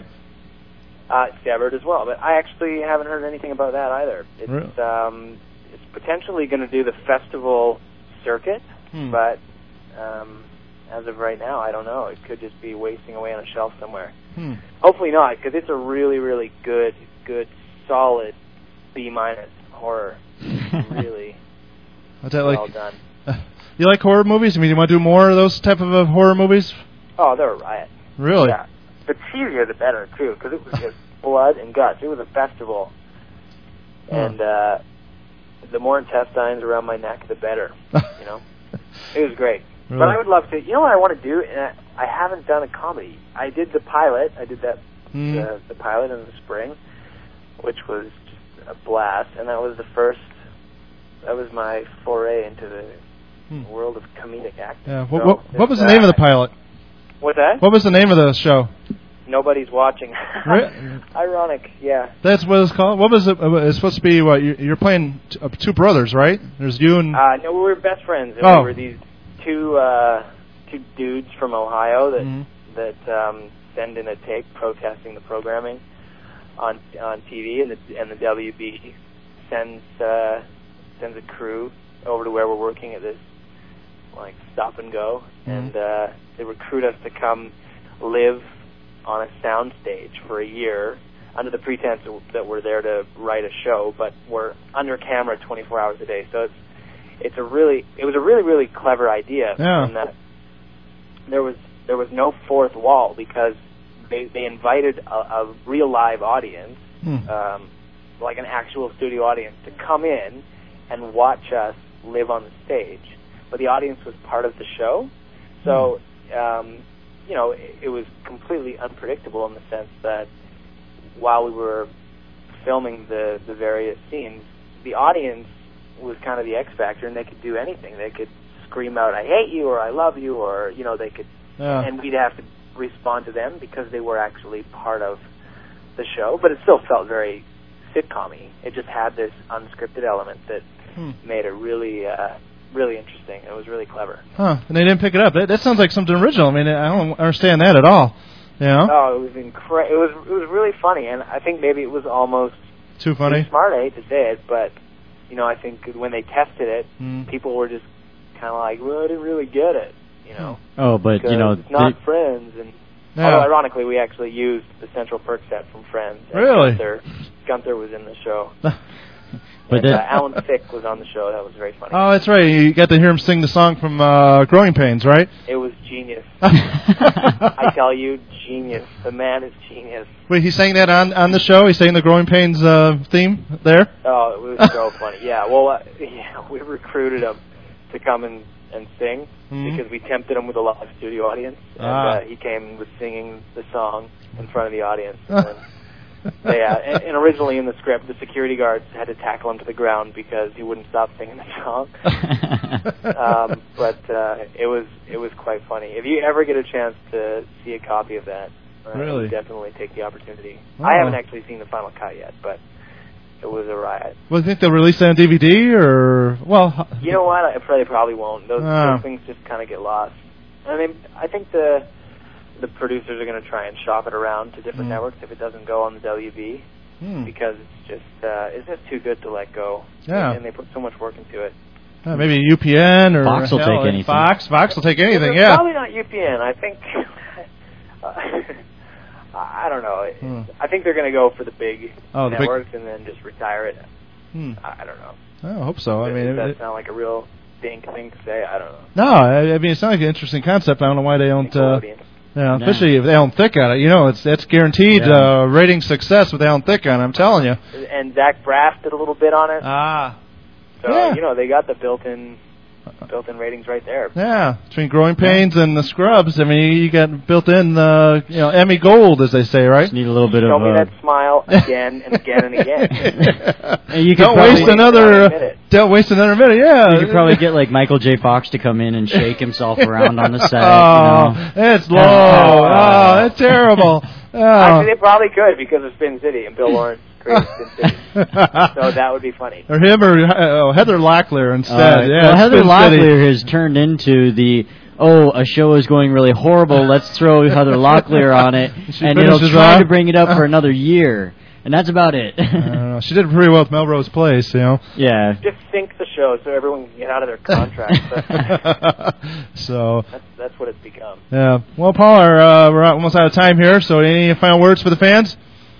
Uh, Severed as well, but I actually haven't heard anything about that either. It's Really? um, it's potentially going to do the festival circuit, Hmm. but um, as of right now, I don't know. It could just be wasting away on a shelf somewhere. Hmm. Hopefully not, because it's a really, really good, good, solid B minus horror. Really What's that well like? done. You like horror movies? I mean, you want to do more of those type of uh, horror movies? Oh, they're a riot. Really? Yeah. The cheesier the better, too, because it was just blood and guts. It was a festival. Huh. And uh, the more intestines around my neck, the better. You know? It was great. Really? But I would love to. You know what I want to do? And I, I haven't done a comedy. I did the pilot. I did that Hmm. the, the pilot in the spring, which was just a blast. And that was the first. That was my foray into the Hmm. world of comedic acting. Yeah. What, So what, what was the it's, name of uh, the pilot? What's that? What was the name of the show? Nobody's watching. Re- Ironic, yeah. That's what it's called. What was it? uh, It's supposed to be what? you- You're playing t- uh, two brothers, right? There's you and. Uh, no, we were best friends. And Oh. We were these two uh, two dudes from Ohio that Mhm. that um, send in a tape protesting the programming on on T V, and the and the W B sends uh, sends a crew over to where we're working at this like stop and go, Mhm. and uh, they recruit us to come live on a sound stage for a year under the pretense that we're there to write a show, but we're under camera twenty-four hours a day. So it's it's a really it was a really really clever idea. Yeah. In that there was there was no fourth wall because they they invited a, a real live audience, Hmm. um, like an actual studio audience, to come in and watch us live on the stage. But the audience was part of the show, so um, you know it, it was completely unpredictable in the sense that while we were filming the the various scenes, the audience was kind of the X factor, and they could do anything. They could scream out, "I hate you," or "I love you," or you know they could, Yeah. and we'd have to respond to them because they were actually part of the show. But it still felt very sitcom-y. It just had this unscripted element that Hmm. made it really, uh, really interesting. It was really clever. Huh. And they didn't pick it up. That, that sounds like something original. I mean, I don't understand that at all. You know? Oh, it was incre- It was it was really funny, and I think maybe it was almost Too funny. too smart. I hate to say it, but you know, I think when they tested it, Mm. people were just kind of like, well, I didn't really get it, you know. Oh, but you know, it's not the, Friends, and Yeah. although ironically, we actually used the Central Perk set from Friends. And Really? Gunther, Gunther was in the show. But and, that- uh, Alan Thicke was on the show. That was very funny. Oh, that's right. You got to hear him sing the song from uh, Growing Pains, right? It was genius. I tell you, genius. The man is genius. Wait, he sang that on, on the show? He sang the Growing Pains uh, theme there? Oh, it was so funny. Yeah, well, uh, yeah, we recruited him to come and, and sing Mhm. because we tempted him with a live studio audience. And Ah. uh, he came and was singing the song in front of the audience. And then, yeah, and, and originally in the script, the security guards had to tackle him to the ground because he wouldn't stop singing the song. um, but uh, it was it was quite funny. If you ever get a chance to see a copy of that, uh, Really? you definitely take the opportunity. Oh. I haven't actually seen the final cut yet, but it was a riot. Well, do you think they'll release that on D V D, or... Well... h- You know what? I probably probably won't. Those, Ah. those things just kind of get lost. I mean, I think the the producers are going to try and shop it around to different Mm. networks if it doesn't go on the W B, Hmm. because it's just uh, it's just too good to let go. Yeah. And they put so much work into it. Uh, maybe U P N or... Fox will hell, take anything. Fox. Fox will take anything, Well, yeah. Probably not U P N. I think. uh, I don't know. Hmm. I think they're going to go for the big Oh, the big- networks and then just retire it. Hmm. I I don't know. I hope so. I Does mean... that It, it, sound like a real dink thing to say? I don't know. no, I, I mean, it sounds like an interesting concept. I don't know why they don't... Uh, Nickelodeon. yeah, especially if Alan Thicke on it. You know, it's that's guaranteed Yeah. uh, rating success with Alan Thicke on it, I'm telling you. And Zach Braff did a little bit on it. Ah. So, Yeah. you know, they got the built-in built-in ratings right there. Yeah, between Growing Pains and the Scrubs, I mean, you got built-in, uh, you know, Emmy Gold, as they say, right? Just need a little bit Show of. me Uh, that smile again and again and again. Hey, you could don't probably- waste another. Another Uh, minute. don't waste another minute. Yeah, you could probably get like Michael J. Fox to come in and shake himself around on the set. Oh, you know. it's low. Oh. Oh, that's terrible. Oh. Actually, they probably could because of Spin City and Bill Lawrence created Spin City. So that would be funny. Or him or uh, Heather Locklear instead. Uh, yeah, well, Heather Spin City. Locklear has turned into the. Oh, a show is going really horrible. Let's throw Heather Locklear on it, She and it'll finishes try off. to bring it up for another year, and that's about it. I don't know. She did pretty well with Melrose Place, you know. Yeah. Just sync the show so everyone can get out of their contracts. So, that's, that's what it's become. yeah. Well, Paul, our, uh, we're almost out of time here, so any final words for the fans?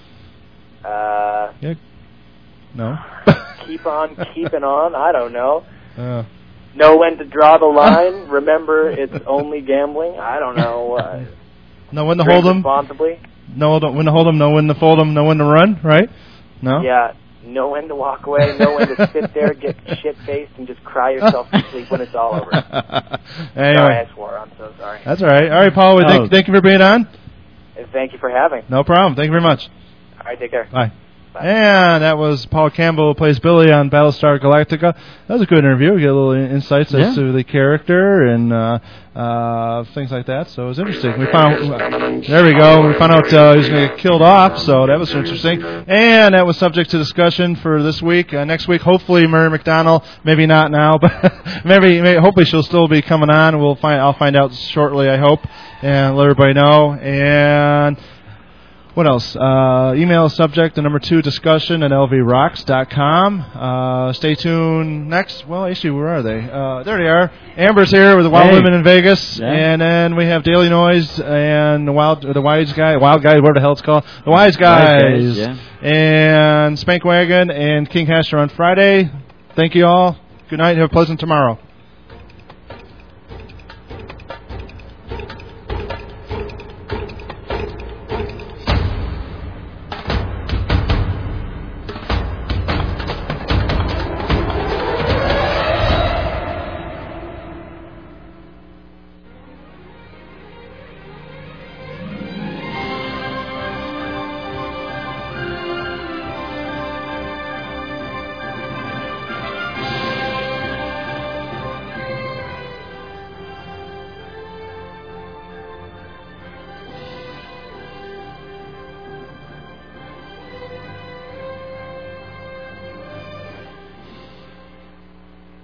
Uh, Yeah. No? keep on keeping on. I don't know. Uh, Know when to draw the line. Remember, it's only gambling. I don't know. Uh, know when to drink hold 'em. responsibly. No, don't when to hold 'em, know when to fold 'em, know when to run, right? No? Yeah. Know when to walk away. Know when to sit there, get shit-faced, and just cry yourself to sleep when it's all over. Anyway. Sorry, I swore. I'm so sorry. That's all right. All right, Paul, well, Oh. thank, thank you for being on. And thank you for having. No problem. Thank you very much. All right, take care. Bye. Bye. And that was Paul Campbell, who plays Billy on Battlestar Galactica. That was a good interview. We got a little in- insights as Yeah. to the character and uh, uh, things like that. So it was interesting. We found there we go. We found out uh, he was going to get killed off. So that was interesting. And that was subject to discussion for this week. Uh, next week, hopefully, Mary McDonnell. Maybe not now, but maybe, maybe hopefully she'll still be coming on. We'll find. I'll find out shortly. I hope, and let everybody know. And what else? Uh, email subject, the number two, discussion at l v rocks dot com. Uh, stay tuned next. Well, actually, where are they? Uh, there they are. Amber's here with the Wild Hey. Women in Vegas. Yeah. And then we have Daily Noise and the Wild, the Wise Guy, Wild Guy, whatever the hell it's called. The Wise Guys. Guys, yeah. And Spank Wagon and King Hasher on Friday. Thank you all. Good night. Have a pleasant tomorrow.